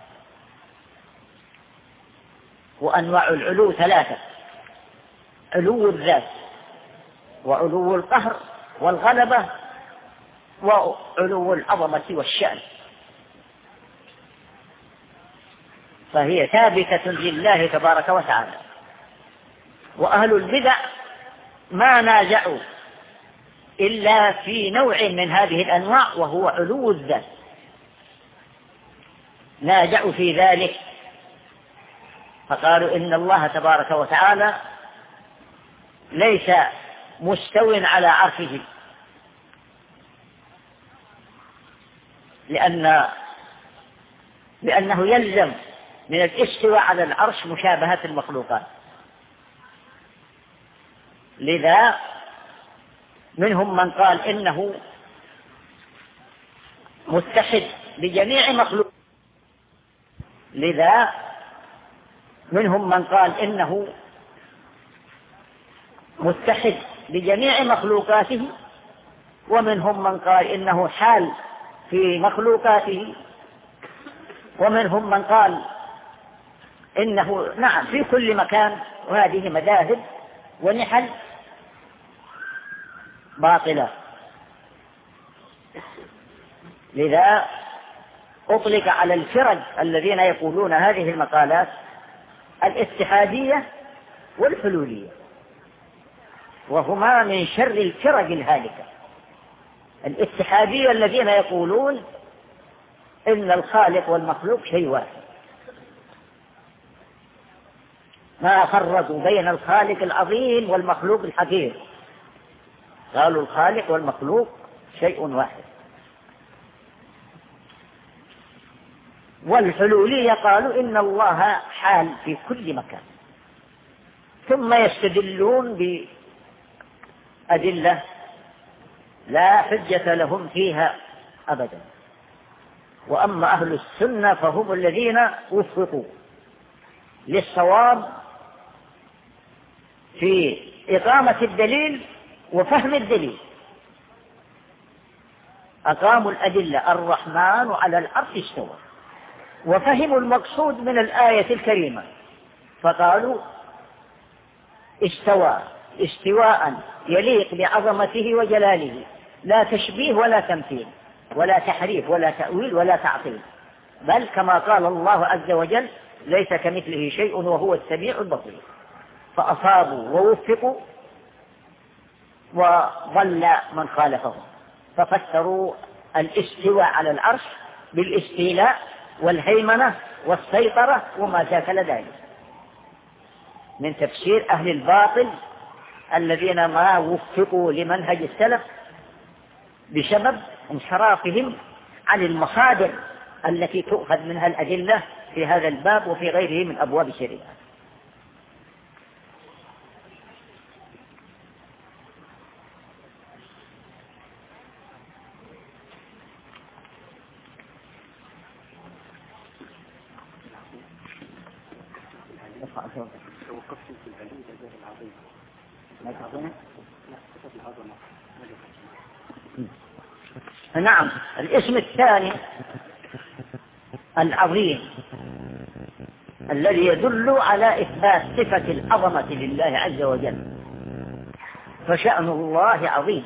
وأنواع العلو ثلاثة: علو الذات وعلو القهر والغلبة وعلو العظمة والشأن. فهي ثابتة لله تبارك وتعالى. وأهل البدع ما نازعوا إلا في نوع من هذه الأنواع وهو علو الذات، نازعوا في ذلك فقالوا إن الله تبارك وتعالى ليس مستو على عرشه، لأن لأنه يلزم من الاستواء على العرش مشابهة المخلوقات. لذا منهم من قال إنه متحد بجميع مخلوق لذا منهم من قال إنه متحد بجميع مخلوقاته، ومنهم من قال إنه حال في مخلوقاته، ومنهم من قال إنه نعم في كل مكان. وهذه مذاهب ونحل باطلة. لذا أطلق على الفرق الذين يقولون هذه المقالات الاتحادية والحلولية، وهما من شر الفرق الهالكة. الاتحادية الذين يقولون إن الخالق والمخلوق شيء واحد، ما فرقوا بين الخالق العظيم والمخلوق الحقير، قالوا الخالق والمخلوق شيء واحد. والحلولية قالوا إن الله حال في كل مكان، ثم يستدلون بأدلة لا حجة لهم فيها أبدا. وأما أهل السنة فهم الذين وفقوا للصواب في إقامة الدليل وفهم الدليل، أقاموا الأدلة الرحمن على العرش استوى، وفهموا المقصود من الآية الكريمة فقالوا استوى استواء يليق بعظمته وجلاله، لا تشبيه ولا تمثيل ولا تحريف ولا تأويل ولا تعطيل، بل كما قال الله عز وجل ليس كمثله شيء وهو السميع البصير. فأصابوا ووفقوا وضل من خالفهم، ففسروا الاستواء على العرش بالاستيلاء والهيمنة والسيطرة وما شاكل ذلك من تفسير أهل الباطل الذين ما وفقوا لمنهج السلف بسبب انحرافهم عن المصادر التي تؤخذ منها الأدلة في هذا الباب وفي غيره من أبواب الشريعة. توقفت في العلي جزاء العظيم ما تعطينا؟ لا صفة العظمة. نعم. الاسم الثاني العظيم الذي يدل على إثبات صفة العظمة لله عز وجل، فشأن الله عظيم،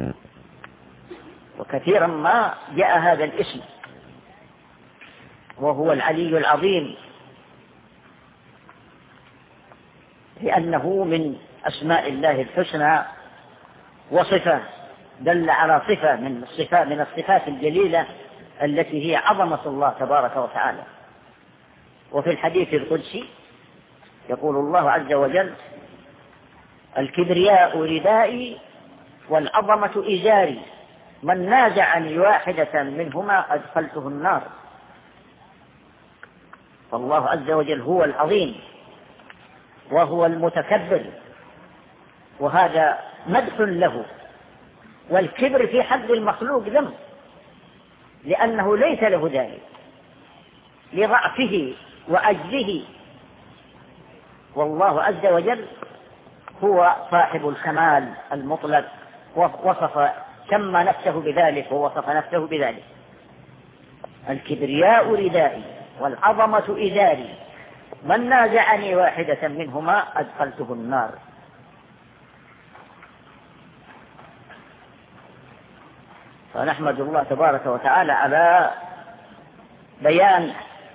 وكثيرا ما جاء هذا الاسم وهو العلي العظيم لأنه من أسماء الله الحسنى وصفة دل على صفة من الصفات من الصفات الجليلة التي هي عظمة الله تبارك وتعالى. وفي الحديث القدسي يقول الله عز وجل الكبرياء ردائي والعظمة إزاري من نازعني واحدة منهما أدخلته النار. فالله عز وجل هو العظيم وهو المتكبر، وهذا مدح له. والكبر في حد المخلوق ذنب لأنه ليس له ذلك لضعفه وعجزه، والله عز وجل هو صاحب الكمال المطلق، ووصف سمى نفسه بذلك ووصف نفسه بذلك. الكبرياء ردائي والعظمة إزاري من نازعني واحدة منهما أدخلته النار. فنحمد الله تبارك وتعالى على بيان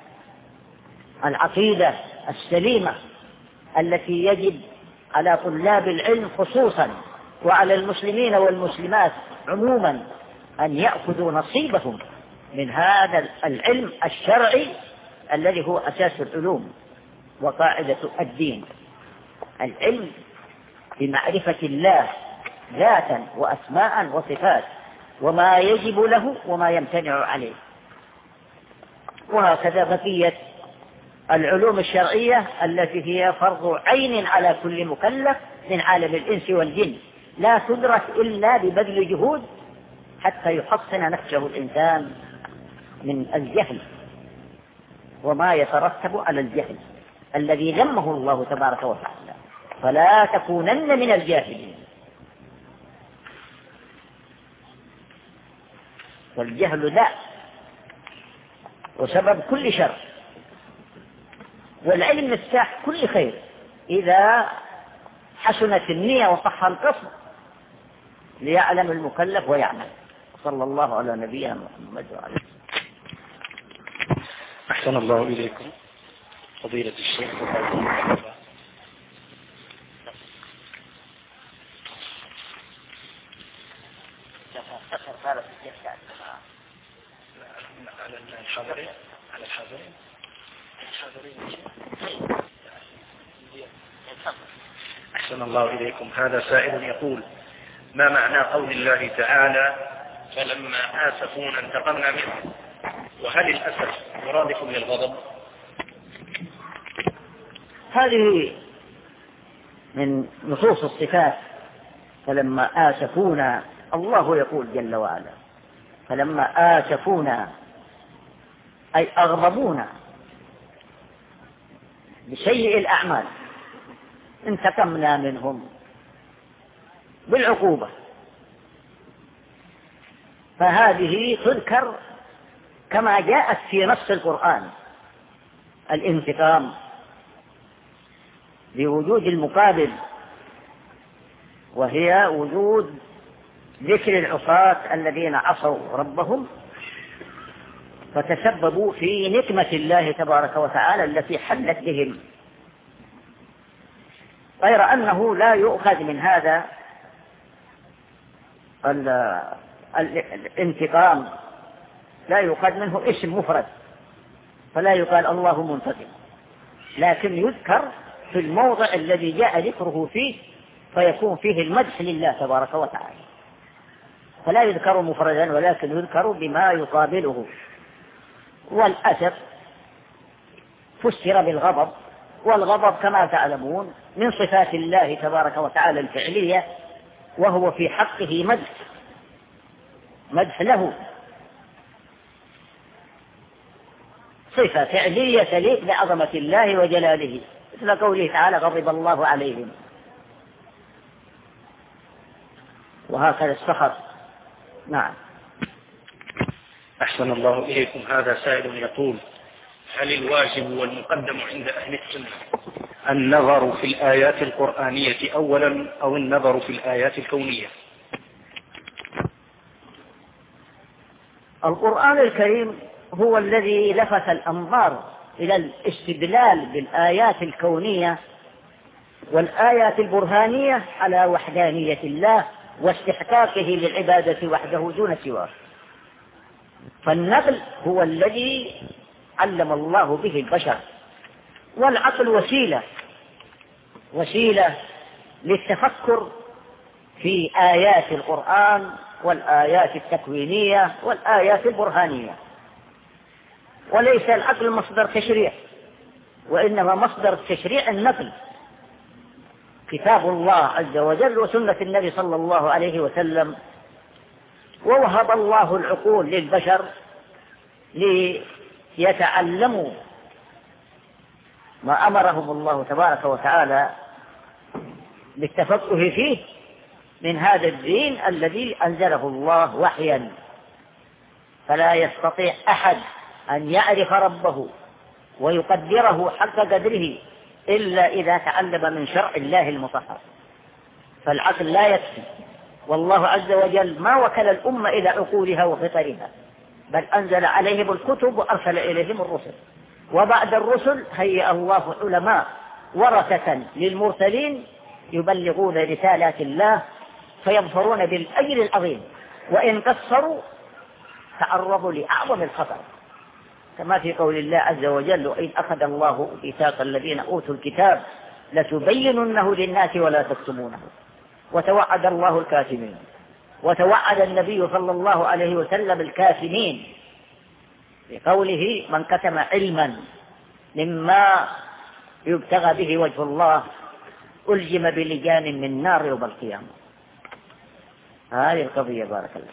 العقيدة السليمة التي يجب على طلاب العلم خصوصا وعلى المسلمين والمسلمات عموما أن يأخذوا نصيبهم من هذا العلم الشرعي الذي هو أساس العلوم وقاعدة الدين، العلم بمعرفة الله ذاتا وأسماء وصفات وما يجب له وما يمتنع عليه. وهكذا بقية العلوم الشرعية التي هي فرض عين على كل مكلف من عالم الإنس والجن، لا تدرك إلا ببذل جهود حتى يحصن نفسه الإنسان من الجهل وما يترتب على الجهل الذي ذمه الله تبارك وتعالى، فلا تكونن من الجاهلين. والجهل داء وسبب كل شر، والعلم مفتاح كل خير إذا حسنت النية وصح القصد ليعلم المكلف ويعمل. صلى الله على نبينا محمد وعلى آله. أحسن الله إليكم فضيلة الشيخ. على الحاضرين على الحاضرين أحسن الله إليكم. هذا سائل يقول ما معنى قول الله تعالى فلما آسفونا انتقمنا منهم، وهل الأسف مرادف للغضب؟ هذه من نصوص الصفات، فلما آسفونا الله يقول جل وعلا: فلما آسفونا أي أغضبونا بسيء الأعمال انتقمنا منهم بالعقوبة. فهذه تذكر كما جاءت في نص القرآن، الانتقام بوجود المقابل، وهي وجود ذكر العصاة الذين عصوا ربهم فتسببوا في نقمة الله تبارك وتعالى التي حلت بهم، غير أنه لا يؤخذ من هذا الانتقام، لا يؤخذ منه اسم مفرد، فلا يقال الله منتقم، لكن يذكر في الموضع الذي جاء ذكره فيه فيكون فيه المدح لله تبارك وتعالى، فلا يذكر مفردا ولكن يذكر بما يقابله. والأسف فسر بالغضب، والغضب كما تعلمون من صفات الله تبارك وتعالى الفعلية، وهو في حقه مدح مدح له، صفة فعلية تليق بعظمة الله وجلاله، مثل قوله تعالى: غضب الله عليهم. وهكذا السخط. نعم. أحسن الله إليكم. هذا سائل يقول: هل الواجب والمقدم عند أهل السنة النظر في الآيات القرآنية أولا أو النظر في الآيات الكونية؟ القرآن الكريم هو الذي لفت الأنظار إلى الاستدلال بالآيات الكونية والآيات البرهانية على وحدانية الله واستحقاقه للعبادة وحده دون سواه. فالنقل هو الذي علم الله به البشر، والعقل وسيلة وسيلة للتفكر في آيات القرآن والآيات التكوينية والآيات البرهانية، وليس العقل مصدر تشريع، وإنما مصدر تشريع النقل، كتاب الله عز وجل وسنة النبي صلى الله عليه وسلم. ووهب الله العقول للبشر ليتعلموا ما أمرهم الله تبارك وتعالى بالتفقه فيه من هذا الدين الذي أنزله الله وحيا، فلا يستطيع أحد أن يعرف ربه ويقدره حق قدره إلا إذا تعلم من شرع الله المطهر، فالعقل لا يكفي. والله عز وجل ما وكل الأمة إلى عقولها وفطرها، بل أنزل عليهم الكتب وأرسل إليهم الرسل، وبعد الرسل هيأ الله علماء ورثة للمرسلين يبلغون رسالات الله فيظفرون بالأجر العظيم، وإن قصروا تعرضوا لأعظم الخطر، كما في قول الله عز وجل: وإذ أخذ الله ميثاق الذين أوتوا الكتاب لتبيننه للناس ولا تكتمونه. وتوعد الله الكاتمين، وتوعد النبي صلى الله عليه وسلم الكاتمين بقوله: من كتم علما مما يبتغى به وجه الله ألجم بلجان من نار يوم القيامة. هذه القضية. بارك الله.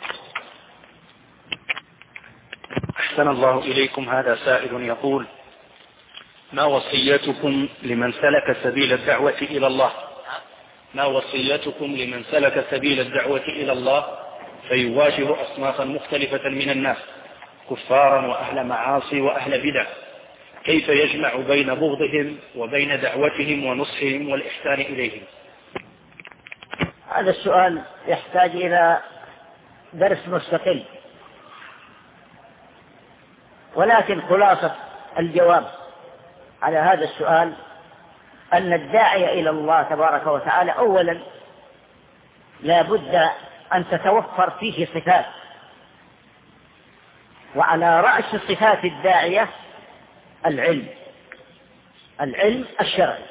أحسن الله إليكم. هذا سائل يقول: ما وصيتكم لمن سلك سبيل الدعوة إلى الله ما وصيتكم لمن سلك سبيل الدعوة إلى الله فيواجه أصنافا مختلفة من الناس، كفارا وأهل معاصي وأهل بدع، كيف يجمع بين بغضهم وبين دعوتهم ونصحهم والإحسان إليهم؟ هذا السؤال يحتاج إلى درس مستقل، ولكن خلاصة الجواب على هذا السؤال أن الداعي إلى الله تبارك وتعالى أولا لا بد أن تتوفر فيه صفات، وعلى رأس صفات الداعية العلم العلم الشرعي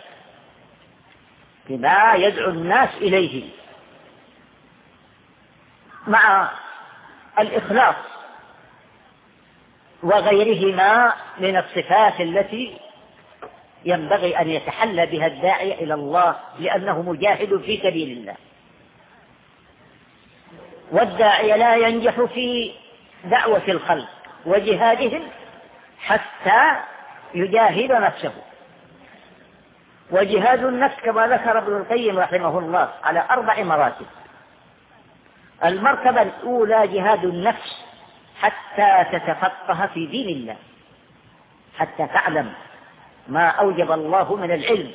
بما يدعو الناس إليه، مع الإخلاص وغيرهما من الصفات التي ينبغي أن يتحلى بها الداعي إلى الله، لأنه مجاهد في سبيل الله. والداعية لا ينجح في دعوة الخلق وجهادهم حتى يجاهد نفسه. وجهاد النفس كما ذكر ابن القيم رحمه الله على أربع مراتب. المرتبة الأولى جهاد النفس حتى تتفقه في دين الله، حتى تعلم ما أوجب الله من العلم.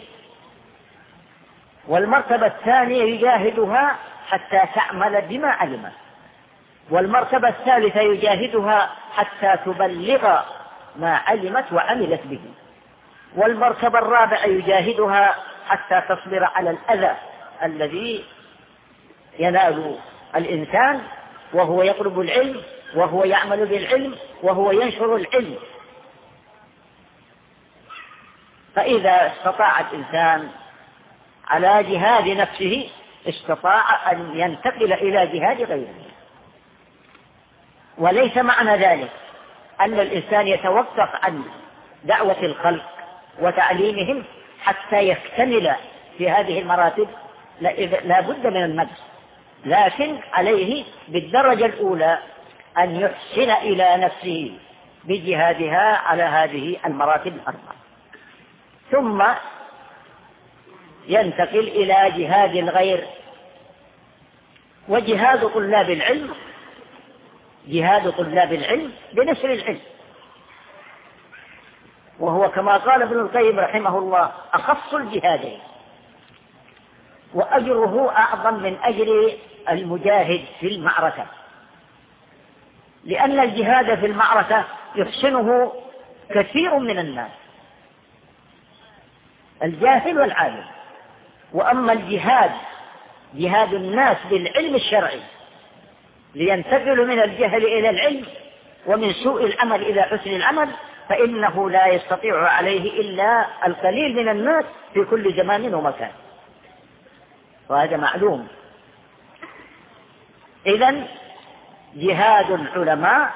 والمرتبة الثانية يجاهدها حتى تعمل بما علم. والمرتبة الثالثة يجاهدها حتى تبلغ ما علمت وعملت به. والمرتبة الرابعة يجاهدها حتى تصبر على الأذى الذي ينال الإنسان وهو يطلب العلم وهو يعمل بالعلم وهو ينشر العلم. فإذا استطاع الإنسان على جهاد نفسه استطاع أن ينتقل إلى جهاد غيره. وليس معنى ذلك أن الإنسان يتوقف عن دعوة الخلق وتعليمهم حتى يكتمل في هذه المراتب، لا بد من المكس، لكن عليه بالدرجة الأولى أن يحسن إلى نفسه بجهادها على هذه المراتب الأربعة، ثم ينتقل إلى جهاد الغير. وجهاد طلاب العلم جهاد طلاب العلم بنشر العلم، وهو كما قال ابن القيم رحمه الله أخص الجهادين، وأجره أعظم من أجر المجاهد في المعركة، لأن الجهاد في المعركة يحسنه كثير من الناس، الجاهل والعالم. وأما الجهاد جهاد الناس بالعلم الشرعي لينتقلوا من الجهل إلى العلم ومن سوء العمل إلى حسن العمل، فإنه لا يستطيع عليه إلا القليل من الناس في كل زمان ومكان، وهذا معلوم. إذن جهاد العلماء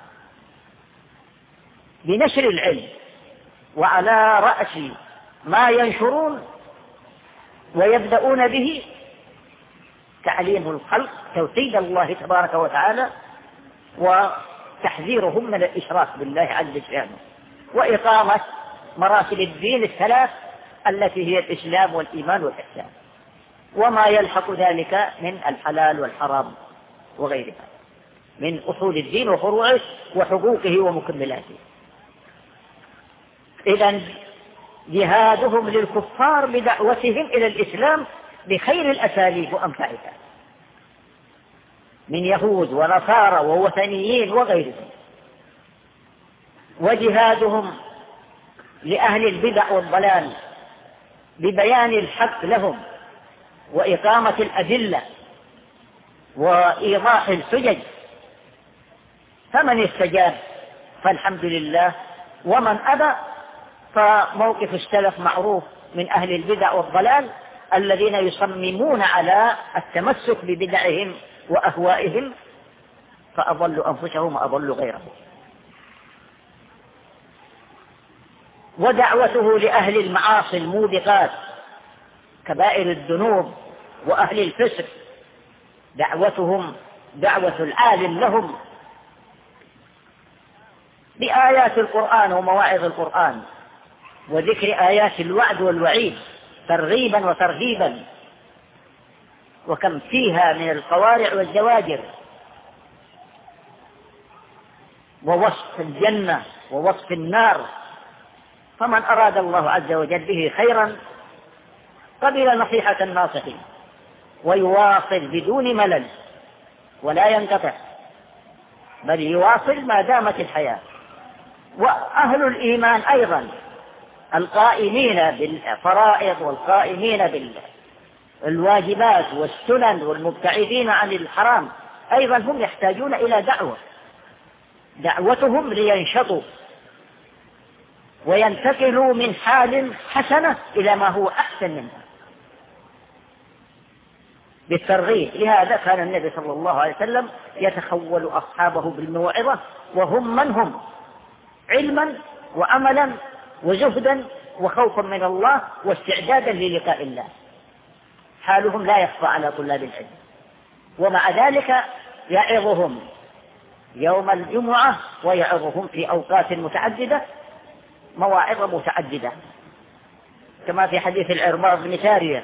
بنشر العلم، وعلى رأس ما ينشرون ويبدأون به تعليم الخلق توحيد الله تبارك وتعالى وتحذيرهم من الإشراك بالله عز وجل، وإقامة مراتب الدين الثلاث التي هي الإسلام والإيمان والإحسان، وما يلحق ذلك من الحلال والحرام وغيرها من أصول الدين وفروعه وحقوقه ومكملاته. إذن جهادهم للكفار بدعوتهم إلى الإسلام بخير الأساليب وأمتعها من يهود ونصارى ووثنيين وغيرهم. وجهادهم لأهل البدع والضلال ببيان الحق لهم وإقامة الأدلة وإيضاح الحجج، فمن استجاب فالحمد لله، ومن أبى فموقف السلف معروف من أهل البدع والضلال الذين يصممون على التمسك ببدعهم وأهوائهم، فأضلوا أنفسهم وأضلوا غيرهم. ودعوته لأهل المعاصي الموبقات كبائر الذنوب وأهل الفسق، دعوتهم دعوة العالم لهم بآيات القرآن ومواعظ القرآن وذكر آيات الوعد والوعيد ترغيبا وترهيبا، وكم فيها من القوارع والزواجر، ووصف الجنة ووصف النار. فمن أراد الله عز وجل به خيرا قبل نصيحة الناصحين ويواصل بدون ملل ولا ينقطع، بل يواصل ما دامت الحياة. وأهل الإيمان أيضا القائمين بالفرائض والقائمين بالواجبات والسنن والمبتعدين عن الحرام أيضا هم يحتاجون إلى دعوة، دعوتهم لينشطوا وينتقلوا من حال حسنة إلى ما هو أحسن منها بالترغيب. لهذا كان النبي صلى الله عليه وسلم يتخول أصحابه بالموعظة وهم من هم علما وعملا وزهدا وخوفا من الله واستعدادا للقاء الله. حالهم لا يخفى على طلاب العلم، ومع ذلك يعظهم يوم الجمعة ويعظهم في أوقات متعددة مواعظ متعددة، كما في حديث العرباض بن سارية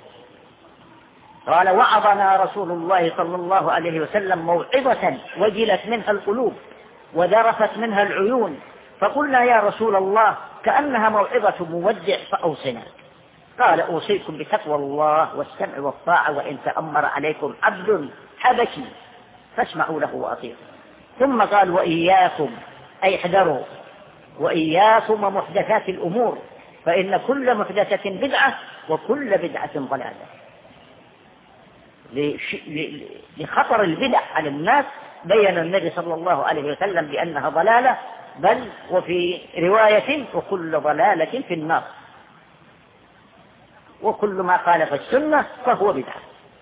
قال: وعظنا رسول الله صلى الله عليه وسلم موعظة وجلت منها القلوب وذرفت منها العيون، فقلنا يا رسول الله كأنها موعظة مودع فأوصنا. قال: أوصيكم بتقوى الله والسمع والطاعة وإن تأمر عليكم عبد حبشي فاسمعوا له وأطيعوا. ثم قال: وإياكم أي احذروا وإياكم ومحدثات الأمور فإن كل محدثة بدعة وكل بدعة ضلالة. لخطر البدع على الناس بين النبي صلى الله عليه وسلم بأنها ضلالة، بل وفي رواية: وكل ضلالة في النار، وكل ما خالف السنة فهو بدعة.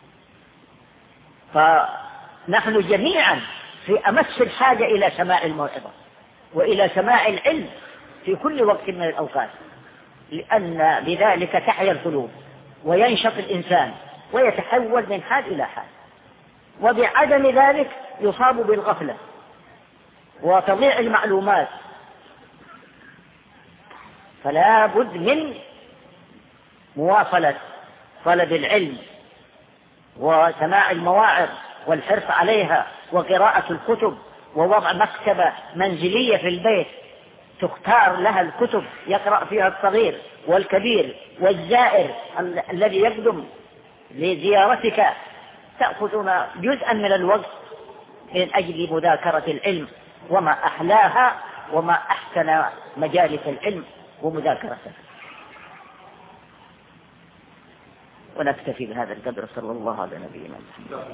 فنحن جميعا في أمس الحاجة إلى سماع الموعظة وإلى سماع العلم في كل وقت من الأوقات، لأن بذلك تحيا القلوب وينشط الإنسان ويتحول من حال إلى حال، وبعدم ذلك يصاب بالغفلة وتضيع المعلومات. فلا بد من مواصلة طلب العلم وسماع المواعظ والحرص عليها وقراءة الكتب ووضع مكتبة منزلية في البيت تختار لها الكتب يقرأ فيها الصغير والكبير والزائر الذي يقدم لزيارتك، تأخذون جزءا من الوقت من أجل مذاكرة العلم، وما أحلاها وما أحسن مجالس العلم ومذاكرته. ونكتفي بهذا القدر. صلى الله على نبينا محمد.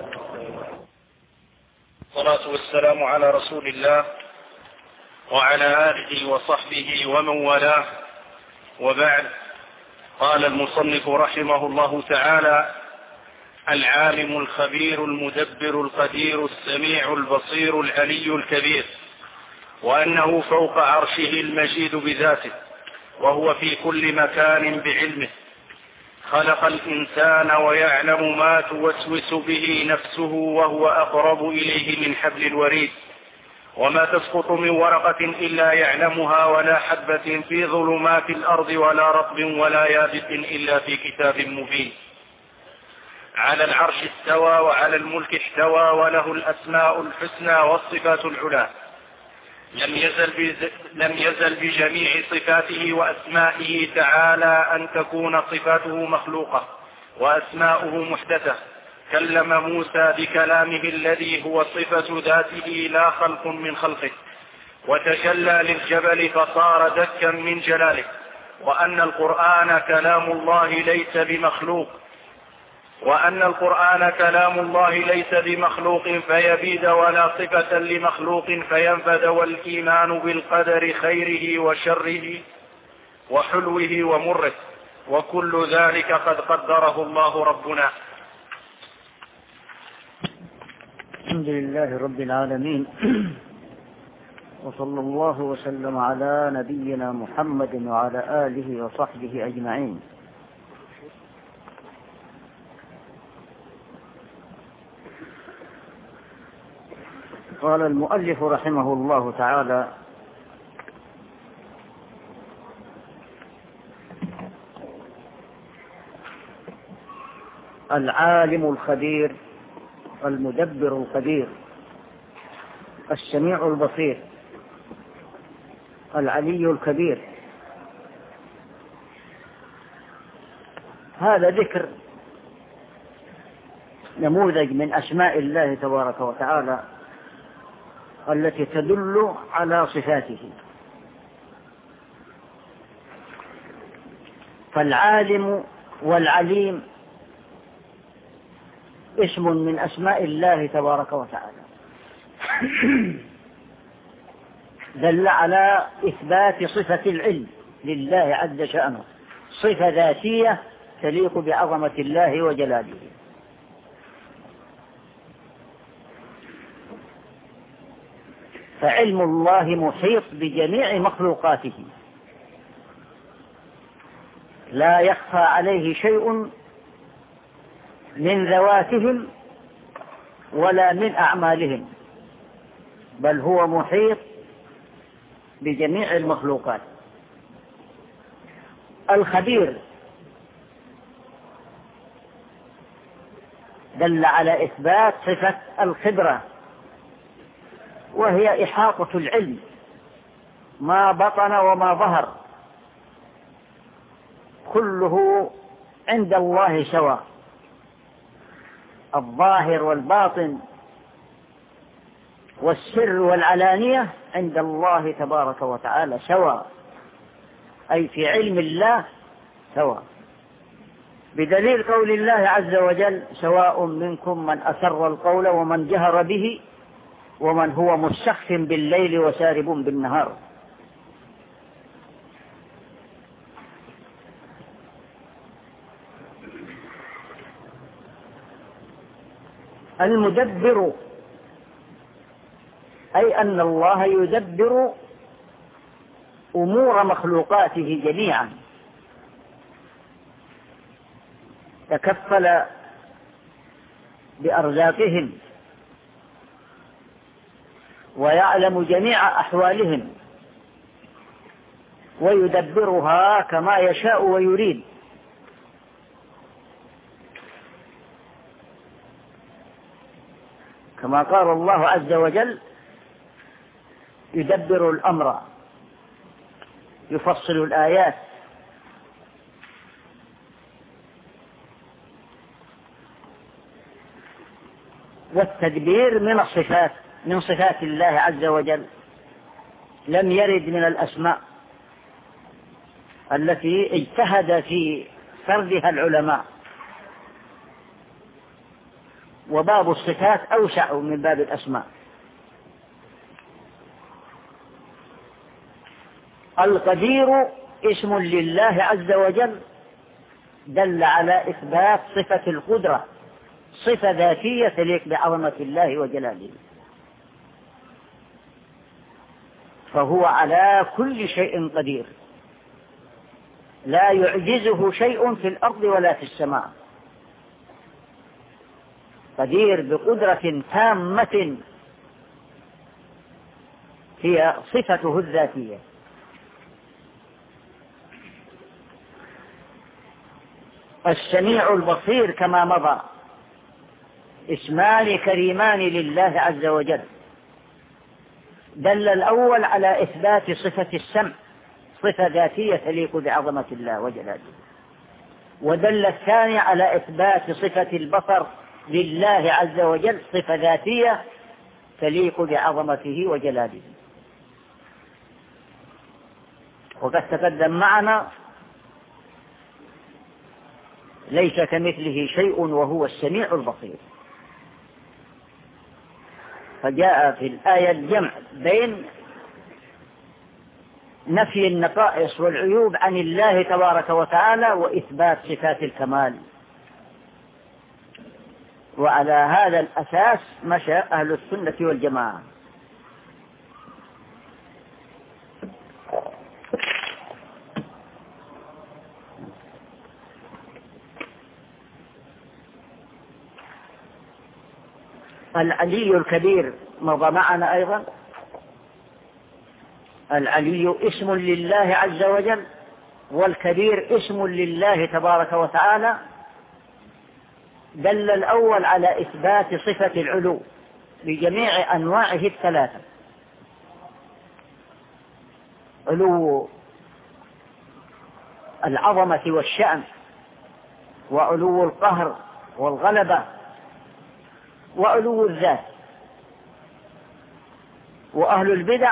الصلاة والسلام على رسول الله وعلى آله وصحبه ومن والاه، وبعد. قال المصنف رحمه الله تعالى: العالم الخبير المدبر القدير السميع البصير العلي الكبير، وأنه فوق عرشه المجيد بذاته، وهو في كل مكان بعلمه. خلق الإنسان ويعلم ما توسوس به نفسه، وهو أقرب إليه من حبل الوريد. وما تسقط من ورقة إلا يعلمها، ولا حبة في ظلمات الأرض ولا رطب ولا يابس إلا في كتاب مبين. على العرش استوى وعلى الملك احتوى، وله الأسماء الحسنى والصفات العلى. لم يزل, لم يزل بجميع صفاته وأسمائه تعالى أن تكون صفاته مخلوقة وأسماؤه محدثة. كلم موسى بكلامه الذي هو صفة ذاته لا خلق من خلقه، وتجلى للجبل فصار دكا من جلاله. وأن القرآن كلام الله ليس بمخلوق وأن القرآن كلام الله ليس بمخلوق فيبيد، ولا صفة لمخلوق فينفد. والإيمان بالقدر خيره وشره وحلوه ومره، وكل ذلك قد قدره الله ربنا. الحمد لله رب العالمين، وصلى الله وسلم على نبينا محمد وعلى آله وصحبه أجمعين. قال المؤلف رحمه الله تعالى: العالم الخبير المدبر القدير السميع البصير العلي الكبير. هذا ذكر نموذج من أسماء الله تبارك وتعالى التي تدل على صفاته. فالعالم والعليم اسم من أسماء الله تبارك وتعالى دل على إثبات صفة العلم لله عز شأنه، صفة ذاتية تليق بعظمة الله وجلاله. فعلم الله محيط بجميع مخلوقاته، لا يخفى عليه شيء من ذواتهم ولا من أعمالهم، بل هو محيط بجميع المخلوقات. الخبير دل على إثبات صفة الخبرة، وهي إحاطة العلم ما بطن وما ظهر، كله عند الله سواء، الظاهر والباطن والسر والعلانية عند الله تبارك وتعالى سواء، أي في علم الله سواء، بدليل قول الله عز وجل: سواء منكم من أسر القول ومن جهر به ومن هو مستخف بالليل وسارب بالنهار. المدبر أي أن الله يدبر أمور مخلوقاته جميعا، تكفل بأرزاقهم ويعلم جميع أحوالهم ويدبرها كما يشاء ويريد. كما قال الله عز وجل: يدبر الأمر يفصل الآيات. والتدبير من الصفات من صفات الله عز وجل، لم يرد من الأسماء التي اجتهد في سردها العلماء، وباب الصفات أوسع من باب الأسماء. القدير اسم لله عز وجل دل على إثبات صفة القدرة، صفة ذاتية تليق بعظمة الله وجلاله، فهو على كل شيء قدير، لا يعجزه شيء في الأرض ولا في السماء، قدير بقدرة تامة هي صفته الذاتية. السميع البصير كما مضى اسمان كريمان لله عز وجل، دل الأول على إثبات صفة السمع، صفة ذاتية تليق بعظمة الله وجلاله، ودل الثاني على إثبات صفة البصر لله عز وجل، صفة ذاتية تليق بعظمته وجلاله. وقد تقدم معنا ليس كمثله شيء وهو السميع البصير، فجاء في الآية الجمع بين نفي النقائص والعيوب عن الله تبارك وتعالى وإثبات صفات الكمال، وعلى هذا الأساس مشى أهل السنة والجماعة. العلي الكبير مضى معنا أيضا. العلي اسم لله عز وجل، والكبير اسم لله تبارك وتعالى، دل الأول على إثبات صفة العلو بجميع أنواعه الثلاثة، علو العظمة والشأن، وعلو القهر والغلبة، وعلو الذات. وأهل البدع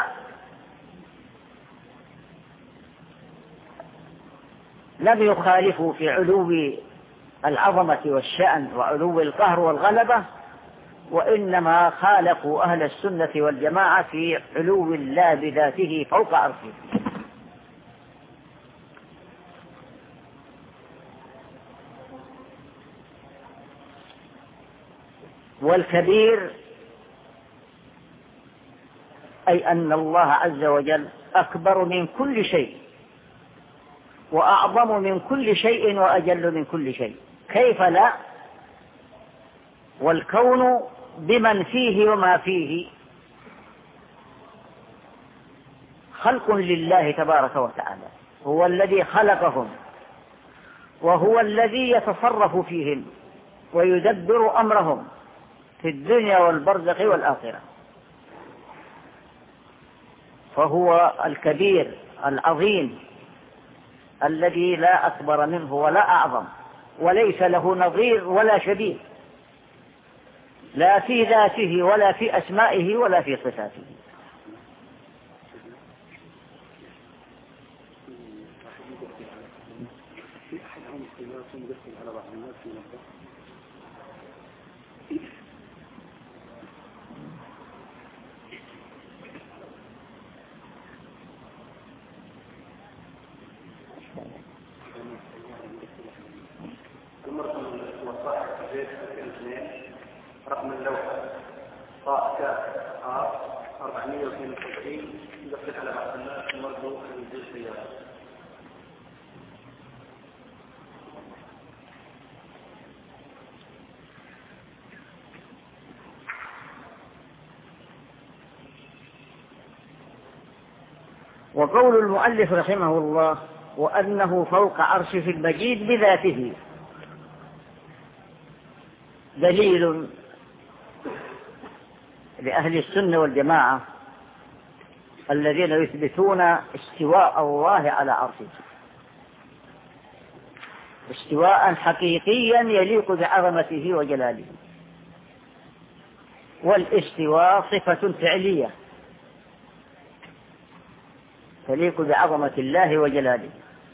لم يخالفوا في علو العظمة والشأن وعلو القهر والغلبة، وإنما خالفوا أهل السنة والجماعة في علو الله بذاته فوق عرشه. والكبير أي أن الله عز وجل أكبر من كل شيء وأعظم من كل شيء وأجل من كل شيء، كيف لا؟ والكون بمن فيه وما فيه خلق لله تبارك وتعالى، هو الذي خلقهم وهو الذي يتصرف فيهم ويدبر أمرهم في الدنيا والبرزخ والآخرة، فهو الكبير العظيم الذي لا أكبر منه ولا أعظم، وليس له نظير ولا شبيه، لا في ذاته ولا في أسمائه ولا في صفاته. رقم اللوحة طاء كاف آر أربعمائة واثنين وسبعين يدخل على بعض الناس مرضو من ذي السيارة. وقول المؤلف رحمه الله وأنه فوق عرشه المجيد بذاته دليل لأهل السنة والجماعة الذين يثبتون استواء الله على عرشه استواء حقيقيا يليق بعظمته وجلاله، والاستواء صفة فعلية تليق بعظمة الله وجلاله.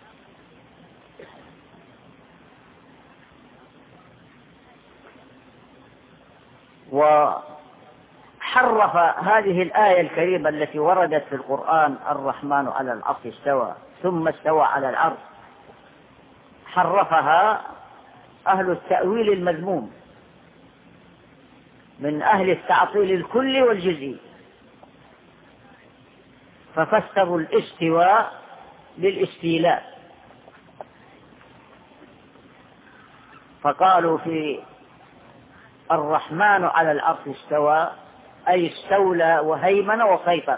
وحرف هذه الآية الكريمة التي وردت في القرآن الرحمن على العرش استوى ثم استوى على العرش، حرفها أهل التأويل المذموم من أهل التعطيل الكلي والجزئي، ففسروا الاستواء بالاستيلاء، فقالوا في الرحمن على العرش استوى أي استولى وهيمن وسيطر،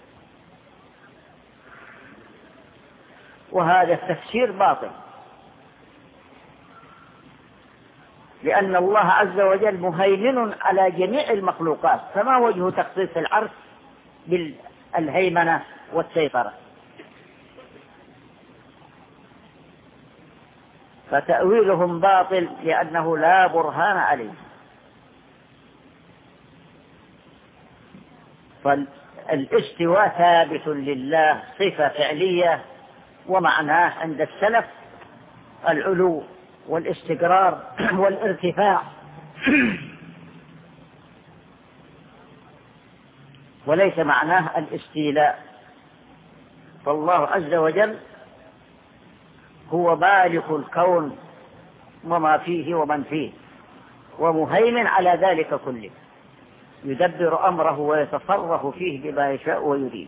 وهذا التفسير باطل، لأن الله عز وجل مهيمن على جميع المخلوقات، فما وجه تخصيص العرش بالهيمنة والسيطرة؟ فتأويلهم باطل لأنه لا برهان عليه. فالاستواء ثابت لله صفة فعلية، ومعناه عند السلف العلو والاستقرار والارتفاع، وليس معناه الاستيلاء. فالله عز وجل هو بالغ الكون وما فيه ومن فيه، ومهيمن على ذلك كله، يدبر أمره ويتصرف فيه بما يشاء ويريد.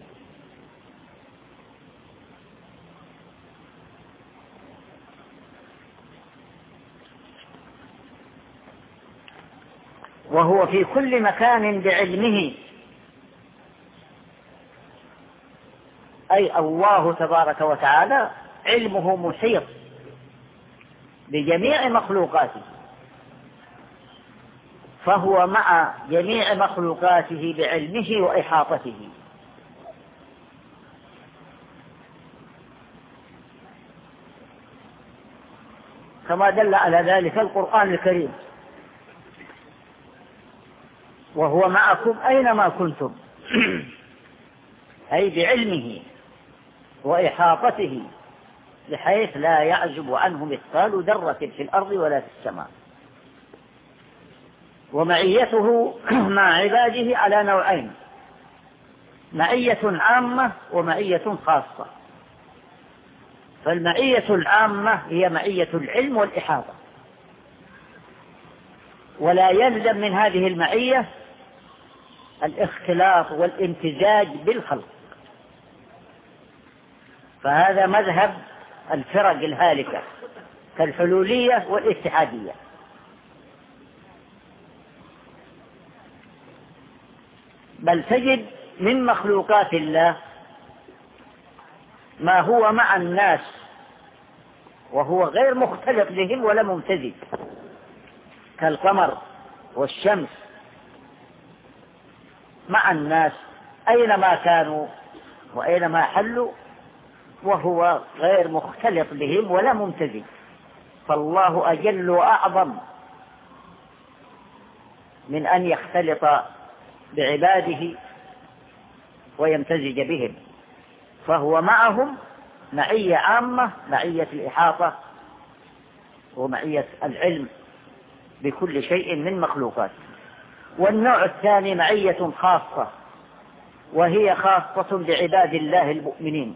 وهو في كل مكان بعلمه، أي الله تبارك وتعالى علمه محيط بجميع مخلوقاته، فهو مع جميع مخلوقاته بعلمه وإحاطته. كما دل على ذلك القرآن الكريم: وهو معكم أينما كنتم، أي بعلمه وإحاطته بحيث لا يعزب عنه مثقال ذرة في الأرض ولا في السماء. ومعيته مع عباده على نوعين: معية عامة ومعية خاصة. فالمعية العامة هي معية العلم والإحاطة، ولا يلزم من هذه المعية الاختلاط والامتزاج بالخلق، فهذا مذهب الفرق الهالكة كالحلولية والاتحادية. بل تجد من مخلوقات الله ما هو مع الناس وهو غير مختلط بهم ولا ممتزج، كالقمر والشمس مع الناس أينما كانوا وأينما حلوا، وهو غير مختلط بهم ولا ممتزج. فالله أجل وأعظم من أن يختلط بعباده ويمتزج بهم، فهو معهم معية عامة، معية الإحاطة ومعية العلم بكل شيء من مخلوقاته. والنوع الثاني معية خاصة، وهي خاصة بعباد الله المؤمنين،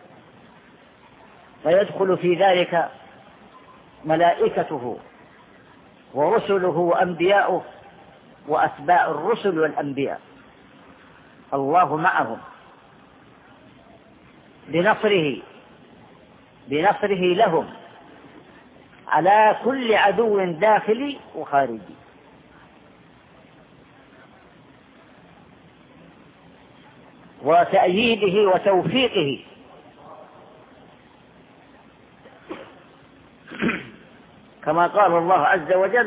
فيدخل في ذلك ملائكته ورسله وأنبياؤه وأتباع الرسل والأنبياء. الله معهم بنصره بنصره لهم على كل عدو داخلي وخارجي. وتأييده وتوفيقه، كما قال الله عز وجل: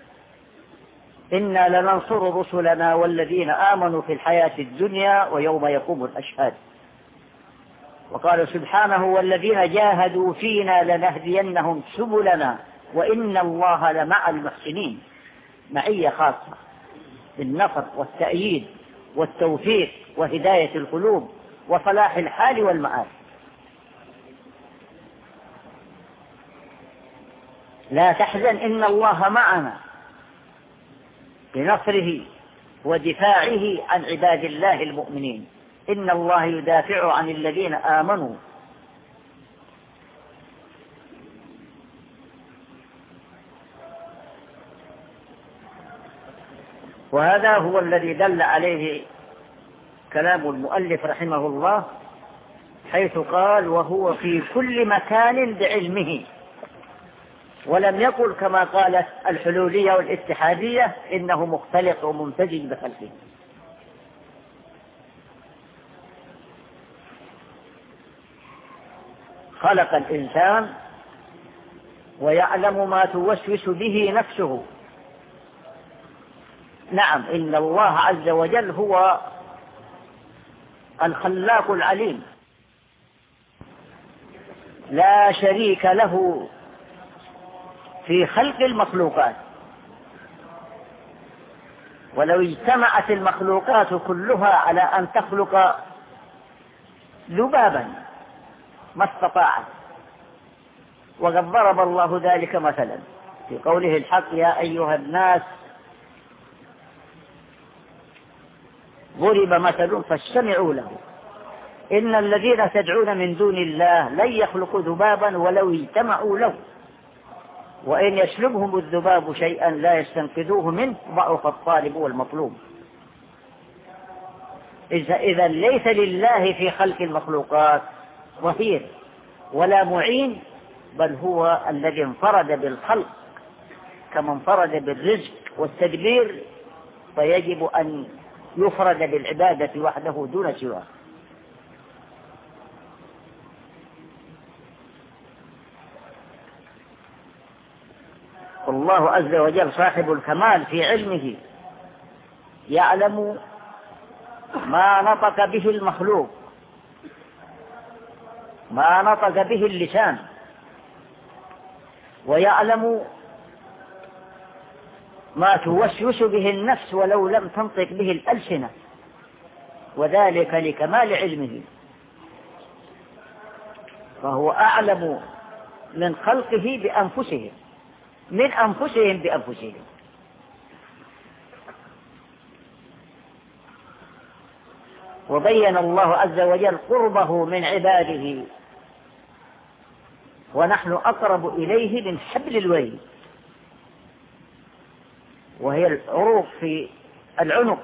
إنا لننصر رسلنا والذين آمنوا في الحياة الدنيا ويوم يقوم الأشهاد. وقال سبحانه: والذين جاهدوا فينا لنهدينهم سبلنا وإن الله لمع المحسنين. معية خاصة بالنصر والتأييد والتوفيق وهداية القلوب وصلاح الحال والمآل. لا تحزن إن الله معنا بنصره ودفاعه عن عباد الله المؤمنين. إن الله يدافع عن الذين آمنوا. وهذا هو الذي دل عليه كلام المؤلف رحمه الله، حيث قال: وهو في كل مكان بعلمه، ولم يقل كما قالت الحلولية والاتحادية إنه مختلط وممتزج بخلقه. خلق الإنسان ويعلم ما توسوس به نفسه. نعم، إن الله عز وجل هو الخلاق العليم، لا شريك له في خلق المخلوقات. ولو اجتمعت المخلوقات كلها على أن تخلق ذبابا ما استطاعت. وقد ضرب الله ذلك مثلا في قوله الحق: يا أيها الناس ضرب مثل فاستمعوا له إن الذين تدعون من دون الله لن يخلقوا ذبابا ولو اجتمعوا له وإن يسلبهم الذباب شيئا لا يستنقذوه منه ضعف الطالب والمطلوب. إذا ليس لله في خلق المخلوقات ظهير ولا معين، بل هو الذي انفرد بالخلق كما انفرد بالرزق والتدبير، فيجب أن يفرد بالعبادة وحده دون سواه. والله عز وجل صاحب الكمال في علمه، يعلم ما نطق به المخلوق، ما نطق به اللسان، ويعلم ما توسوس به النفس ولو لم تنطق به الألسنة، وذلك لكمال علمه. فهو أعلم من خلقه بأنفسهم، من أنفسهم بأنفسهم. وبين الله عز وجل قربه من عباده، ونحن أقرب إليه من حبل الوريد، وهي العروق في العنق.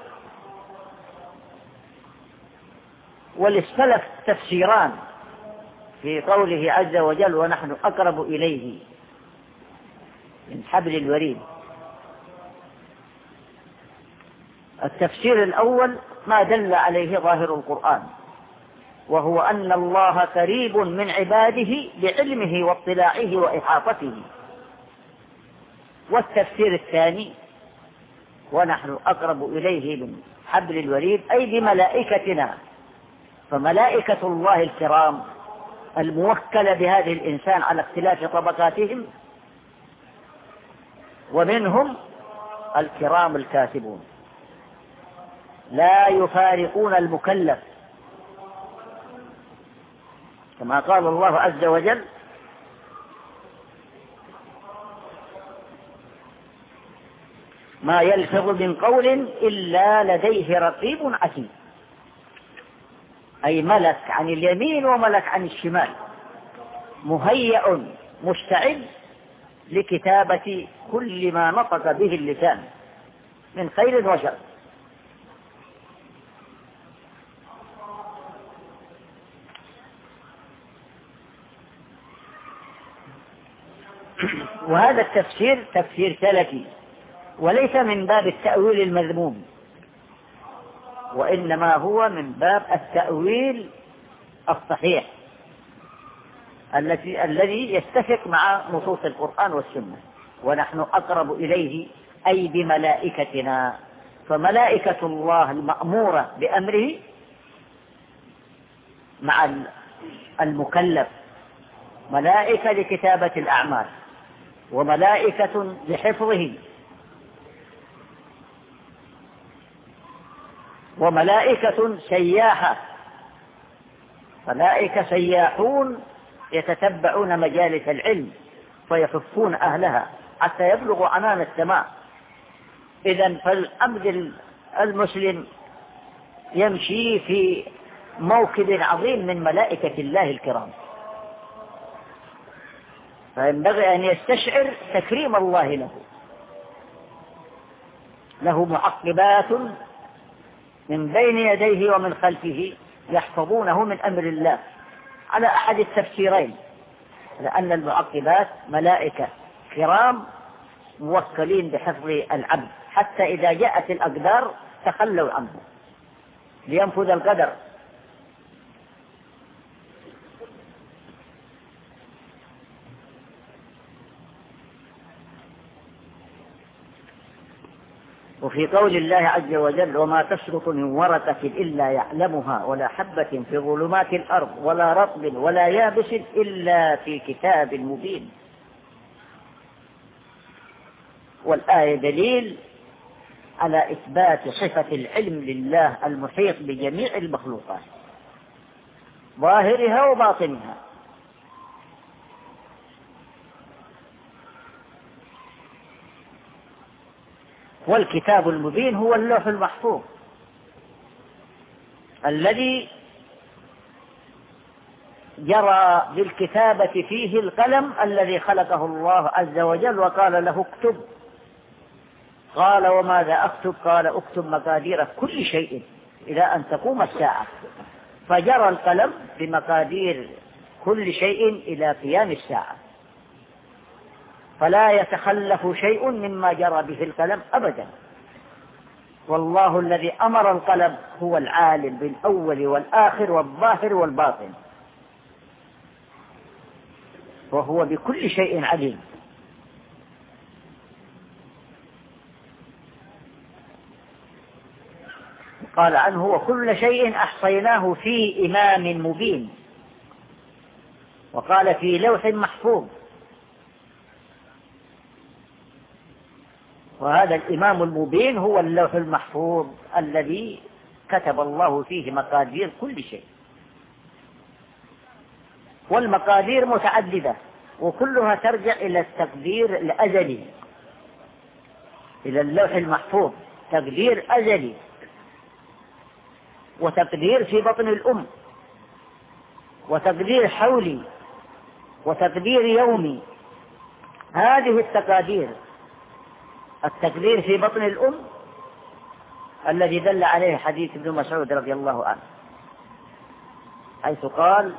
وللسلف تفسيران في قوله عز وجل: ونحن أقرب إليه من حبل الوريد. التفسير الأول ما دل عليه ظاهر القرآن، وهو أن الله قريب من عباده بعلمه واطلاعه وإحاطته. والتفسير الثاني ونحن أقرب إليه من حبل الوريد، أي بملائكتنا، فملائكة الله الكرام الموكلة بهذه الإنسان على اختلاف طبقاتهم، ومنهم الكرام الكاتبون لا يفارقون المكلف، كما قال الله عز وجل: ما يلفظ من قول إلا لديه رقيب عتيد، أي ملك عن اليمين وملك عن الشمال مهيأ مستعد لكتابة كل ما نطق به اللسان من خير وشر. وهذا التفسير تفسير سلفي وليس من باب التأويل المذموم، وإنما هو من باب التأويل الصحيح الذي الذي يتفق مع نصوص القرآن والسنة. ونحن أقرب إليه أي بملائكتنا، فملائكة الله المأمورة بأمره مع المكلف ملائكة لكتابة الأعمال، وملائكة لحفظه، وملائكة سياحة، ملائكة سياحون يتتبعون مجالس العلم فيحفون أهلها حتى يبلغوا عنان السماء. إذن فالعبد المسلم يمشي في موكب عظيم من ملائكة الله الكرام، فينبغي أن يستشعر تكريم الله له. له معقبات من بين يديه ومن خلفه يحفظونه من أمر الله، على أحد التفسيرين، لأن المعقبات ملائكة كرام موكلين بحفظ العبد حتى إذا جاءت الأقدار تخلوا عنه لينفذ القدر. وفي قول الله عز وجل: وما تسقط من ورقة إلا يعلمها ولا حبة في ظلمات الأرض ولا رطب ولا يابس إلا في كتاب مبين. والآية دليل على إثبات صفة العلم لله المحيط بجميع المخلوقات ظاهرها وباطنها. والكتاب المبين هو اللوح المحفوظ الذي جرى بالكتابة فيه القلم الذي خلقه الله عز وجل وقال له: اكتب. قال: وماذا أكتب؟ قال: اكتب مقادير كل شيء إلى أن تقوم الساعة. فجرى القلم بمقادير كل شيء إلى قيام الساعة، فلا يتخلف شيء مما جرى به القلم أبدا. والله الذي أمر القلم هو العالم بالأول والآخر والظاهر والباطن، وهو بكل شيء عليم. قال عنه: وكل شيء أحصيناه في إمام مبين. وقال: في لوح محفوظ. وهذا الإمام المبين هو اللوح المحفوظ الذي كتب الله فيه مقادير كل شيء. والمقادير متعددة وكلها ترجع إلى التقدير الأزلي، إلى اللوح المحفوظ، تقدير أزلي وتقدير في بطن الأم وتقدير حولي وتقدير يومي. هذه التقادير، التقدير في بطن الأم الذي دل عليه حديث ابن مسعود رضي الله عنه، حيث قال: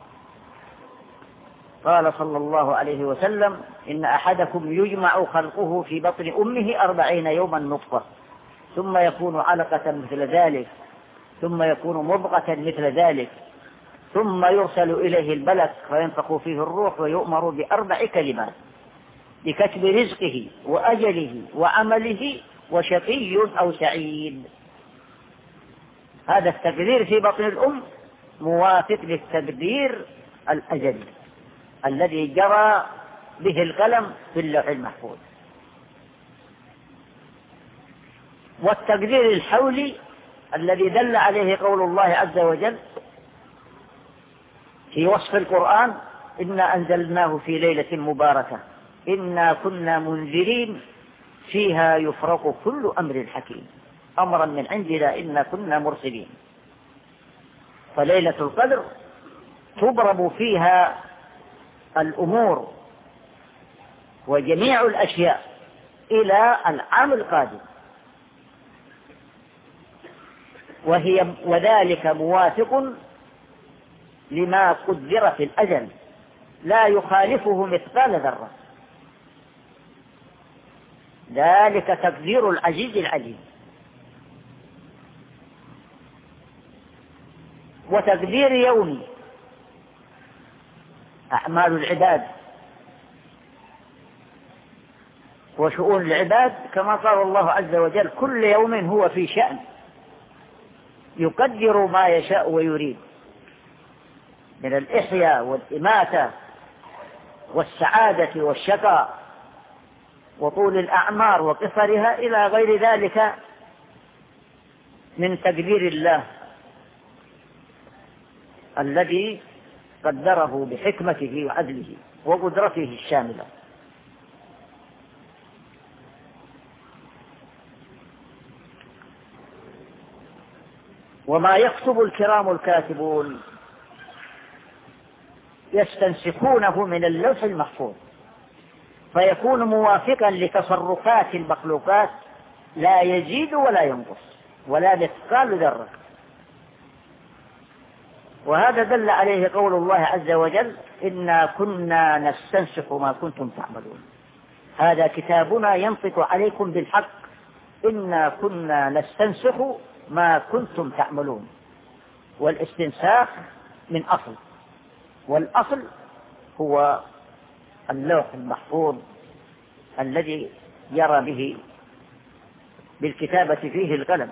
قال صلى الله عليه وسلم: إن أحدكم يجمع خلقه في بطن أمه أربعين يوما نطفة، ثم يكون علقة مثل ذلك، ثم يكون مضغة مثل ذلك، ثم يرسل إليه الملك فينفخ فيه الروح ويؤمر بأربع كلمات بكتب رزقه وأجله وعمله وشقي أو سعيد. هذا التقدير في بطن الأم موافق للتقدير الأجلي الذي جرى به القلم في اللوح المحفوظ. والتقدير الحولي الذي دل عليه قول الله عز وجل في وصف القرآن: إنا أنزلناه في ليلة مباركة إنا كنا منذرين فيها يفرق كل أمر حكيم أمرا من عندنا إنا كنا مرسلين. فليلة القدر تضرب فيها الأمور وجميع الأشياء إلى العام القادم، وهي وذلك موافق لما قدر في الأجل لا يخالفه مثقال ذرة. ذلك تقدير العزيز العليم. وتقدير يومي أعمال العباد وشؤون العباد كما قال الله عز وجل: كل يوم هو في شأن يقدر ما يشاء ويريد من الإحياء والإماتة والسعادة والشقاء وطول الأعمار وقصرها إلى غير ذلك من تقدير الله الذي قدره بحكمته وعدله وقدرته الشاملة. وما يكتب الكرام الكاتبون يستنسخونه من اللوح المحفوظ فيكون موافقا لتصرفات المخلوقات لا يزيد ولا ينقص ولا مثقال ذرة. وهذا دل عليه قول الله عز وجل: إنا كنا نستنسخ ما كنتم تعملون. هذا كتابنا ينطق عليكم بالحق إنا كنا نستنسخ ما كنتم تعملون. والاستنساخ من أصل، والأصل هو اللوح المحفوظ الذي يرى به بالكتابة فيه القلم.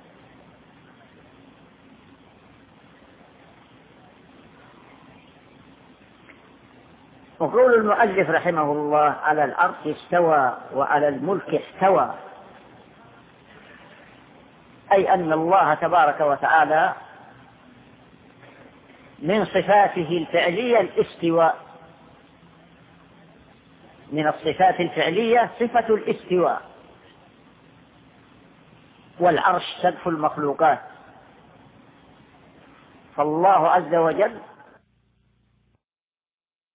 وقول المؤلف رحمه الله: على العرش استوى وعلى الملك احتوى، أي أن الله تبارك وتعالى من صفاته الفعلية الاستواء، من الصفات الفعلية صفة الاستواء. والعرش سقف المخلوقات، فالله عز وجل